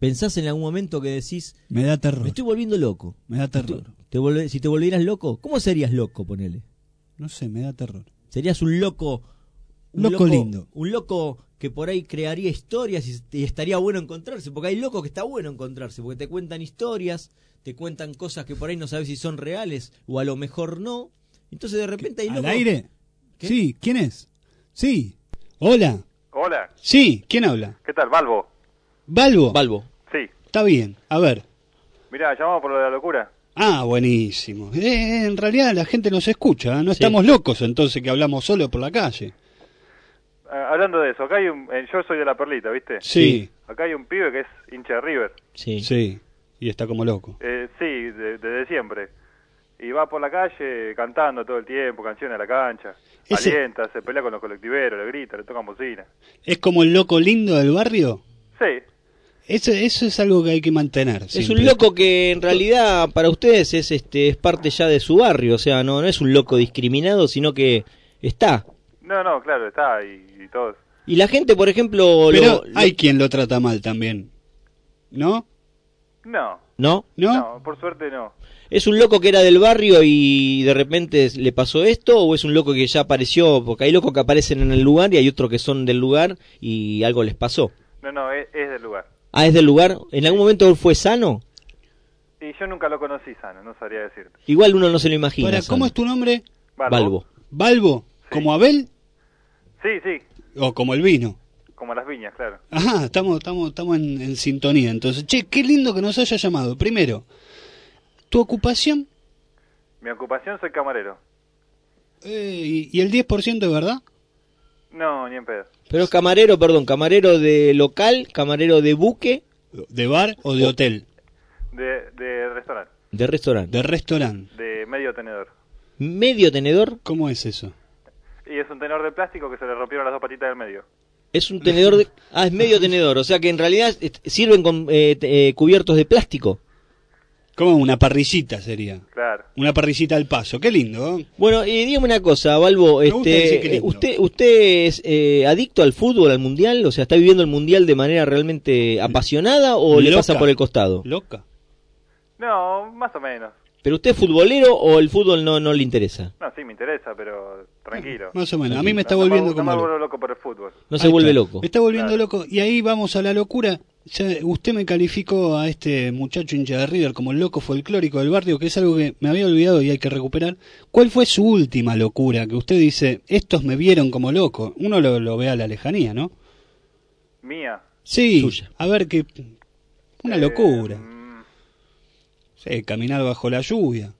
¿Pensás en algún momento que decís, me da terror? Me estoy volviendo loco. Me da terror. Si te volvieras loco, ¿cómo serías loco, ponele? No sé, me da terror. Serías un loco... Loco lindo. Un loco que por ahí crearía historias y estaría bueno encontrarse, porque hay locos que está bueno encontrarse, porque te cuentan historias, te cuentan cosas que por ahí no sabes si son reales o a lo mejor no. Entonces de repente hay locos... ¿Al aire? ¿Qué? Sí, ¿quién es? Sí. Hola. Hola. Sí, ¿quién habla? ¿Qué tal, Balbo? ¿Balbo? Balbo. Sí. Está bien, a ver. Mirá, llamamos por lo de la locura. Ah, buenísimo. En realidad la gente nos escucha, no estamos locos entonces que hablamos solo por la calle. Hablando de eso, acá hay yo soy de La Perlita, ¿viste? Sí. Acá hay un pibe que es hincha de River. Sí, y está como loco. Sí, desde siempre. Y va por la calle cantando todo el tiempo, canciones a la cancha. Alienta, se pelea con los colectiveros, le grita, le tocan bocina. ¿Es como el loco lindo del barrio? Sí. Eso es algo que hay que mantener. Es un loco que en realidad para ustedes es parte ya de su barrio, o sea, no es un loco discriminado, sino que está. No, claro, está y todo. Y la gente, por ejemplo... Pero hay quien lo trata mal también, ¿no? No. ¿No? No, por suerte no. ¿Es un loco que era del barrio y de repente le pasó esto? ¿O es un loco que ya apareció? Porque hay locos que aparecen en el lugar y hay otros que son del lugar y algo les pasó. No, es del lugar. Ah, ¿es del lugar? ¿En algún momento fue sano? Y yo nunca lo conocí sano, no sabría decirte. Igual uno no se lo imagina. Ahora, ¿cómo es tu nombre? Balbo. ¿Balbo? Sí. ¿Como Abel? Sí. ¿O como el vino? Como las viñas, claro. Ajá, estamos en sintonía. Entonces, che, qué lindo que nos haya llamado. Primero, ¿tu ocupación? Mi ocupación, soy camarero. ¿Y el 10% es verdad? No, ni en pedo. Pero es camarero de local, camarero de buque. ¿De bar o de hotel? De restaurante. De restaurante. De restaurante. De medio tenedor. ¿Medio tenedor? ¿Cómo es eso? Y es un tenedor de plástico que se le rompieron las dos patitas del medio. Es un tenedor de... Ah, es medio tenedor, o sea que en realidad sirven con cubiertos de plástico. Como una parrillita sería. Claro. Una parrillita al paso, qué lindo. Bueno, dígame una cosa, Balbo, ¿usted es adicto al fútbol, al mundial? O sea, ¿está viviendo el mundial de manera realmente apasionada o le pasa por el costado? ¿Loca? No, más o menos. ¿Pero usted es futbolero o el fútbol no le interesa? No, sí me interesa, pero tranquilo. Más o menos, a mí me está volviendo como... No me vuelvo loco por el fútbol. No se vuelve loco. Me está volviendo loco, y ahí vamos a la locura. Ya, usted me calificó a este muchacho hincha de River como el loco folclórico del barrio, que es algo que me había olvidado y hay que recuperar. ¿Cuál fue su última locura? Que usted dice, estos me vieron como loco. Uno lo ve a la lejanía, ¿no? ¿Mía? Sí, suya. A ver qué... Una locura. Sí, caminar bajo la lluvia.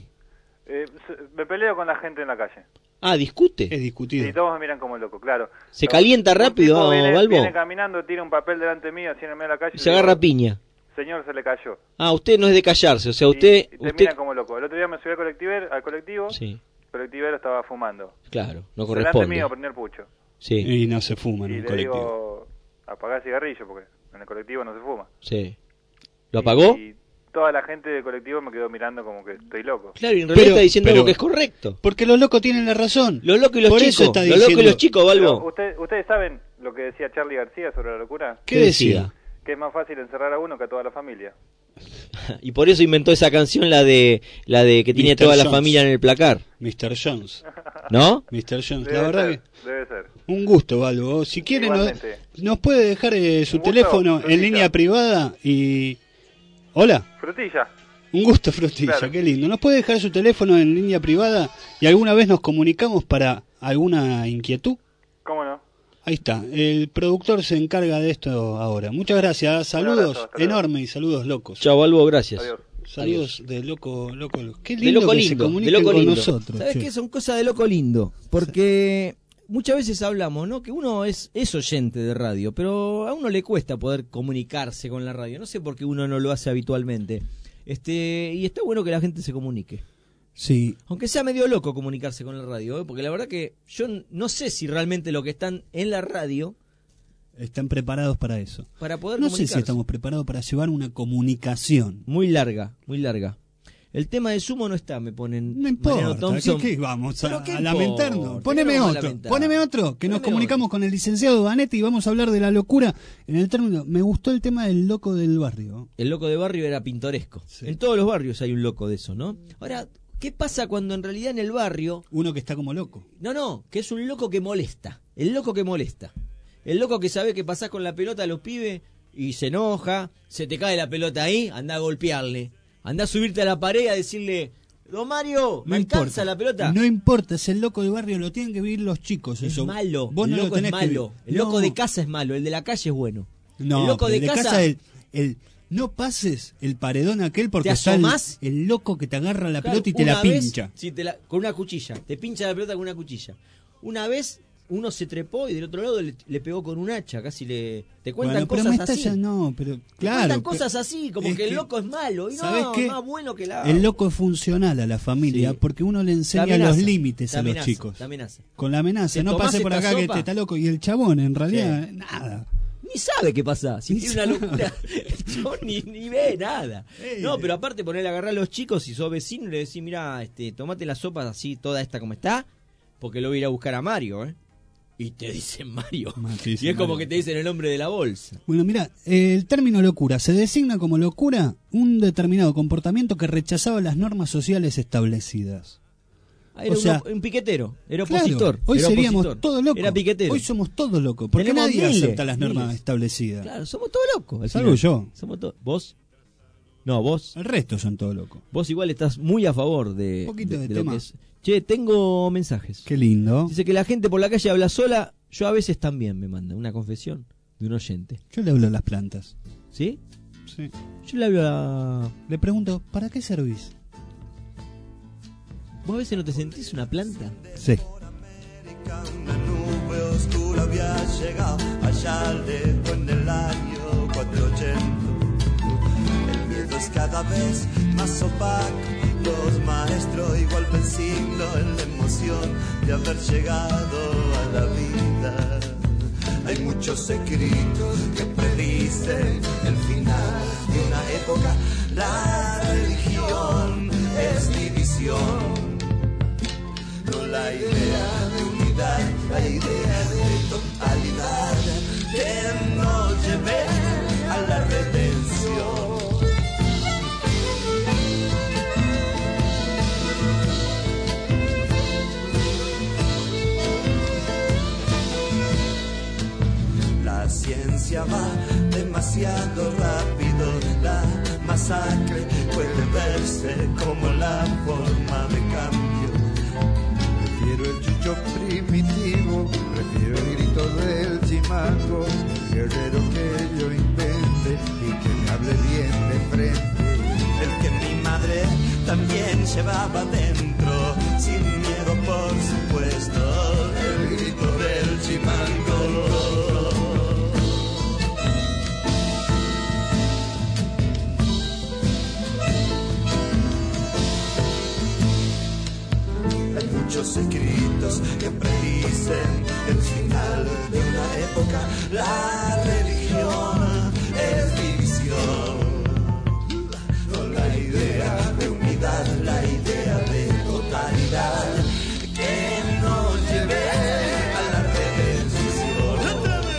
Me peleo con la gente en la calle. Ah, ¿discute? Es discutido. Y todos me miran como loco, claro. ¿Se calienta rápido, Balbo? Viene caminando, tira un papel delante mío, así en el medio de la calle. Se agarra piña. Señor, se le cayó. Ah, usted no es de callarse, o sea, usted... Y te miran como loco. El otro día me subí al colectivo. Sí. El colectivero estaba fumando. Claro, no corresponde. Delante mío, prendí el pucho. Sí. Y no se fuma en un colectivo. Digo, apagá el cigarrillo, porque en el colectivo no se fuma. Sí. ¿Lo apagó? Y toda la gente del colectivo me quedó mirando como que estoy loco. Claro, y en realidad está diciendo algo que es correcto. Porque los locos tienen la razón. Los locos y los Por chicos. Eso está los locos y los chicos, Balbo. ¿Ustedes saben lo que decía Charly García sobre la locura? ¿Qué decía? Que es más fácil encerrar a uno que a toda la familia. Y por eso inventó esa canción, la de que tiene Mr. toda la Jones. familia en el placar. Mr. Jones. ¿No? Mr. Jones, Debe la verdad ser, que... Debe ser. Un gusto, Balbo. Si quiere nos puede dejar su Un gusto, teléfono en Frutilla. línea privada y... Hola. Frutilla. Un gusto, Frutilla, Claro. qué lindo. ¿Nos puede dejar su teléfono en línea privada y alguna vez nos comunicamos para alguna inquietud? ¿Cómo no? Ahí está, el productor se encarga de esto ahora. Muchas gracias, saludos abrazo, hasta luego. enormes y saludos locos. Chao, Balbo, gracias. Adiós. Saludos de loco. Qué De lindo loco que lindo, se de comuniquen loco con lindo. nosotros. ¿Sabes che. qué? Son cosas de loco lindo. Porque muchas veces hablamos, ¿no? Que uno es oyente de radio, pero a uno le cuesta poder comunicarse con la radio. No sé por qué uno no lo hace habitualmente. Y está bueno que la gente se comunique. Sí. Aunque sea medio loco comunicarse con la radio, ¿eh? Porque la verdad que yo no sé si realmente los que están en la radio están preparados para eso. para poder No sé comunicarse. si estamos preparados para llevar una comunicación. Muy larga, muy larga. El tema de Sumo no está, me ponen. No importa, ¿qué vamos a lamentarnos? Poneme otro, que nos comunicamos con el licenciado Vanetti y vamos a hablar de la locura en el término. Me gustó el tema del loco del barrio. El loco de barrio era pintoresco. Sí. En todos los barrios hay un loco de eso, ¿no? Ahora, ¿qué pasa cuando en realidad en el barrio... Uno que está como loco. No, que es un loco que molesta. El loco que molesta. El loco que sabe que pasás con la pelota a los pibes y se enoja, se te cae la pelota ahí, anda a golpearle. Andá a subirte a la pared a decirle, Don Mario, ¿me alcanza la pelota? No importa, es el loco de barrio, lo tienen que vivir los chicos. Es eso. Malo, Vos el no loco lo tenés es malo. El loco de casa es malo, el de la calle es bueno. No, el loco de casa el no pases el paredón aquel porque está el loco que te agarra la pelota y te la pincha. Con una cuchilla, te pincha la pelota con una cuchilla. Una vez uno se trepó y del otro lado le pegó con un hacha, casi te cuentan cosas así. Pero claro, cuentan cosas así, como que el loco es malo y no, qué? más bueno que la... El loco es funcional a la familia porque uno le enseña los límites a los chicos. Con la amenaza, no pase por acá que te está loco y el chabón en realidad nada. Ni sabe qué pasa, si tiene una locura, el chabón ni ve nada. No, pero aparte ponerle a agarrar a los chicos, si sos vecino le decís, mirá, tomate la sopa así, toda esta como está, porque lo voy a ir a buscar a Mario, Y te dicen Mario. Y es como que te dicen el nombre de la bolsa. Bueno, mira, el término locura se designa como locura un determinado comportamiento que rechazaba las normas sociales establecidas. Era un piquetero, era opositor. Hoy era seríamos opositor. todos locos. Era piquetero. Hoy somos todos locos, porque Tenemos nadie acepta las normas miles. establecidas. Claro, somos todos locos. Salvo yo. Somos todos. ¿Vos? No, vos. El resto son todos locos. Vos igual estás muy a favor de, un poquito de lo tema. que es. Che, tengo mensajes. Qué lindo. Dice que la gente por la calle habla sola. Yo a veces también me manda una confesión de un oyente. Yo le hablo a las plantas. ¿Sí? Sí. Yo le hablo Le pregunto, ¿para qué servís? ¿Vos a veces no te sentís una planta? Sí. Una nube oscura había llegado allá lejos en el año 480. El miedo es cada vez más opaco. Los maestros igual venciendo en la emoción de haber llegado a la vida. Hay muchos escritos que predicen el final de una época. La religión es división. No la idea de unidad, la idea de totalidad que nos lleve a la redención. La ciencia va demasiado rápido, la masacre puede verse como la forma de cambio. Prefiero el chucho primitivo, prefiero el grito del chimango, el guerrero que yo invente y que me hable bien de frente. El que mi madre también llevaba dentro, sin miedo por supuesto, el grito del chimango. Muchos escritos que predicen el final de una época. La religión es división. No la idea de unidad, la idea de totalidad que nos lleve a la redención.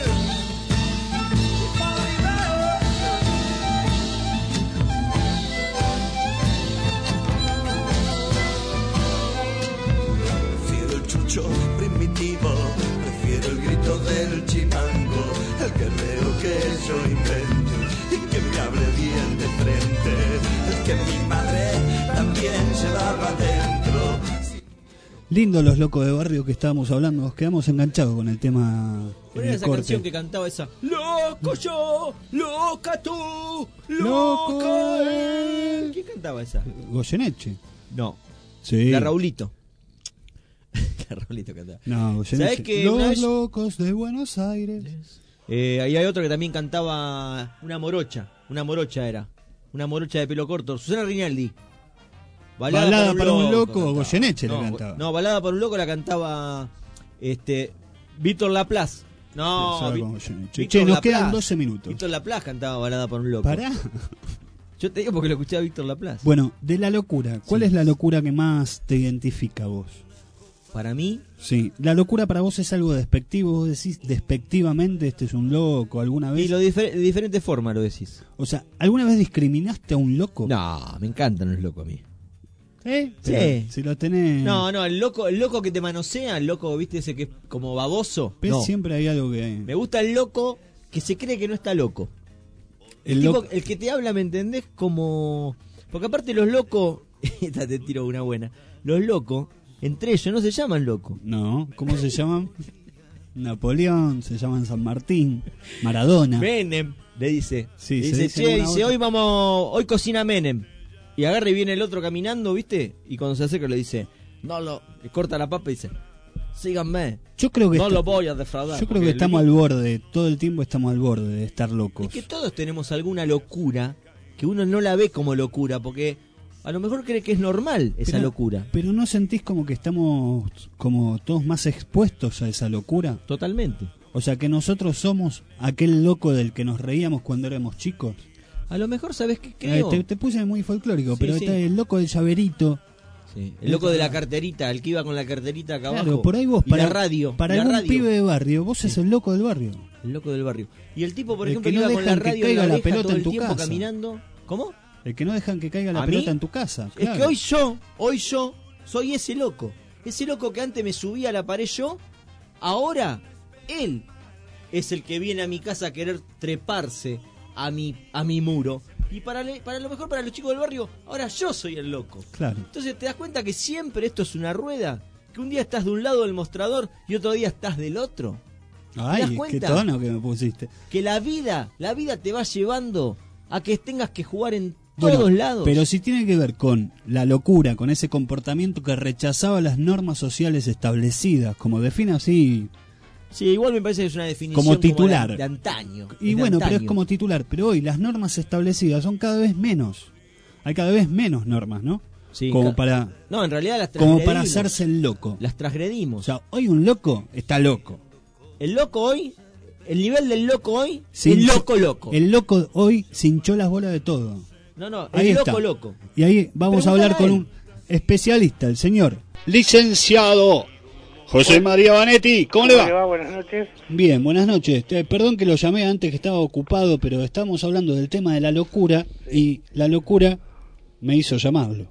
Primitivo, prefiero el grito del chimango, el guerrero que yo invento y que me hable bien de frente, el que mi madre también llevaba dentro. Lindo los locos de barrio que estábamos hablando, nos quedamos enganchados con el tema. ¿Cuál era esa canción que cantaba esa? Loco yo, loca tú, loco él. ¿Quién cantaba esa? Goyeneche. No. Sí. La Raulito. Raulito cantaba. No, ¿Sabés que los locos de Buenos Aires? Ahí hay otro que también cantaba una morocha era. Una morocha de pelo corto. Susana Rinaldi. Balada para un loco, Goyeneche la cantaba. No, Balada para un loco la cantaba Víctor Laplace. No, Che, nos quedan 12 minutos. Víctor Laplace cantaba Balada para un loco. Pará. Yo te digo porque lo escuché a Víctor Laplace. Bueno, de la locura, ¿cuál es la locura que más te identifica a vos? Para mí... Sí, la locura para vos es algo despectivo, vos decís despectivamente, este es un loco, ¿alguna vez? Y de diferente forma lo decís. O sea, ¿alguna vez discriminaste a un loco? No, me encantan los locos a mí. Sí. Si lo tenés... No, el loco que te manosea, el loco, viste, ese que es como baboso. Pero no. siempre hay algo que... Me gusta el loco que se cree que no está loco. El que te habla, ¿me entendés? Como... Porque aparte los locos... Esta te tiro una buena. Los locos, entre ellos, no se llaman locos. No, ¿cómo se llaman? Napoleón, se llaman San Martín, Maradona. Menem, le dice. Sí, le dice, hoy cocina Menem. Y agarra y viene el otro caminando, ¿viste? Y cuando se acerca le dice, le corta la papa y dice, síganme. Yo creo que lo voy a defraudar. Yo creo que estamos al borde, todo el tiempo estamos al borde de estar locos. Es que todos tenemos alguna locura que uno no la ve como locura, porque a lo mejor cree que es normal esa locura. Pero ¿no sentís como que estamos como todos más expuestos a esa locura? Totalmente. O sea, que nosotros somos aquel loco del que nos reíamos cuando éramos chicos. A lo mejor, ¿sabes qué creo? Te puse muy folclórico, sí, pero está el loco del llaverito. Sí. El loco de la carterita, el que iba con la carterita acá abajo. Por ahí vos, para la radio. Para algún pibe de barrio, vos sos el loco del barrio. El loco del barrio. Y el tipo, por el ejemplo, que que no iba con la radio que caiga la pelota todo en tu el tiempo casa. Caminando. ¿Cómo? El que no dejan que caiga la pelota en tu casa. Claro. Es que hoy yo soy ese loco. Ese loco que antes me subía a la pared yo, ahora él es el que viene a mi casa a querer treparse a mi muro. Y para lo mejor para los chicos del barrio, ahora yo soy el loco. Claro. Entonces te das cuenta que siempre esto es una rueda, que un día estás de un lado del mostrador y otro día estás del otro. Ay, ¿te das cuenta? qué tono que me pusiste. Que la vida te va llevando a que tengas que jugar en todos lados. Pero si tiene que ver con la locura, con ese comportamiento que rechazaba las normas sociales establecidas, como define así... Sí, igual me parece que es una definición como titular como de antaño. Y bueno, pero es como titular. Pero hoy las normas establecidas son cada vez menos. Hay cada vez menos normas, ¿no? Sí, como para... No, en realidad las transgredimos. Como para hacerse el loco. Las transgredimos. O sea, hoy un loco está loco. El loco hoy, el nivel del loco hoy, el loco. El loco hoy se hinchó las bolas de todo. No, ahí el está. loco. Y ahí vamos a hablar con un especialista, el señor licenciado José María Vanetti. ¿Cómo le va? Buenas noches. Bien, buenas noches. Perdón que lo llamé antes, que estaba ocupado, pero estamos hablando del tema de la locura y la locura me hizo llamarlo.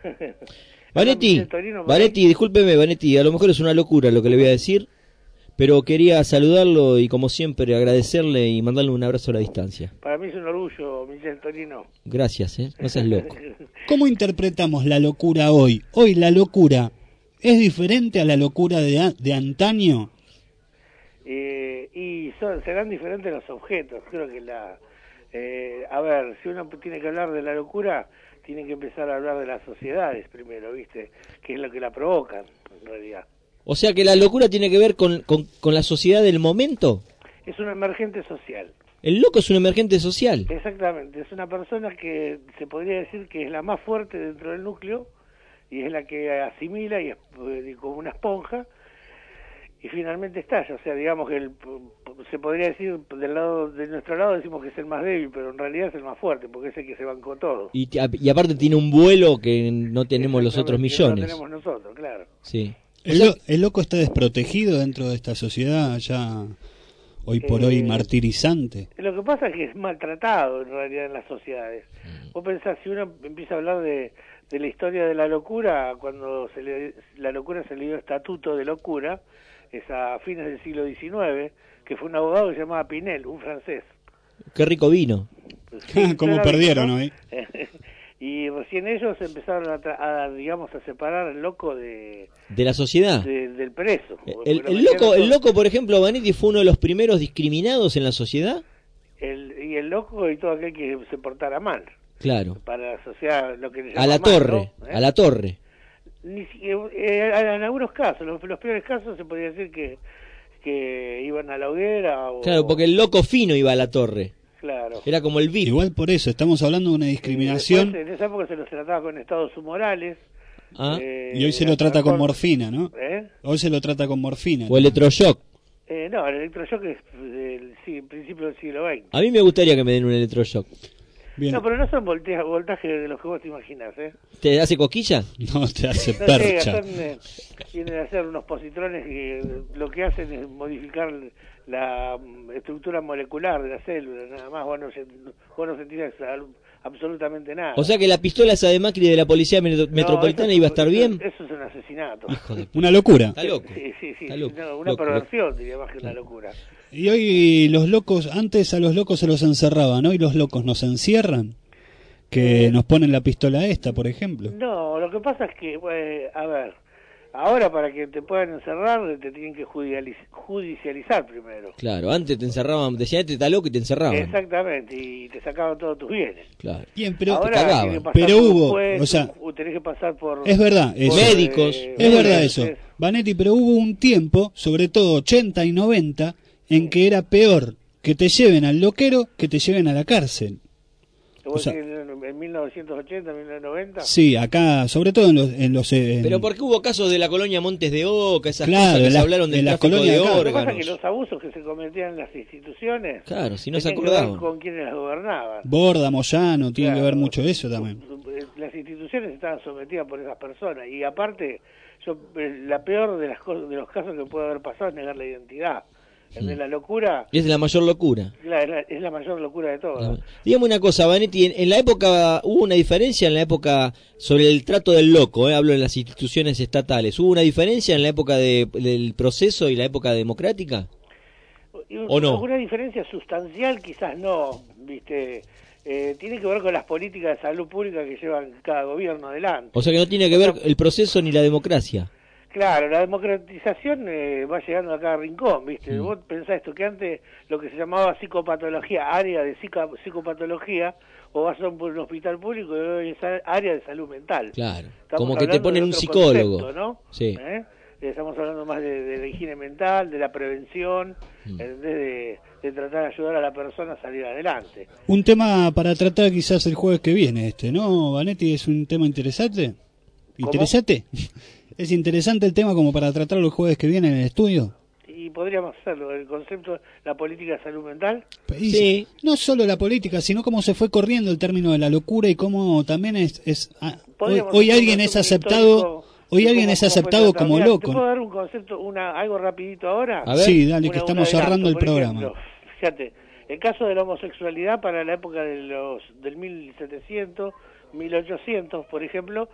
Vanetti, discúlpeme, Vanetti, a lo mejor es una locura lo que le voy a decir, pero quería saludarlo y como siempre agradecerle y mandarle un abrazo a la distancia. Para mí es un orgullo, Michel Torino. Gracias, no seas loco. ¿Cómo interpretamos la locura hoy? Hoy la locura ¿es diferente a la locura de antaño? Serán diferentes los objetos. Creo que a ver, si uno tiene que hablar de la locura, tiene que empezar a hablar de las sociedades primero, ¿viste? Que es lo que la provocan, en realidad. O sea que la locura tiene que ver con la sociedad del momento. Es un emergente social. El loco es un emergente social. Exactamente, es una persona que se podría decir que es la más fuerte dentro del núcleo, y es la que asimila y es como una esponja y finalmente estalla. O sea, digamos que se podría decir de nuestro lado decimos que es el más débil, pero en realidad es el más fuerte porque es el que se bancó todo. Y aparte tiene un vuelo que no tenemos los otros millones. No tenemos nosotros, claro. Sí. El loco está desprotegido dentro de esta sociedad ya hoy por hoy martirizante. Lo que pasa es que es maltratado en realidad en las sociedades. Vos pensás, si uno empieza a hablar de la historia de la locura, cuando la locura se le dio estatuto de locura, es a fines del siglo XIX, que fue un abogado que se llamaba Pinel, un francés. Qué rico vino. Sí, ¿Cómo perdieron hoy? Y recién ellos empezaron a separar al loco de la sociedad, del preso. El loco, por ejemplo, Vanetti fue uno de los primeros discriminados en la sociedad. Y el loco y todo aquel que se portara mal. Claro. Para la sociedad, lo que le a la torre, ¿no? A la torre. En algunos casos, los peores casos se podría decir que iban a la hoguera. Claro, porque el loco fino iba a la torre. Claro. Era como el VIP. Igual por eso, estamos hablando de una discriminación. Después, en esa época se los trataba con estados humorales. Y hoy se lo trata con morfina, ¿no? Hoy se lo trata con morfina. O electroshock. No, el electroshock es principio del siglo XX. A mí me gustaría que me den un electroshock. Bien. No, pero no son voltajes de los que vos te imaginas, ¿eh? ¿Te hace coquilla? No, te hace No percha. llega, vienen a ser unos positrones que lo que hacen es modificar la estructura molecular de la célula, nada más. Vos no sentís absolutamente nada. O sea que la pistola esa de Macri de la policía metropolitana iba a estar bien. Eso es un asesinato. Hijo de... Una locura. Está loco. Sí. Está loco. No, una perversión, diría más que una locura. Y hoy los locos, antes a los locos se los encerraban, hoy los locos nos encierran, que nos ponen la pistola esta, por ejemplo. No, lo que pasa es que, a ver, ahora para que te puedan encerrar te tienen que judicializar primero. Claro, antes te encerraban, decían este está loco y te encerraban. Exactamente, y te sacaban todos tus bienes. Claro. Bien, pero ahora te cagaban. tenés que pasar Pero por hubo, juez, o sea, tenés que pasar por es verdad, eso. Médicos. Es verdad eso. Vanetti, pero hubo un tiempo, sobre todo 80 y 90, en que era peor que te lleven al loquero que te lleven a la cárcel. O sea, en 1980, 1990. Sí, acá, sobre todo en los Pero porque hubo casos de la colonia Montes de Oca, esas Claro, cosas que en se la- hablaron del en la tráfico colonia de de acá. Lo que pasa es órganos. que los abusos que se cometían en las instituciones Claro, si no se tenían que ver acordaban. con quienes las gobernaban. Borda, Moyano, tiene que Claro. ver mucho de eso también. Las instituciones estaban sometidas por esas personas y aparte, la peor de las cosas, de los casos que puede haber pasado es negar la identidad. El de la locura, Y es la mayor locura. claro, es la mayor locura de todas. Dígame una cosa, Vanetti, en la época, ¿hubo una diferencia en la época sobre el trato del loco? Hablo en las instituciones estatales. ¿Hubo una diferencia en la época del proceso y la época democrática? ¿O no? Una diferencia sustancial quizás no, ¿viste? Tiene que ver con las políticas de salud pública que llevan cada gobierno adelante. O sea que no tiene que ver el proceso ni la democracia. Claro, la democratización va llegando a cada rincón, ¿viste? Vos pensás esto, que antes lo que se llamaba psicopatología, área de psicopatología, o vas a un hospital público y hoy es área de salud mental. Claro, Estamos como que te hablando ponen de un otro psicólogo. concepto, ¿no? Sí. Estamos hablando más de la higiene mental, de la prevención, en vez de tratar de ayudar a la persona a salir adelante. Un tema para tratar quizás el jueves que viene ¿no, Vanetti? ¿Es un tema interesante? ¿Interesante? ¿Es interesante el tema como para tratarlo el jueves que viene en el estudio? Y podríamos hacerlo, el concepto, la política de salud mental. Y no solo la política, sino cómo se fue corriendo el término de la locura y cómo también hoy alguien es aceptado, hoy alguien es aceptado como Mira, loco. ¿Te puedo dar un concepto, algo rapidito ahora? A ver. Sí, dale, que estamos cerrando el por programa. ejemplo, fíjate, el caso de la homosexualidad para la época del 1700, 1800, por ejemplo,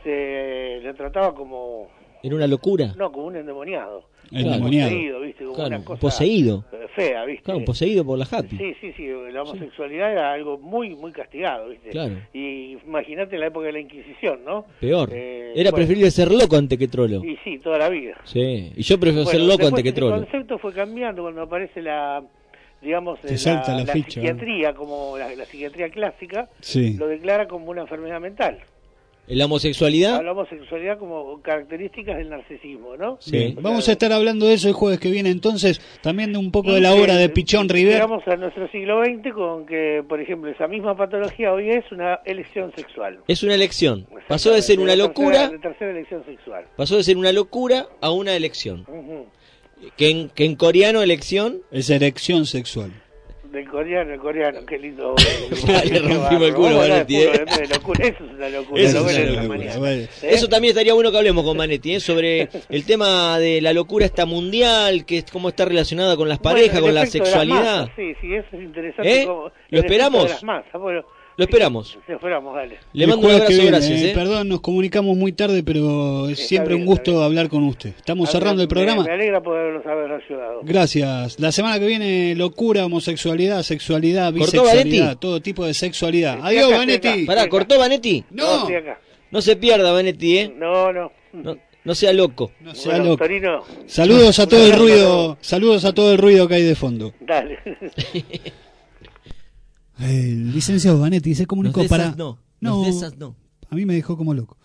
se le trataba como... ¿Era una locura? No, como un endemoniado. Endemoniado. Poseído, ¿viste? Como Claro, una cosa poseído. Fea, ¿viste? Claro, poseído por la happy. Sí, la homosexualidad era algo muy, muy castigado, ¿viste? Claro. Y imagínate la época de la Inquisición, ¿no? Peor. Era bueno, preferible ser loco antes que trolo. Y sí, toda la vida. Sí, y yo prefiero ser Bueno, loco antes que después trolo. El concepto fue cambiando cuando aparece digamos, Te salta la ficha, psiquiatría, como la psiquiatría clásica, Sí. lo declara como una enfermedad mental. ¿La homosexualidad? La homosexualidad como características del narcisismo, ¿no? Bien, vamos a estar hablando de eso el jueves que viene entonces, también de un poco de la obra de Pichón River. Llegamos a nuestro siglo XX con que, por ejemplo, esa misma patología hoy es una elección sexual. Es una elección. Pasó de ser una locura, La tercera elección sexual. pasó de ser una locura a una elección. Ujú. Que en coreano elección es erección sexual. Del coreano, qué lindo. Le rompimos el culo, Vanetti. Eso es una locura. Eso lo ven es una en la locura. mañana. Bueno, eso también estaría bueno que hablemos con Vanetti, sobre el tema de la locura esta mundial, que es cómo está relacionada con las parejas, Bueno, con la el efecto de las sexualidad. masas, sí, eso es interesante. ¿Eh? Como ¿Lo el efecto esperamos? de las masas, bueno, Lo esperamos. lo esperamos, dale. Le El mando un jueves abrazo, que viene, gracias. Perdón, nos comunicamos muy tarde, pero es siempre bien, un gusto hablar con usted. Estamos cerrando el programa. Me alegra poderlos haber ayudado. Gracias. La semana que viene, locura, homosexualidad, sexualidad, ¿Cortó bisexualidad, Vanetti? todo tipo de sexualidad. Adiós, Vanetti. Pará, ¿cortó Vanetti? No. estoy acá. No se pierda, Vanetti, ¿eh? No. No sea loco. No sea Bueno, loco. Torino. Saludos a todo el ruido, saludos a todo el ruido que hay de fondo. Dale. El licenciado Vanetti se comunicó Los de para... esas no. Los de esas no. A mí me dejó como loco.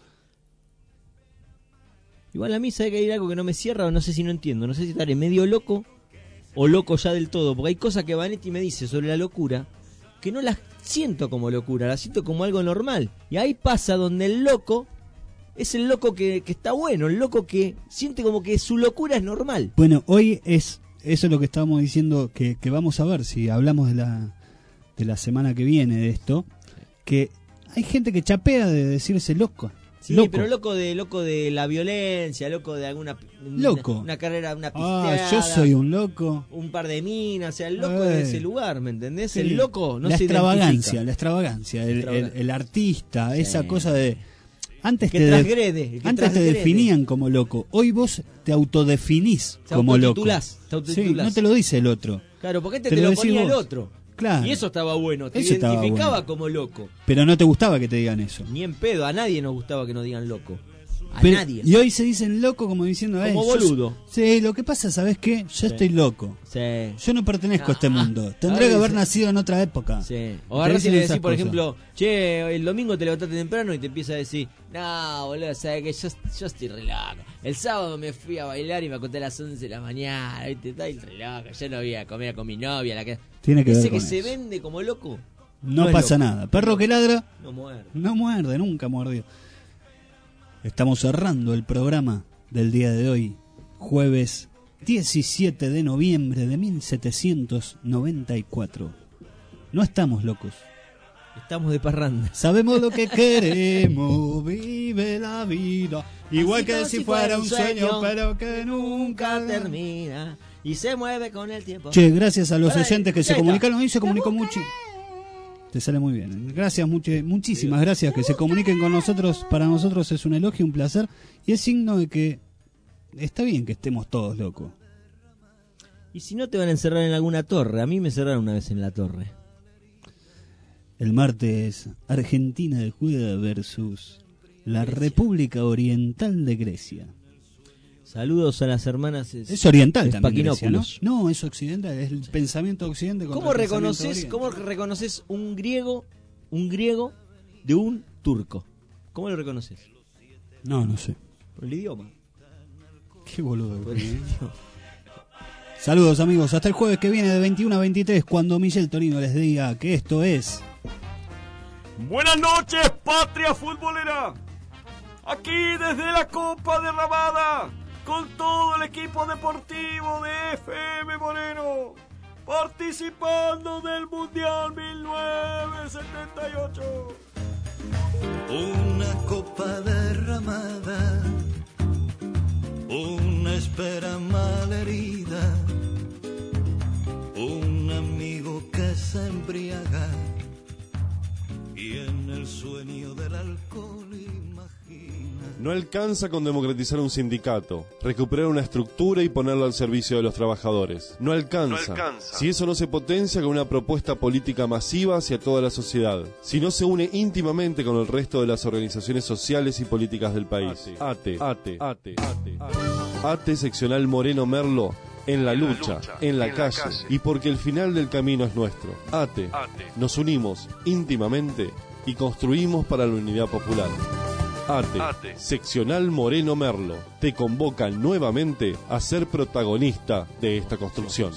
Igual a mí sabe que hay algo que no me cierra, o no sé si no entiendo. No sé si estaré medio loco o loco ya del todo. Porque hay cosas que Vanetti me dice sobre la locura que no las siento como locura, las siento como algo normal. Y ahí pasa donde el loco es el loco que está bueno, el loco que siente como que su locura es normal. Bueno, hoy eso es lo que estábamos diciendo que vamos a ver si hablamos de la semana que viene de esto. que hay gente que chapea de decirse loco. Sí, loco. pero loco de la violencia, loco de alguna loco. Una carrera, una pisteada. Yo soy un loco. Un par de minas, o sea, el loco de ese lugar, ¿me entendés? Sí. El loco no la se extravagancia, identifica. el artista, sí. Esa cosa de antes que te transgrede, antes te definían como loco, hoy vos te autodefinís como loco. Te autotitulás. Sí, no te lo dice el otro. Claro, porque te lo ponía vos. el otro. Claro. Y eso estaba bueno, te eso identificaba bueno. como loco. Pero no te gustaba que te digan eso. Ni en pedo, a nadie nos gustaba que nos digan loco. Pero, nadie. Y hoy se dicen loco como diciendo... Como boludo. Sí, lo que pasa, ¿sabes qué? Yo estoy loco. Sí. Yo no pertenezco a este mundo. Tendría que haber nacido en otra época. Sí. O agarrás y le decís, por ejemplo, che, el domingo te levantaste temprano y te empieza a decir, no, boludo, sabes que yo estoy re loco. El sábado me fui a bailar y me acosté a las 11 de la mañana. ¿Viste? Estoy re loco. Yo no voy a comer con mi novia. La que... Tiene que Ese ver con que se eso. vende como loco. No pasa loco. nada. Perro que ladra... No muerde. No muerde, nunca mordió. Estamos cerrando el programa del día de hoy, jueves 17 de noviembre de 1794. No estamos locos. Estamos de parranda. Sabemos lo que queremos, vive la vida. Igual que si fuera un sueño, pero que nunca termina. Y se mueve con el tiempo. Che, gracias a los oyentes que se comunicaron. Hoy se comunicó mucho. Te sale muy bien. Gracias, muchísimas gracias que se comuniquen con nosotros. Para nosotros es un elogio, un placer. Y es signo de que está bien que estemos todos locos. Y si no te van a encerrar en alguna torre. A mí me cerraron una vez en la torre. El martes, Argentina de Juega versus la República Oriental de Grecia. Saludos a las hermanas. Es oriental también Grecia, ¿no? ¿no? No, es occidental, es el pensamiento occidente. ¿Cómo reconoces un griego de un turco? ¿Cómo lo reconoces? No sé. Por el idioma. Qué boludo. Saludos amigos, hasta el jueves que viene de 21 a 23 cuando Michel Torino les diga que esto es... Buenas noches, patria futbolera. Aquí desde la Copa Derramada, con todo el equipo deportivo de FM Moreno, participando del Mundial 1978. Una copa derramada, una espera malherida, un amigo que se embriaga y en el sueño del alcohol imagina. No alcanza con democratizar un sindicato, recuperar una estructura y ponerlo al servicio de los trabajadores. No alcanza. Si eso no se potencia con una propuesta política masiva hacia toda la sociedad. Si no se une íntimamente con el resto de las organizaciones sociales y políticas del país. ATE seccional Moreno Merlo. En la lucha, en la calle, y porque el final del camino es nuestro. ATE. Nos unimos íntimamente y construimos para la unidad popular. ATE, seccional Moreno Merlo, te convoca nuevamente a ser protagonista de esta construcción.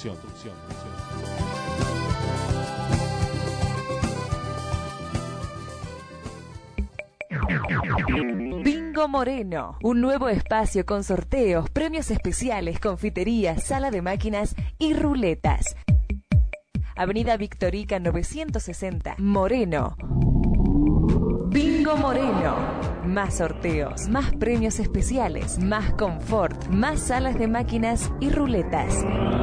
Bingo Moreno, un nuevo espacio con sorteos, premios especiales, confitería, sala de máquinas y ruletas. Avenida Victorica 960, Moreno. Bingo Moreno. Más sorteos, más premios especiales, más confort, más salas de máquinas y ruletas.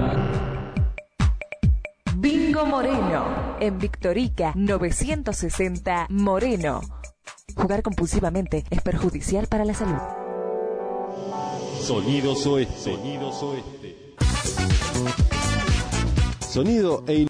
Bingo Moreno. En Victorica 960, Moreno. Jugar compulsivamente es perjudicial para la salud. Sonidos Oeste. Sonido e